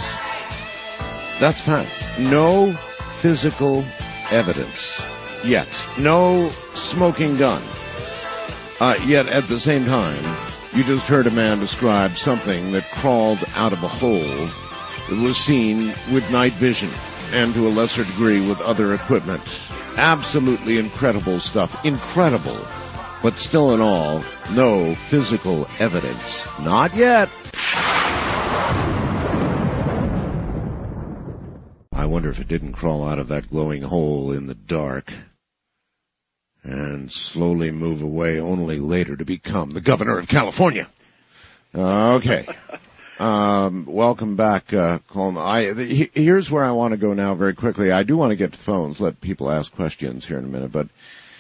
That's fact. No physical evidence yet. No smoking gun. Uh, yet at the same time, you just heard a man describe something that crawled out of a hole that was seen with night vision and to a lesser degree with other equipment. Absolutely incredible stuff. Incredible. But still in all, no physical evidence. Not yet. I wonder if it didn't crawl out of that glowing hole in the dark and slowly move away only later to become the governor of California. Uh, okay. Um, welcome back, uh, Colin. I, the, here's where I want to go now very quickly. I do want to get to phones, let people ask questions here in a minute, but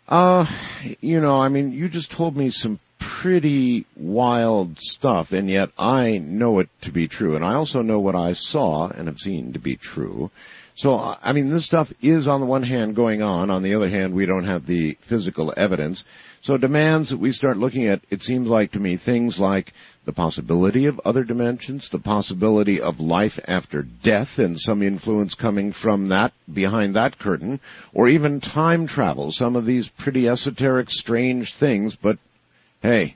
Uh, you know, I mean, you just told me some pretty wild stuff, and yet I know it to be true. And I also know what I saw and have seen to be true. So, I mean, this stuff is on the one hand going on. On the other hand, we don't have the physical evidence. So it demands that we start looking at, it seems like to me, things like the possibility of other dimensions, the possibility of life after death and some influence coming from that, behind that curtain, or even time travel. Some of these pretty esoteric, strange things, but hey,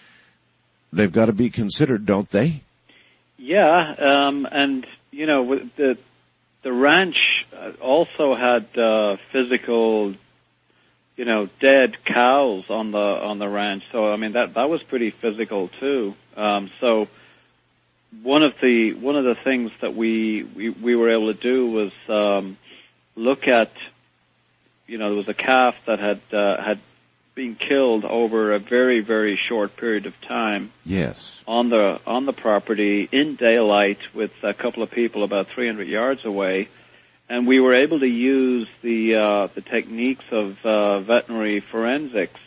they've got to be considered, don't they? Yeah, um, and, you know, with the the ranch also had uh, physical, you know, dead cows on the on the ranch. So I mean that that was pretty physical too. Um, so one of the one of the things that we we, we were able to do was um, look at, you know, there was a calf that had uh, had been killed over a very very short period of time. Yes. On the on the property in daylight with a couple of people about three hundred yards away. And we were able to use the uh, the techniques of uh, veterinary forensics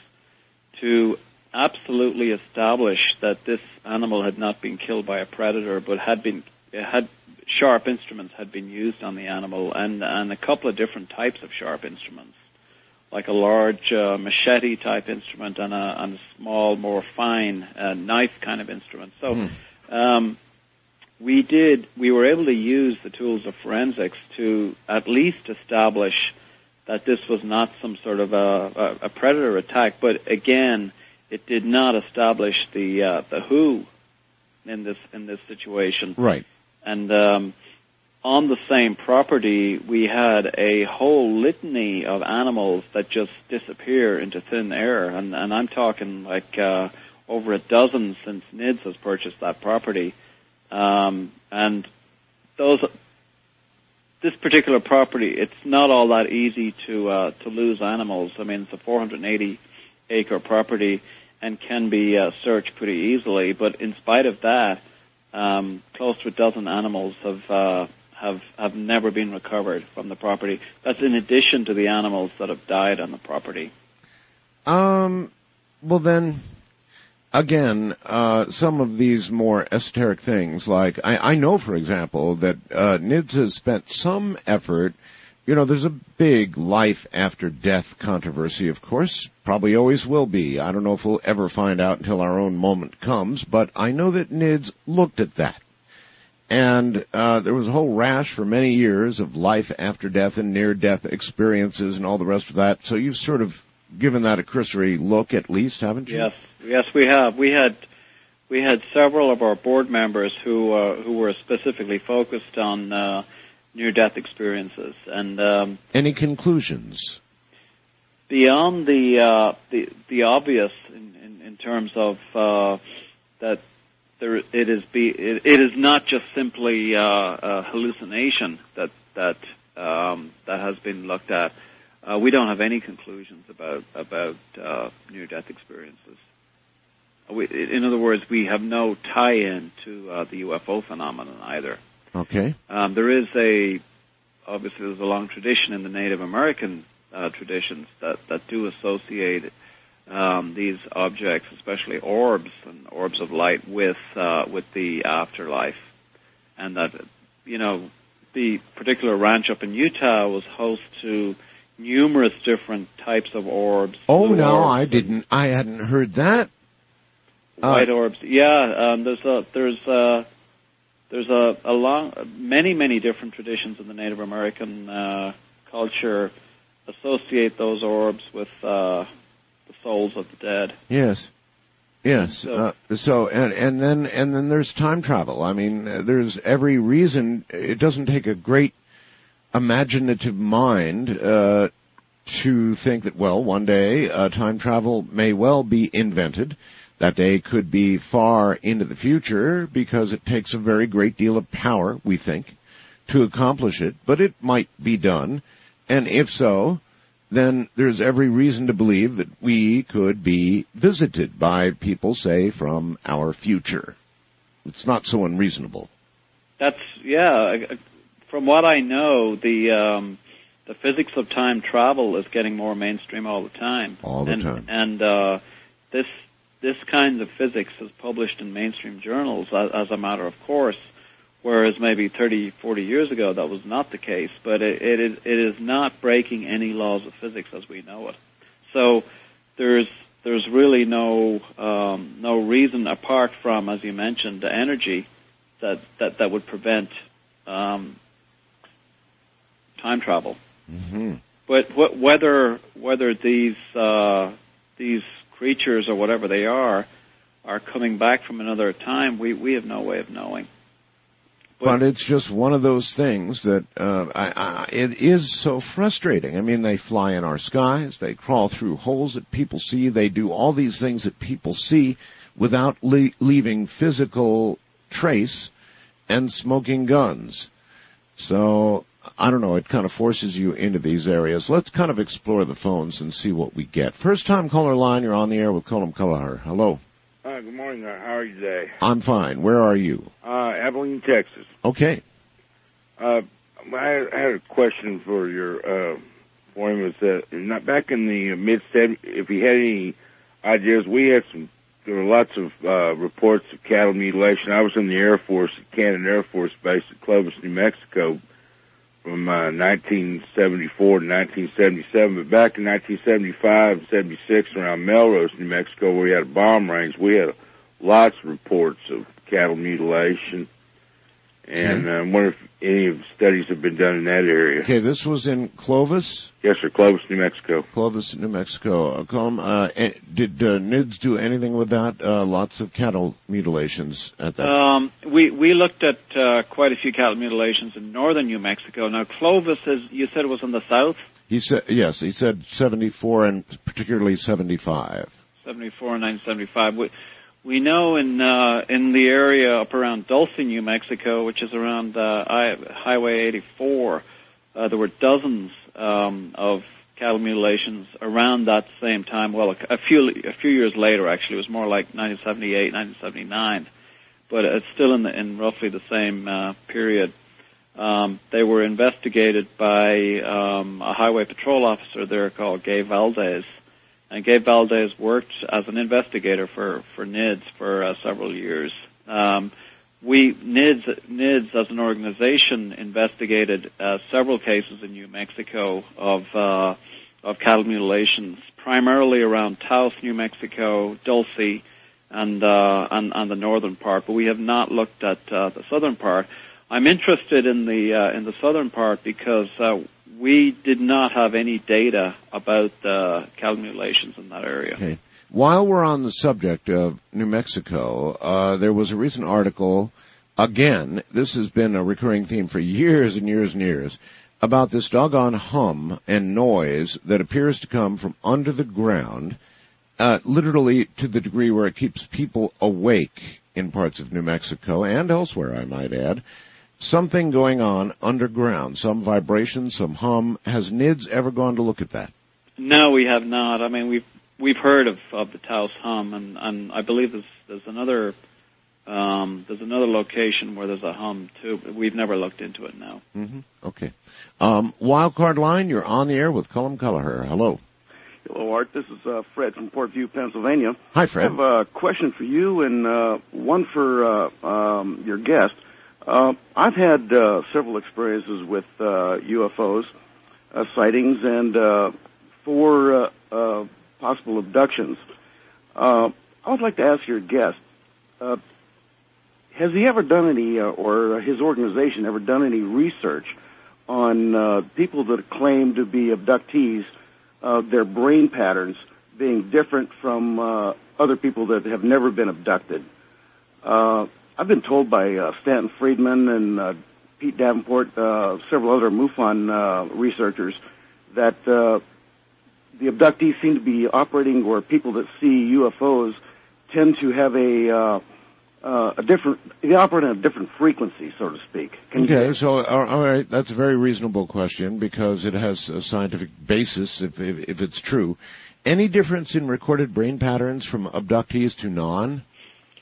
to absolutely establish that this animal had not been killed by a predator, but had been had sharp instruments had been used on the animal, and and a couple of different types of sharp instruments, like a large uh, machete type instrument and a, and a small, more fine uh, knife kind of instrument. So. Mm. Um, We did, we were able to use the tools of forensics to at least establish that this was not some sort of a, a, a predator attack, but again, it did not establish the, uh, the who in this, in this situation. Right. And, um, on the same property, we had a whole litany of animals that just disappear into thin air, and, and I'm talking like, uh, over a dozen since N I D S has purchased that property. Um, and those, this particular property, it's not all that easy to, uh, to lose animals. I mean, it's a four hundred eighty acre property and can be, uh, searched pretty easily. But in spite of that, um, close to a dozen animals have, uh, have, have never been recovered from the property. That's in addition to the animals that have died on the property. Um, well then, Again, uh, some of these more esoteric things, like, I, I know, for example, that, uh, N I D S has spent some effort, you know, there's a big life after death controversy, of course, probably always will be. I don't know if we'll ever find out until our own moment comes, but I know that N I D S looked at that. And, uh, there was a whole rash for many years of life after death and near-death experiences and all the rest of that, so you've sort of given that a cursory look at least, haven't you? Yes. Yes, we have. We had we had several of our board members who uh, who were specifically focused on uh, near-death experiences. And um, any conclusions beyond the uh, the the obvious in, in, in terms of uh, that there it is be it, it is not just simply uh, a hallucination that that um, that has been looked at. Uh, we don't have any conclusions about about uh, near-death experiences. We, in other words, we have no tie-in to uh, the U F O phenomenon either. Okay. Um, there is a, obviously there's a long tradition in the Native American uh, traditions that, that do associate um, these objects, especially orbs and orbs of light, with uh, with the afterlife, and that, you know, the particular ranch up in Utah was host to numerous different types of orbs. Oh no, orbs I didn't. I hadn't heard that. White uh, orbs, yeah. Um, there's a there's a there's a, a long many many different traditions in the Native American uh, culture associate those orbs with uh, the souls of the dead. Yes, yes. So, uh, so and and then and then there's time travel. I mean, uh, there's every reason. It doesn't take a great imaginative mind uh, to think that, well, one day uh, time travel may well be invented. That day could be far into the future because it takes a very great deal of power, we think, to accomplish it, but it might be done. And if so, then there's every reason to believe that we could be visited by people, say, from our future. It's not so unreasonable. That's, yeah, from what I know, the, um, the physics of time travel is getting more mainstream all the time. All the and, time. And uh, this this kind of physics is published in mainstream journals as, as a matter of course, whereas maybe thirty, forty years ago that was not the case. But it, it is it is not breaking any laws of physics as we know it. So there's there's really no um, no reason apart from, as you mentioned, the energy that that, that would prevent um, time travel. Mm-hmm. But wh- whether whether these uh, these creatures or whatever they are are coming back from another time, we, we have no way of knowing. But, but it's just one of those things that uh, I, I, it is so frustrating. I mean, they fly in our skies, they crawl through holes that people see, they do all these things that people see without le- leaving physical trace and smoking guns. So, I don't know, it kind of forces you into these areas. Let's kind of explore the phones and see what we get. First time caller line, you're on the air with Colm Kelleher. Hello. Hi, good morning. How are you today? I'm fine. Where are you? Uh, Abilene, Texas. Okay. Uh, I had a question for your, uh, for him. Was that not back in the mid seventies, if he had any ideas, we had some, there were lots of, uh, reports of cattle mutilation. I was in the Air Force at Cannon Air Force Base at Clovis, New Mexico, from uh, nineteen seventy-four to nineteen seventy-seven, but back in nineteen seventy-five and seventy-six around Melrose, New Mexico, where we had a bomb range, we had lots of reports of cattle mutilation, and I uh, wonder if any of the studies have been done in that area. Okay, this was in Clovis? Yes, sir, Clovis, New Mexico. Clovis, New Mexico. Uh, Colm, uh, did uh, N I D S do anything with that? Uh, lots of cattle mutilations at that? Um, we, we looked at uh, quite a few cattle mutilations in northern New Mexico. Now, Clovis, is, you said it was in the south? He said, yes, he said seventy-four and particularly seventy-five. seventy-four and nineteen seventy-five. We, we know in uh, in the area up around Dulce, New Mexico, which is around uh, I, Highway eighty-four, uh, there were dozens um, of cattle mutilations around that same time. Well, a, a few a few years later, actually, it was more like nineteen seventy-eight, nineteen seventy-nine, but it's still in the, in roughly the same uh, period. Um, they were investigated by um, a highway patrol officer there called Gay Valdez. And Gabe Valdez worked as an investigator for, for N I D S for uh, several years. Um, we, N I D S, N I D S as an organization investigated uh, several cases in New Mexico of, uh, of cattle mutilations, primarily around Taos, New Mexico, Dulce, and, uh, and, and the northern part, but we have not looked at, uh, the southern part. I'm interested in the, uh, in the southern part because, uh, we did not have any data about uh, cattle mutilations in that area. Okay. While we're on the subject of New Mexico, uh, there was a recent article, again, this has been a recurring theme for years and years and years, about this doggone hum and noise that appears to come from under the ground, uh, literally to the degree where it keeps people awake in parts of New Mexico and elsewhere, I might add. Something going on underground, some vibration, some hum. Has N I D S ever gone to look at that? No, we have not. I mean, we've we've heard of, of the Taos hum, and, and I believe there's there's another um, there's another location where there's a hum too, but we've never looked into it now. Mm-hmm. Okay. Um, Wildcard line, you're on the air with Colm Kelleher. Hello. Hello, Art. This is uh, Fred from Port View, Pennsylvania. Hi, Fred. I have a question for you and uh, one for uh, um, your guest. Uh, I've had uh, several experiences with uh, U F Os, uh, sightings, and uh, four uh, uh, possible abductions. Uh, I would like to ask your guest, uh, has he ever done any, uh, or his organization ever done any research on uh, people that claim to be abductees, uh, their brain patterns being different from uh, other people that have never been abducted? Uh, I've been told by uh, Stanton Friedman and uh, Pete Davenport, uh, several other MUFON uh, researchers, that uh, the abductees seem to be operating, or people that see U F Os tend to have a uh, uh, a different, they operate in a different frequency, so to speak. Can okay, you... so all right, that's a very reasonable question because it has a scientific basis if, if if it's true. Any difference in recorded brain patterns from abductees to non?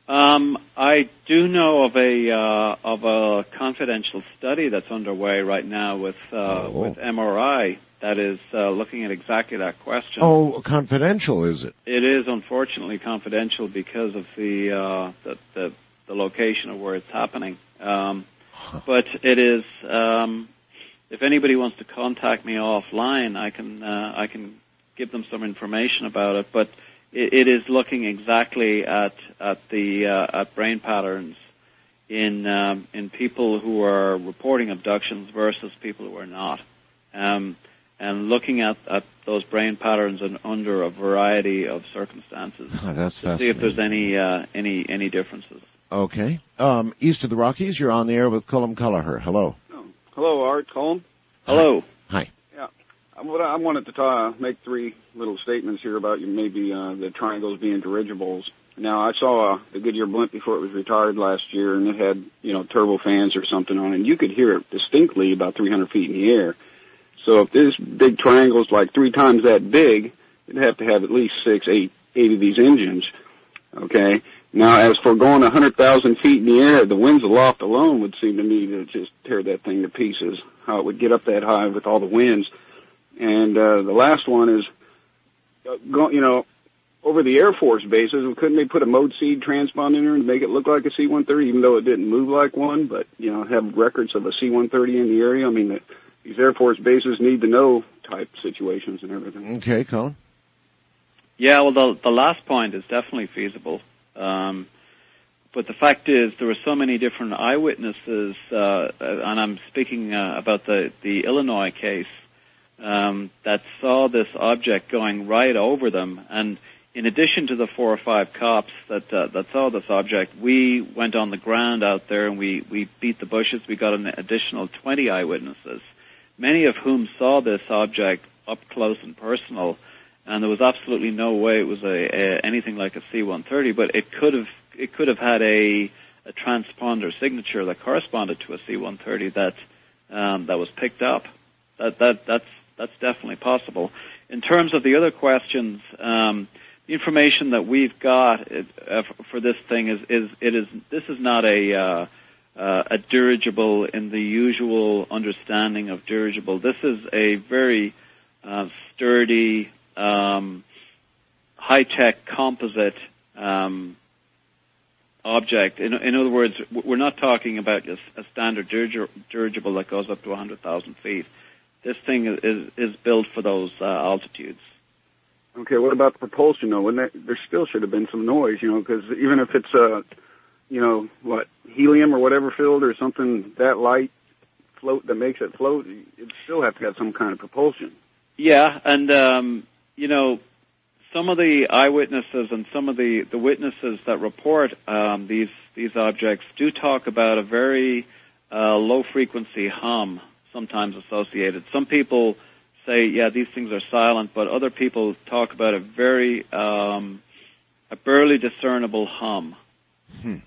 Um, I do know of a uh, of a confidential study that's underway right now with uh, Oh. with M R I that is uh, looking at exactly that question. Oh, confidential, is it? It is unfortunately confidential because of the uh, the, the the location of where it's happening. Um, but it is. Um, if anybody wants to contact me offline, I can uh, I can give them some information about it. But it, it is looking exactly at at the uh, at brain patterns in um, in people who are reporting abductions versus people who are not. Um, and looking at, at those brain patterns and under a variety of circumstances Oh, that's to see if fascinating. there's any uh, any any differences. Okay. Um, east of the Rockies, you're on the air with Colm Kelleher. Hello. Oh, hello, Art. Colm. Hello. Hi. Yeah. I, what I wanted to ta- make three little statements here about maybe uh, the triangles being dirigibles. Now, I saw uh, the Goodyear blimp before it was retired last year, and it had, you know, turbofans or something on it, and you could hear it distinctly about three hundred feet in the air. So if this big triangle's like three times that big, it'd have to have at least six, eight, eight of these engines. Okay? Now, as for going one hundred thousand feet in the air, the winds aloft alone would seem to me to just tear that thing to pieces, how it would get up that high with all the winds. And uh, the last one is, uh, go, you know, over the Air Force bases, couldn't they put a mode seed transponder in there and make it look like a C one thirty, even though it didn't move like one, but, you know, have records of a C one thirty in the area? I mean, the, these Air Force bases need to know type situations and everything. Okay, Colin. Yeah, well, the the last point is definitely feasible. Um, but the fact is, there were so many different eyewitnesses, uh, and I'm speaking uh, about the the Illinois case, um, that saw this object going right over them. And in addition to the four or five cops that uh, that saw this object, we went on the ground out there and we we beat the bushes. We got an additional twenty eyewitnesses, many of whom saw this object up close and personal. And there was absolutely no way it was a, a anything like a C one thirty, but it could have it could have had a, a transponder signature that corresponded to a C one thirty that um, that was picked up. That that that's that's definitely possible. In terms of the other questions, um, the information that we've got uh, for this thing is is it is this is not a uh, uh, a dirigible in the usual understanding of dirigible. This is a very uh, sturdy, Um, high-tech composite um, object. In, in other words, we're not talking about a, a standard dirigi- dirigible that goes up to one hundred thousand feet. This thing is, is built for those uh, altitudes. Okay, what about the propulsion, though? Wouldn't that, there still should have been some noise, you know, because even if it's, uh, you know, what, helium or whatever filled or something that light float that makes it float, it'd still have to have some kind of propulsion. Yeah, and um, you know, some of the eyewitnesses and some of the, the witnesses that report um, these these objects do talk about a very uh, low frequency hum sometimes associated. Some people say, yeah, these things are silent, but other people talk about a very um, a barely discernible hum. Hmm.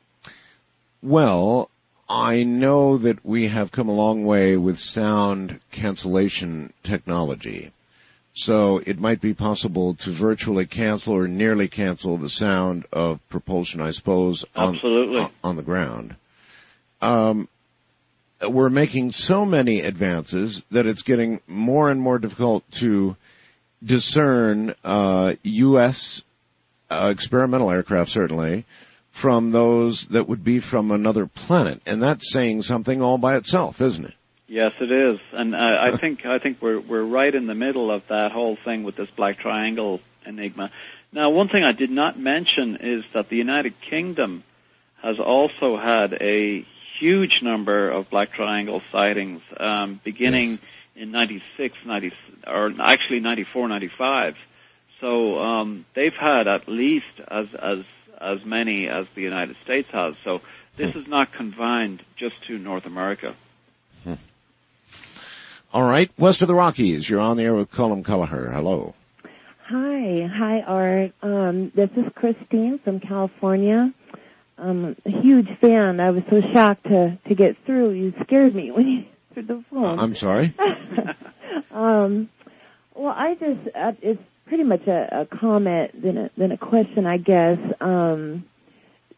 Well, I know that we have come a long way with sound cancellation technology. So it might be possible to virtually cancel or nearly cancel the sound of propulsion, I suppose, on, Absolutely. on the ground. Um, we're making so many advances that it's getting more and more difficult to discern uh, U S uh, experimental aircraft, certainly, from those that would be from another planet. And that's saying something all by itself, isn't it? Yes, it is, and uh, I think I think we're we're right in the middle of that whole thing with this black triangle enigma. Now, one thing I did not mention is that the United Kingdom has also had a huge number of black triangle sightings, um, beginning yes. in ninety-six, ninety, or actually ninety-four, ninety-five. So um, they've had at least as as as many as the United States has. So this hmm. is not confined just to North America. Hmm. All right, west of the Rockies, you're on the air with Colm Kelleher. Hello. Hi, hi, Art. Um, this is Christine from California. I'm a huge fan. I was so shocked to to get through. You scared me when you answered the phone. Uh, I'm sorry. um, well, I just uh, it's pretty much a, a comment than a than a question, I guess. Um,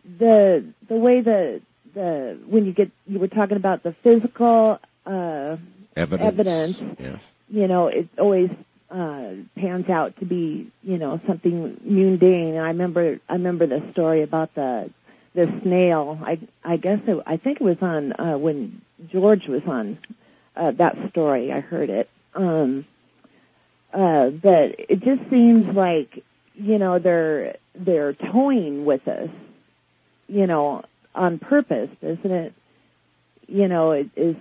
the the way the the when you get you were talking about the physical uh, evidence, evidence yes. you know, it always uh, pans out to be, you know, something mundane. And I remember I remember the story about the the snail. I I guess it, I think it was on uh, when George was on uh, that story. I heard it. Um, uh, but it just seems like, you know, they're they're toying with us, you know, on purpose, isn't it? You know, it is.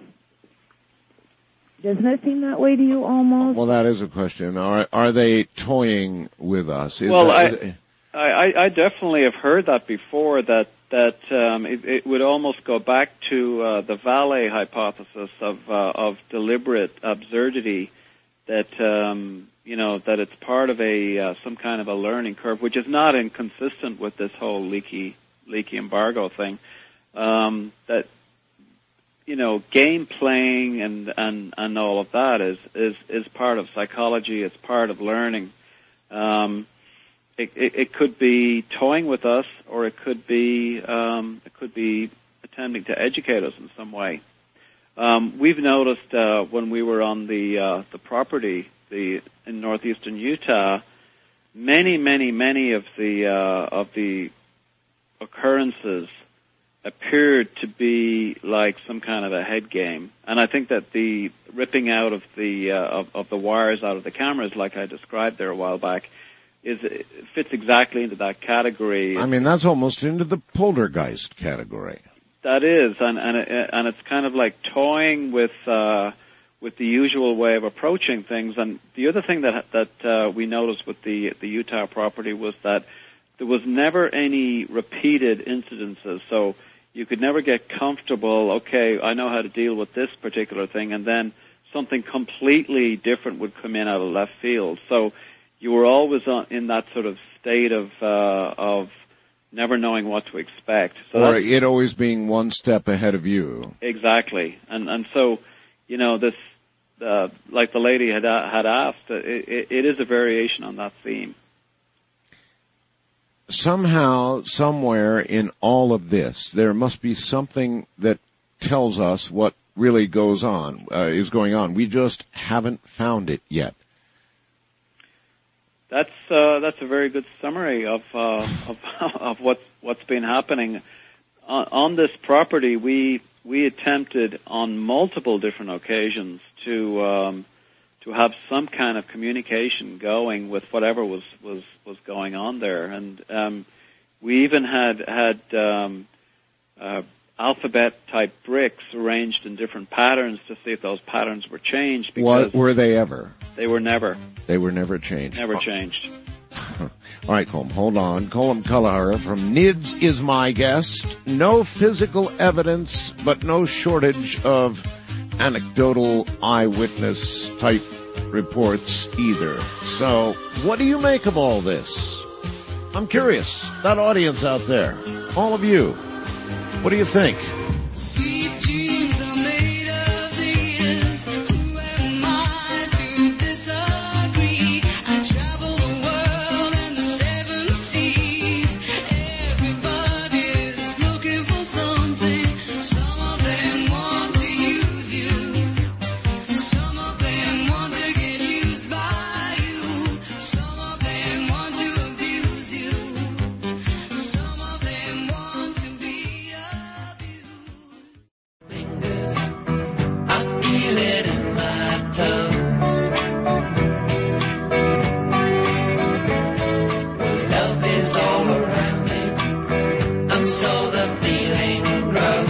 Doesn't it seem that way to you almost? Well, that is a question. Are are they toying with us? Is well, that, is I, I I definitely have heard that before. That that um, it, it would almost go back to uh, the Vallée hypothesis of uh, of deliberate absurdity. That um, you know that it's part of a uh, some kind of a learning curve, which is not inconsistent with this whole leaky leaky embargo thing. Um, that you know, game playing and, and, and all of that is, is, is part of psychology. It's part of learning. Um, it, it, it could be toying with us, or it could be um, it could be attempting to educate us in some way. Um, we've noticed uh, when we were on the uh, the property the in northeastern Utah, many, many, many of the uh, of the occurrences appeared to be like some kind of a head game, and I think that the ripping out of the uh, of, of the wires out of the cameras, like I described there a while back, is fits exactly into that category. I mean, that's almost into the poltergeist category. That is, and and it, and it's kind of like toying with uh, with the usual way of approaching things. And the other thing that that uh, we noticed with the the Utah property was that there was never any repeated incidences. So you could never get comfortable, okay, I know how to deal with this particular thing, and then something completely different would come in out of left field. So you were always on, in that sort of state of uh, of never knowing what to expect. So or it always being one step ahead of you. Exactly. And and so, you know, this, uh, like the lady had had asked, it, it, it is a variation on that theme. Somehow, somewhere in all of this, there must be something that tells us what really goes on, uh, is going on. We just haven't found it yet. That's uh, that's a very good summary of uh, of, of what's what's been happening on, on this property. We we attempted on multiple different occasions to um, to have some kind of communication going with whatever was, was, was going on there. And um, we even had had um, uh, alphabet-type bricks arranged in different patterns to see if those patterns were changed. Because what were they ever? They were never. They were never changed. Never changed. All right, Colm, hold on. Colm Kelleher from N I D S is my guest. No physical evidence, but no shortage of anecdotal eyewitness-type reports either. So, what do you make of all this? I'm curious. That audience out there, all of you, what do you think? Sweet dreams are made of these. Who am I to disagree? I travel the world and the seven seas. Everybody's looking for something. Some of them want to use you. Some of them want to get used by you. Some of them want to abuse you. Some of them want to be abused. Fingers, I feel it in my toes. Love is all around me, and so the feeling grows.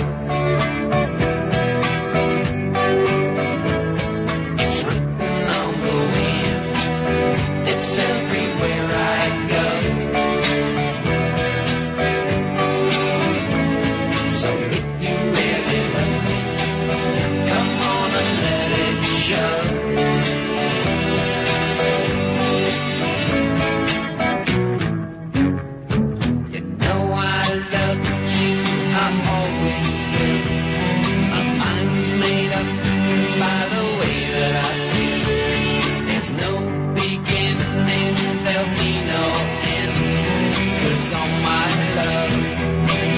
It's written on the wind, it's everywhere I go. So if you really love me, come on and let it show. You know I love you, I always will. My mind's made up by the way that I feel. There's no beginning, there'll be no end, 'cause all my love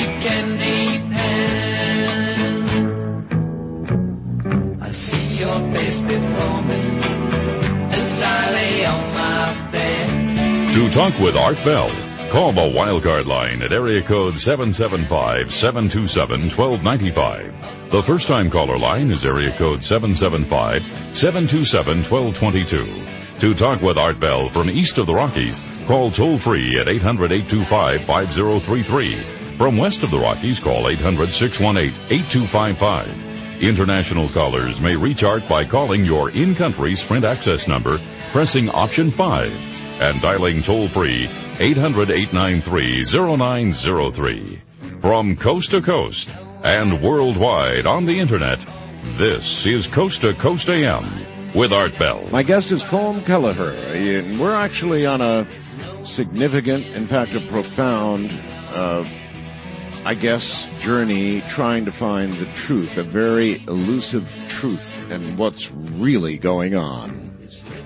talk with Art Bell, call the Wildcard line at area code seven seven five, seven two seven, one two nine five. The first-time caller line is area code seven seven five, seven two seven, one two two two. To talk with Art Bell from east of the Rockies, call toll-free at eight hundred, eight two five, five zero three three. From west of the Rockies, call eight hundred, six one eight, eight two five five. International callers may reach Art by calling your in-country Sprint access number, pressing option five, and dialing toll-free eight hundred, eight nine three, zero nine zero three. From coast to coast and worldwide on the Internet, this is Coast to Coast A M with Art Bell. My guest is Colm Kelleher, and we're actually on a significant, in fact, a profound, uh, I guess, journey trying to find the truth, a very elusive truth, and what's really going on.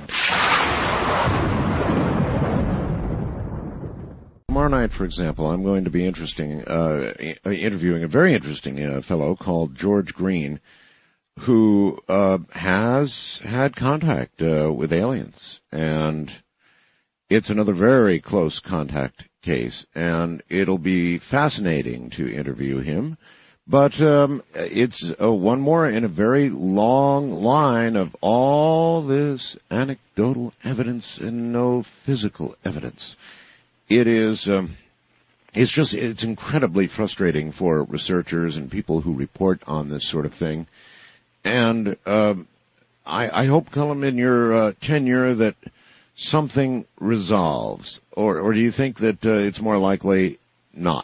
Tomorrow night, for example, I'm going to be interesting, uh, interviewing a very interesting uh, fellow called George Green, who uh, has had contact uh, with aliens, and it's another very close contact case, and it'll be fascinating to interview him. But um, it's uh, one more in a very long line of all this anecdotal evidence and no physical evidence. It is, um, it's just, it's incredibly frustrating for researchers and people who report on this sort of thing. And um, I, I hope, Colm, in your uh, tenure that something resolves, or, or do you think that uh, it's more likely not?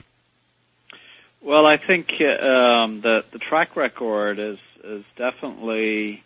Well, I think um, the the track record is is definitely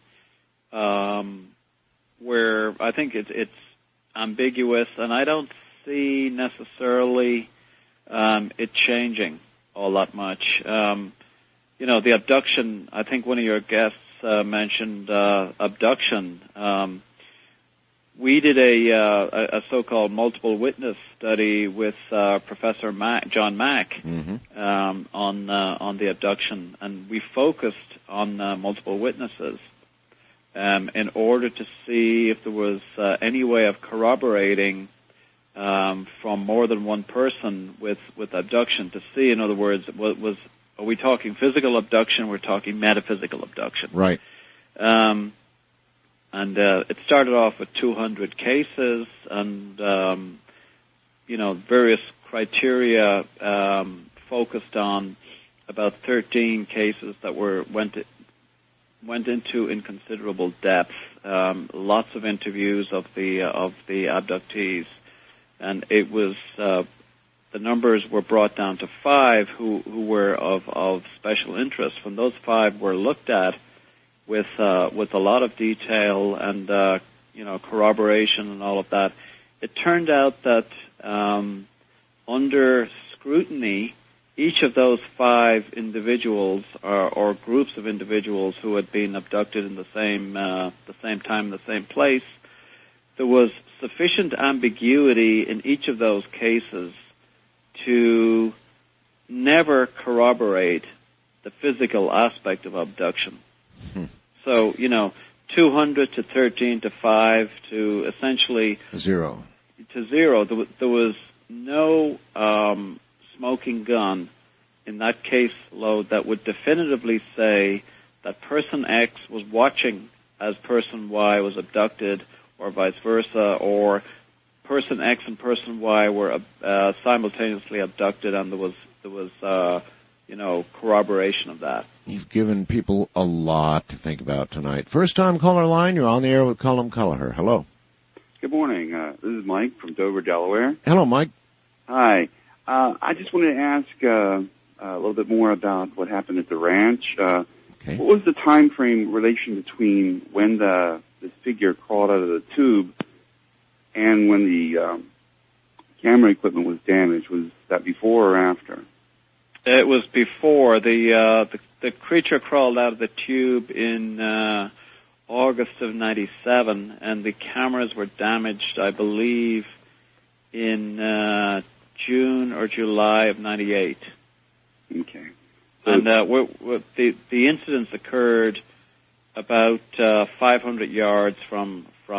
um, where I think it's it's ambiguous, and I don't see necessarily um, it changing all that much. Um, you know, the abduction. I think one of your guests uh, mentioned uh, abduction. Um, We did a, uh, a so-called multiple witness study with uh, Professor Mack, John Mack mm-hmm. um, on uh, on the abduction, and we focused on uh, multiple witnesses um, in order to see if there was uh, any way of corroborating um, from more than one person with, with abduction. To see, in other words, what was are we talking physical abduction? We're talking metaphysical abduction, right? Um, And uh, it started off with two hundred cases, and um, you know, various criteria um, focused on about thirteen cases that were went went into in considerable depth. Um, lots of interviews of the uh, of the abductees, and it was uh, the numbers were brought down to five who who were of of special interest. When those five were looked at with uh, with a lot of detail and uh, you know, corroboration and all of that, it turned out that um, under scrutiny, each of those five individuals or, or groups of individuals who had been abducted in the same uh, the same time in the same place, there was sufficient ambiguity in each of those cases to never corroborate the physical aspect of abduction. Hmm. So, you know, two hundred to thirteen to five to essentially zero. To zero. There, there was no um, smoking gun in that case load that would definitively say that person X was watching as person Y was abducted, or vice versa, or person X and person Y were uh, simultaneously abducted, and there was there was uh, you know, corroboration of that. You've given people a lot to think about tonight. First time caller line, you're on the air with Colm Kelleher. Hello. Good morning. Uh, this is Mike from Dover, Delaware. Hello, Mike. Hi. Uh, I just wanted to ask uh, a little bit more about what happened at the ranch. Uh, okay. What was the time frame relation between when the this figure crawled out of the tube and when the um, camera equipment was damaged? Was that before or after? It was before. The, uh, the the creature crawled out of the tube in uh, August of ninety-seven, and the cameras were damaged, I believe, in uh, June or July of ninety-eight. Okay. So and uh, we're, we're, the the incidents occurred about uh, five hundred yards from from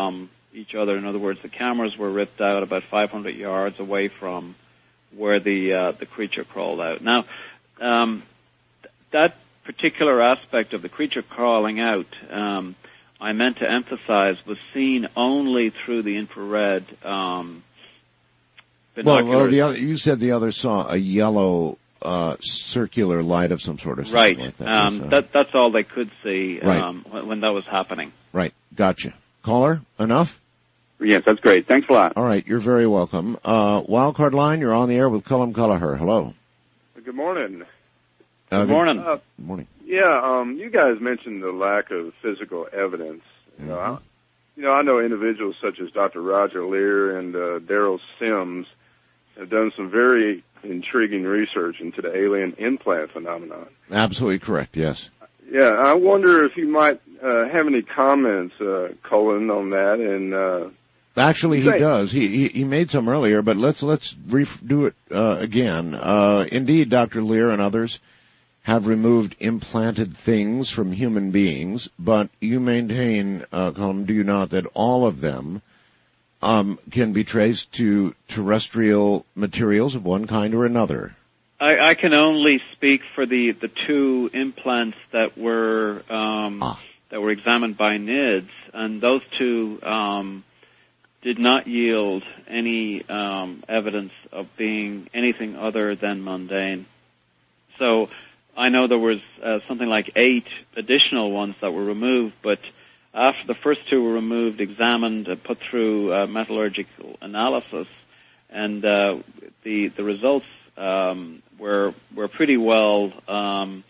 each other. In other words, the cameras were ripped out about five hundred yards away from where the uh, the creature crawled out. Now, um, th- that particular aspect of the creature crawling out, um, I meant to emphasize, was seen only through the infrared um, binoculars. Well, well the other, you said the other saw a yellow uh, circular light of some sort of right. Like that. Um, was, uh, that, that's all they could see right. um, when, when that was happening. Right. Gotcha. Caller, enough? Yes, that's great. Thanks a lot. All right, you're very welcome. Uh, Wildcard Line, you're on the air with Cullum Culliher. Hello. Good morning. Uh, good morning. Uh, good morning. Yeah, um, you guys mentioned the lack of physical evidence. You know, Mm-hmm. I, you know, I know individuals such as Doctor Roger Lear and uh, Daryl Sims have done some very intriguing research into the alien implant phenomenon. Absolutely correct, yes. Yeah, I wonder if you might uh, have any comments, uh, Colin, on that. And uh, actually, he say, does. He, he he made some earlier, but let's let's ref- do it uh, again. Uh, indeed, Doctor Lear and others have removed implanted things from human beings, but you maintain, uh, Colin, do you not, that all of them um, can be traced to terrestrial materials of one kind or another? I, I can only speak for the, the two implants that were um, ah. that were examined by N I D S, and those two um, did not yield any um, evidence of being anything other than mundane. So I know there was uh, something like eight additional ones that were removed, but after the first two were removed, examined, uh, put through uh, metallurgical analysis, and uh, the the results um, were were pretty well, um,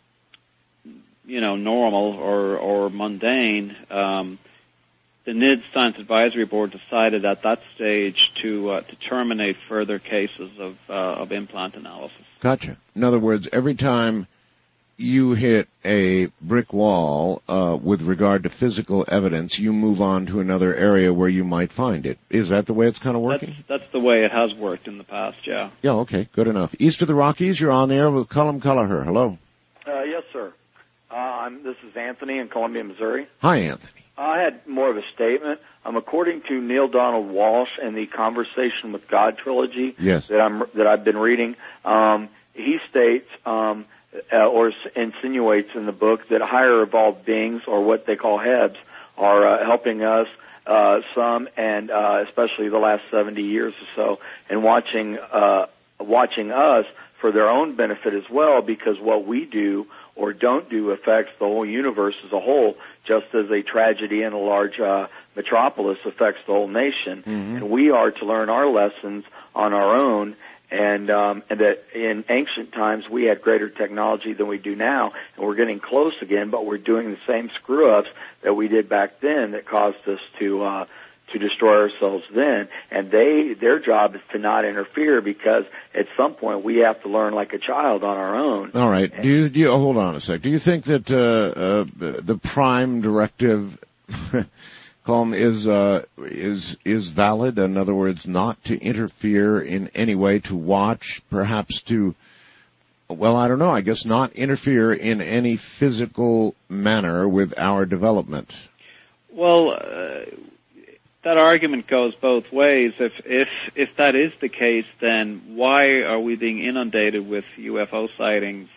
you know, normal or or mundane. Um, the N I D S Science Advisory Board decided at that stage to uh, to terminate further cases of uh, of implant analysis. Gotcha. In other words, every time you hit a brick wall uh, with regard to physical evidence, you move on to another area where you might find it. Is that the way it's kind of working? That's, that's the way it has worked in the past, yeah. Yeah, okay, good enough. East of the Rockies, you're on the air with Cullum Culliher. Hello. Uh, yes, sir. Uh, I'm, this is Anthony in Columbia, Missouri. Hi, Anthony. I had more of a statement. Um, according to Neil Donald Walsh and the Conversation with God trilogy yes. that I'm that I've been reading, um, he states um, uh, or insinuates in the book that higher evolved beings, or what they call Hebs, are uh, helping us uh, some, and uh, especially the last seventy years or so, and watching uh, watching us for their own benefit as well, because what we do or don't do affects the whole universe as a whole, just as a tragedy in a large uh, metropolis affects the whole nation. Mm-hmm. And we are to learn our lessons on our own, and, um, and that in ancient times we had greater technology than we do now, and we're getting close again, but we're doing the same screw-ups that we did back then that caused us to uh, to destroy ourselves then. And they, their job is to not interfere, because at some point we have to learn like a child on our own. All right. Do you, do you, oh, hold on a sec. Do you think that, uh, uh, the prime directive, Colm, is, uh, is, is valid? In other words, not to interfere in any way, to watch, perhaps to, well, I don't know, I guess not interfere in any physical manner with our development? Well, uh, that argument goes both ways. If if if that is the case, then why are we being inundated with U F O sightings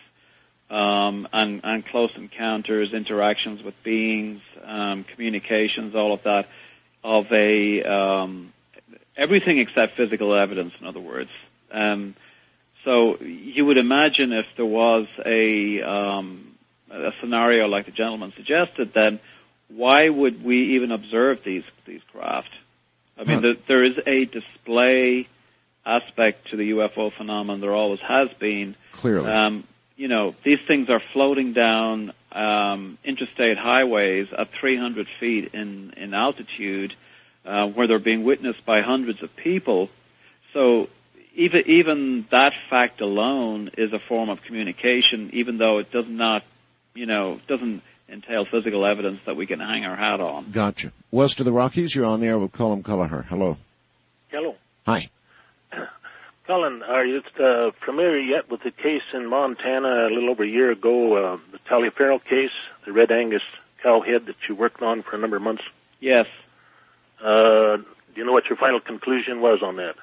um, and, and close encounters, interactions with beings, um, communications, all of that, of a um, everything except physical evidence? In other words, um, so you would imagine if there was a um, a scenario like the gentleman suggested, then why would we even observe these these craft? I mean, huh. there, there is a display aspect to the U F O phenomenon. There always has been. Clearly. Um, you know, these things are floating down um, interstate highways at three hundred feet in, in altitude, uh, where they're being witnessed by hundreds of people. So even even that fact alone is a form of communication, even though it does not, you know, doesn't entail physical evidence that we can hang our hat on. Gotcha. West of the Rockies, you're on the air with Cullum Culliher. Hello. Hello. Hi. Colin, are you uh, familiar yet with the case in Montana a little over a year ago, uh, the Taliaferro case, the Red Angus cow head that you worked on for a number of months? Yes. Uh, do you know what your final conclusion was on that?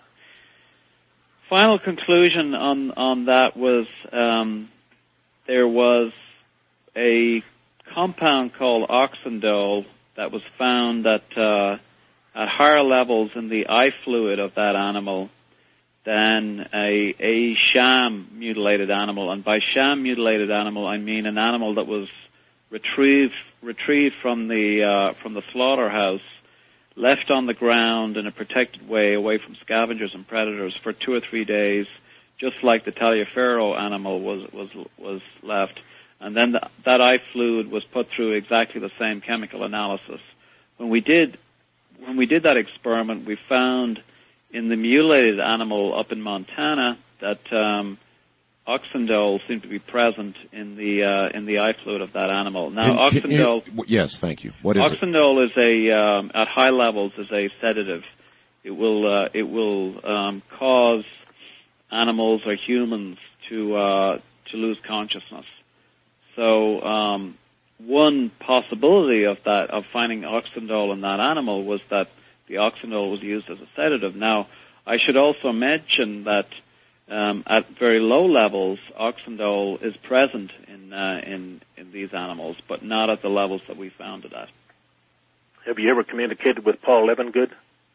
Final conclusion on on that was um, there was a compound called oxandole that was found at uh, at higher levels in the eye fluid of that animal than a a sham mutilated animal. And by sham mutilated animal, I mean an animal that was retrieved retrieved from the uh, from the slaughterhouse, left on the ground in a protected way away from scavengers and predators for two or three days, just like the Taliaferro animal was was was left. And then the, that eye fluid was put through exactly the same chemical analysis. When we did when we did that experiment, we found in the mutilated animal up in Montana that um, oxandole seemed to be present in the uh, in the eye fluid of that animal. Now, Can- can you- oxandole. yes, thank you. What is it? Oxandole is a um, at high levels is a sedative. It will uh, it will um, cause animals or humans to uh, to lose consciousness. So um, one possibility of that of finding oxandole in that animal was that the oxandole was used as a sedative. Now, I should also mention that um, at very low levels, oxandole is present in uh, in in these animals, but not at the levels that we found it at. Have you ever communicated with Paul Levengood?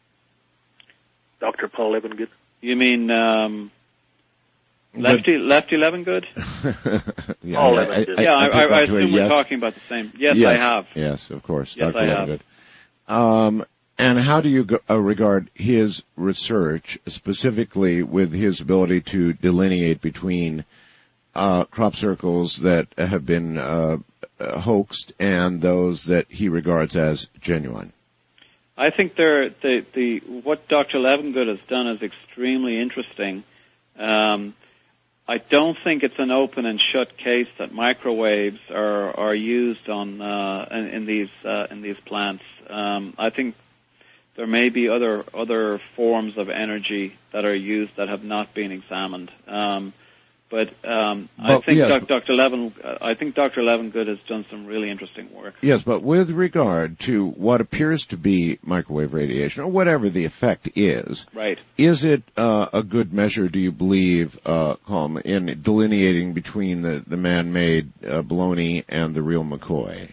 Doctor Paul Levengood? You mean um, Lefty Lefty Levengood? yeah, Paul I- Levengood. I- yeah, I I, take I, that I to a assume we're yes. talking about the same. Yes, yes, I have. Yes, of course, Yes, Doctor I have. Levengood. Um, and how do you go, uh, regard his research, specifically with his ability to delineate between uh, crop circles that have been uh, uh, hoaxed and those that he regards as genuine? I think there, the, the, what Doctor Levengood has done is extremely interesting. Um, I don't think it's an open and shut case that microwaves are, are used on uh, in, in these uh, in these plants. Um, I think there may be other other forms of energy that are used that have not been examined. Um, But um, I But, think yes. doc, Doctor Levin, I think Doctor Levengood has done some really interesting work. Yes, but with regard to what appears to be microwave radiation, or whatever the effect is, Right. is it uh, a good measure, do you believe, uh, Colm, in delineating between the, the man-made uh, baloney and the real McCoy?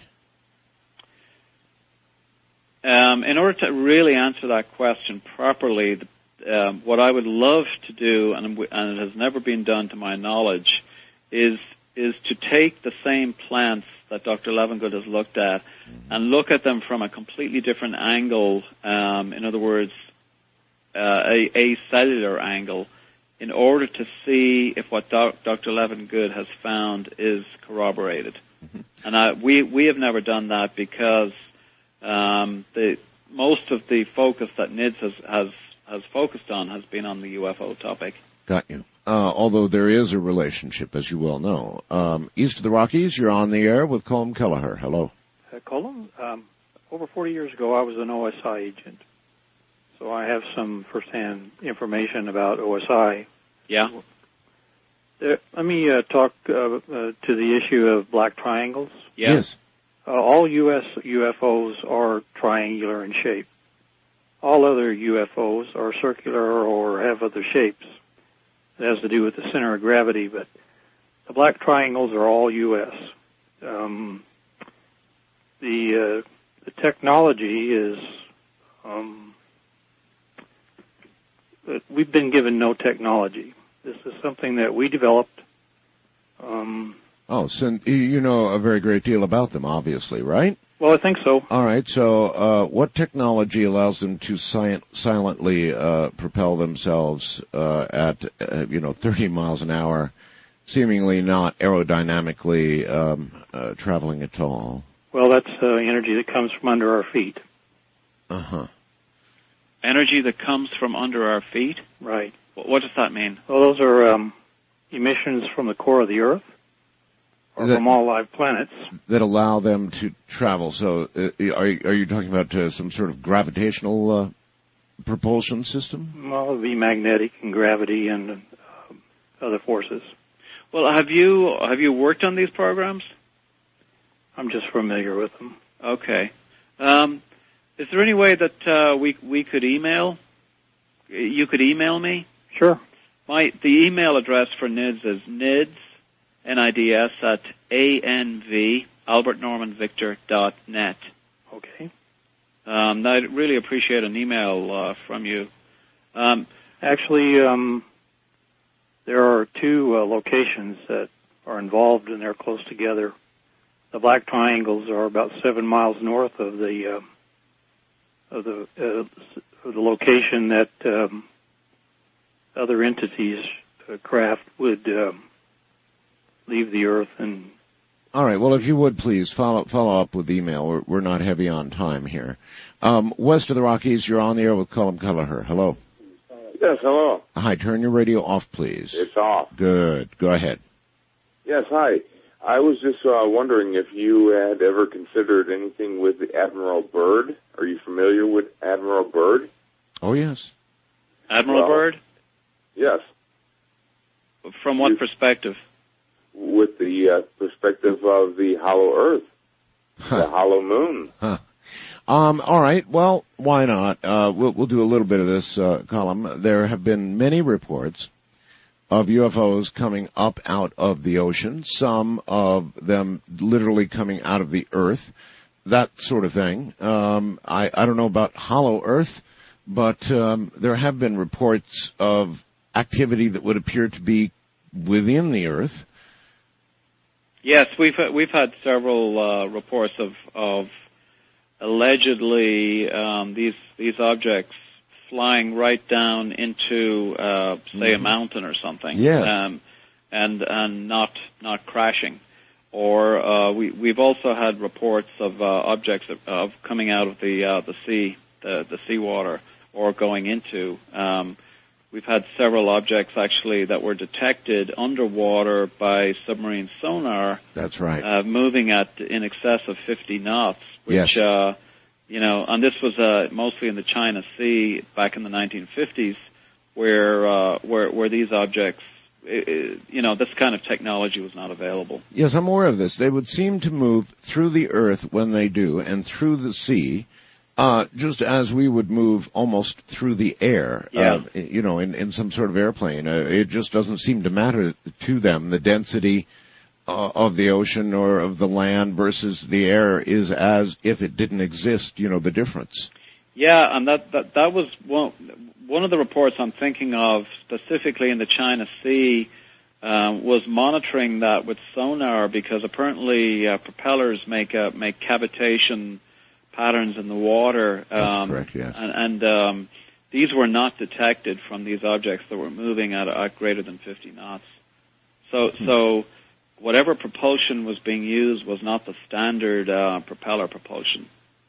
Um, in order to really answer that question properly, the, um, what I would love to do, and, and it has never been done to my knowledge, is is to take the same plants that Doctor Levengood has looked at and look at them from a completely different angle. Um, in other words, uh, a, a cellular angle, in order to see if what doc, Doctor Levengood has found is corroborated. Mm-hmm. And I, we we have never done that because um, the most of the focus that N I D S has, has has focused on has been on the U F O topic. Got you. Uh, although there is a relationship, as you well know. Um, east of the Rockies, you're on the air with Colm Kelleher. Hello. Uh, Colm, um, over forty years ago, I was an O S I agent. So I have some firsthand information about O S I. Yeah. Uh, let me uh, talk uh, uh, to the issue of black triangles. Yes. Uh, all U S U F Os are triangular in shape. All other U F Os are circular or have other shapes. It has to do with the center of gravity, but the black triangles are all U S. Um, the, uh, the technology is, um, we've been given no technology. This is something that we developed. Um, Oh, so you know a very great deal about them, obviously, right? Well, I think so. All right. So, uh, what technology allows them to si- silently uh, propel themselves uh, at, uh, you know, thirty miles an hour, seemingly not aerodynamically um, uh, traveling at all? Well, that's uh, energy that comes from under our feet. Uh huh. Energy that comes from under our feet? Right. What, what does that mean? Well, those are um, emissions from the core of the Earth, or That- from all live planets. That allow them to travel. So, uh, are you, are you talking about uh, some sort of gravitational uh, propulsion system? Well, it would be magnetic and gravity and uh, other forces. Well, have you have you worked on these programs? I'm just familiar with them. Okay. Um, Is there any way that uh, we we could email? You could email me? Sure. My the email address for N I D S is N I D S, N I D S at A N V, Albert Norman Victor dot net. Okay. Um, I'd really appreciate an email uh, from you. Um, Actually, um, there are two uh, locations that are involved, and they're close together. The Black Triangles are about seven miles north of the uh, of the uh, of the location that um, other entities, uh, craft, would um, leave the Earth. And all right. Well, if you would please follow follow up with email. We're, we're not heavy on time here. Um, west of the Rockies, you're on the air with Colin Kelleher. Hello. Yes, hello. Hi. Turn your radio off, please. It's off. Good. Go ahead. Yes, hi. I was just uh, wondering if you had ever considered anything with Admiral Byrd. Are you familiar with Admiral Byrd? Oh, yes. Admiral well, Byrd? Yes. From what you, perspective? With the uh, perspective of the hollow Earth, huh. the hollow moon. Huh. Um, all right. Well, why not? Uh, we'll, we'll do a little bit of this uh, column. There have been many reports of U F Os coming up out of the ocean, some of them literally coming out of the earth, that sort of thing. Um, I, I don't know about hollow earth, but um, there have been reports of activity that would appear to be within the earth. Yes, we've we've had several uh, reports of of allegedly um, these these objects flying right down into, uh, say, mm-hmm. a mountain or something, yes. um, and and not not crashing. Or uh, we we've also had reports of uh, objects of, of coming out of the uh, the sea, the the seawater, or going into. Um, we've had several objects actually that were detected underwater by submarine sonar. That's right. Uh, moving at in excess of fifty knots, which. Yes. Uh, You know, and this was uh, mostly in the China Sea back in the nineteen fifties, where uh, where where these objects, it, you know, this kind of technology was not available. Yes, I'm aware of this. They would seem to move through the earth when they do, and through the sea, uh, just as we would move almost through the air. Yeah. Uh, you know, in in some sort of airplane. Uh, it just doesn't seem to matter to them the density Uh, of the ocean or of the land versus the air is as if it didn't exist, you know, the difference. Yeah, and that, that, that was one, one of the reports I'm thinking of specifically in the China Sea, um, was monitoring that with sonar because apparently uh, propellers make, uh, make cavitation patterns in the water. Um, That's correct, yes. And, and um, these were not detected from these objects that were moving at, at greater than fifty knots. So, hmm. so, whatever propulsion was being used was not the standard uh, propeller propulsion.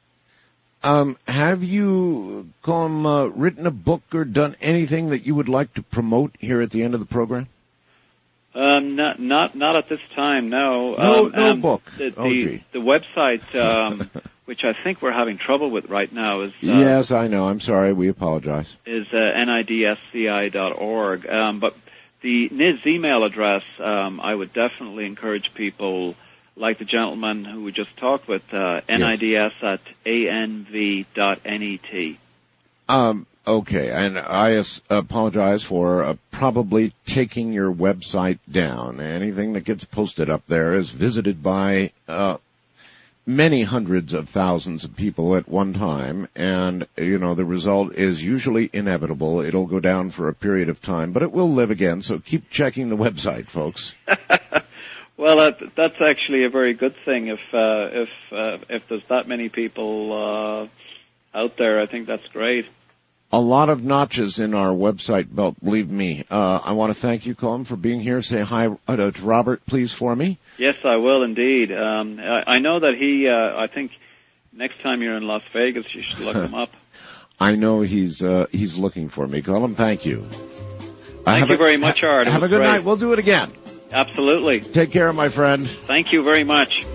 Um, have you come, uh, written a book or done anything that you would like to promote here at the end of the program? Um, not not not at this time. No. No, um, no um, book. The, oh, the, gee. the website, um, which I think we're having trouble with right now, is uh, yes, I know. I'm sorry. We apologize. Is uh, N I D S C I dot org. Um, but the N I D S email address, um, I would definitely encourage people, like the gentleman who we just talked with, uh, N I D S at A N V dot net. Um, okay, and I apologize for uh, probably taking your website down. Anything that gets posted up there is visited by uh, many hundreds of thousands of people at one time, and, you know, the result is usually inevitable. It'll go down for a period of time, but it will live again, so keep checking the website, folks. Well, that, that's actually a very good thing. If uh, if uh, if there's that many people uh, out there, I think that's great. A lot of notches in our website belt, believe me. Uh, I want to thank you, Colin, for being here. Say hi uh, to Robert, please, for me. Yes, I will indeed. Um, I, I know that he, uh, I think next time you're in Las Vegas, you should look him up. I know he's uh, he's looking for me. Colin, thank you. Thank you a, very much, Art. Have a good great. night. We'll do it again. Absolutely. Take care, my friend. Thank you very much.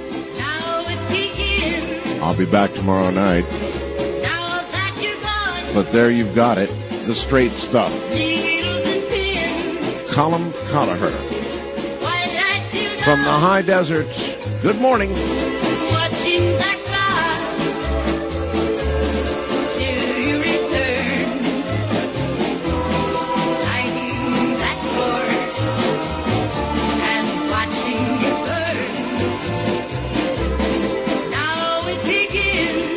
I'll be back tomorrow night. But there you've got it, the straight stuff. Colin Kelleher from the high desert. Good morning. here.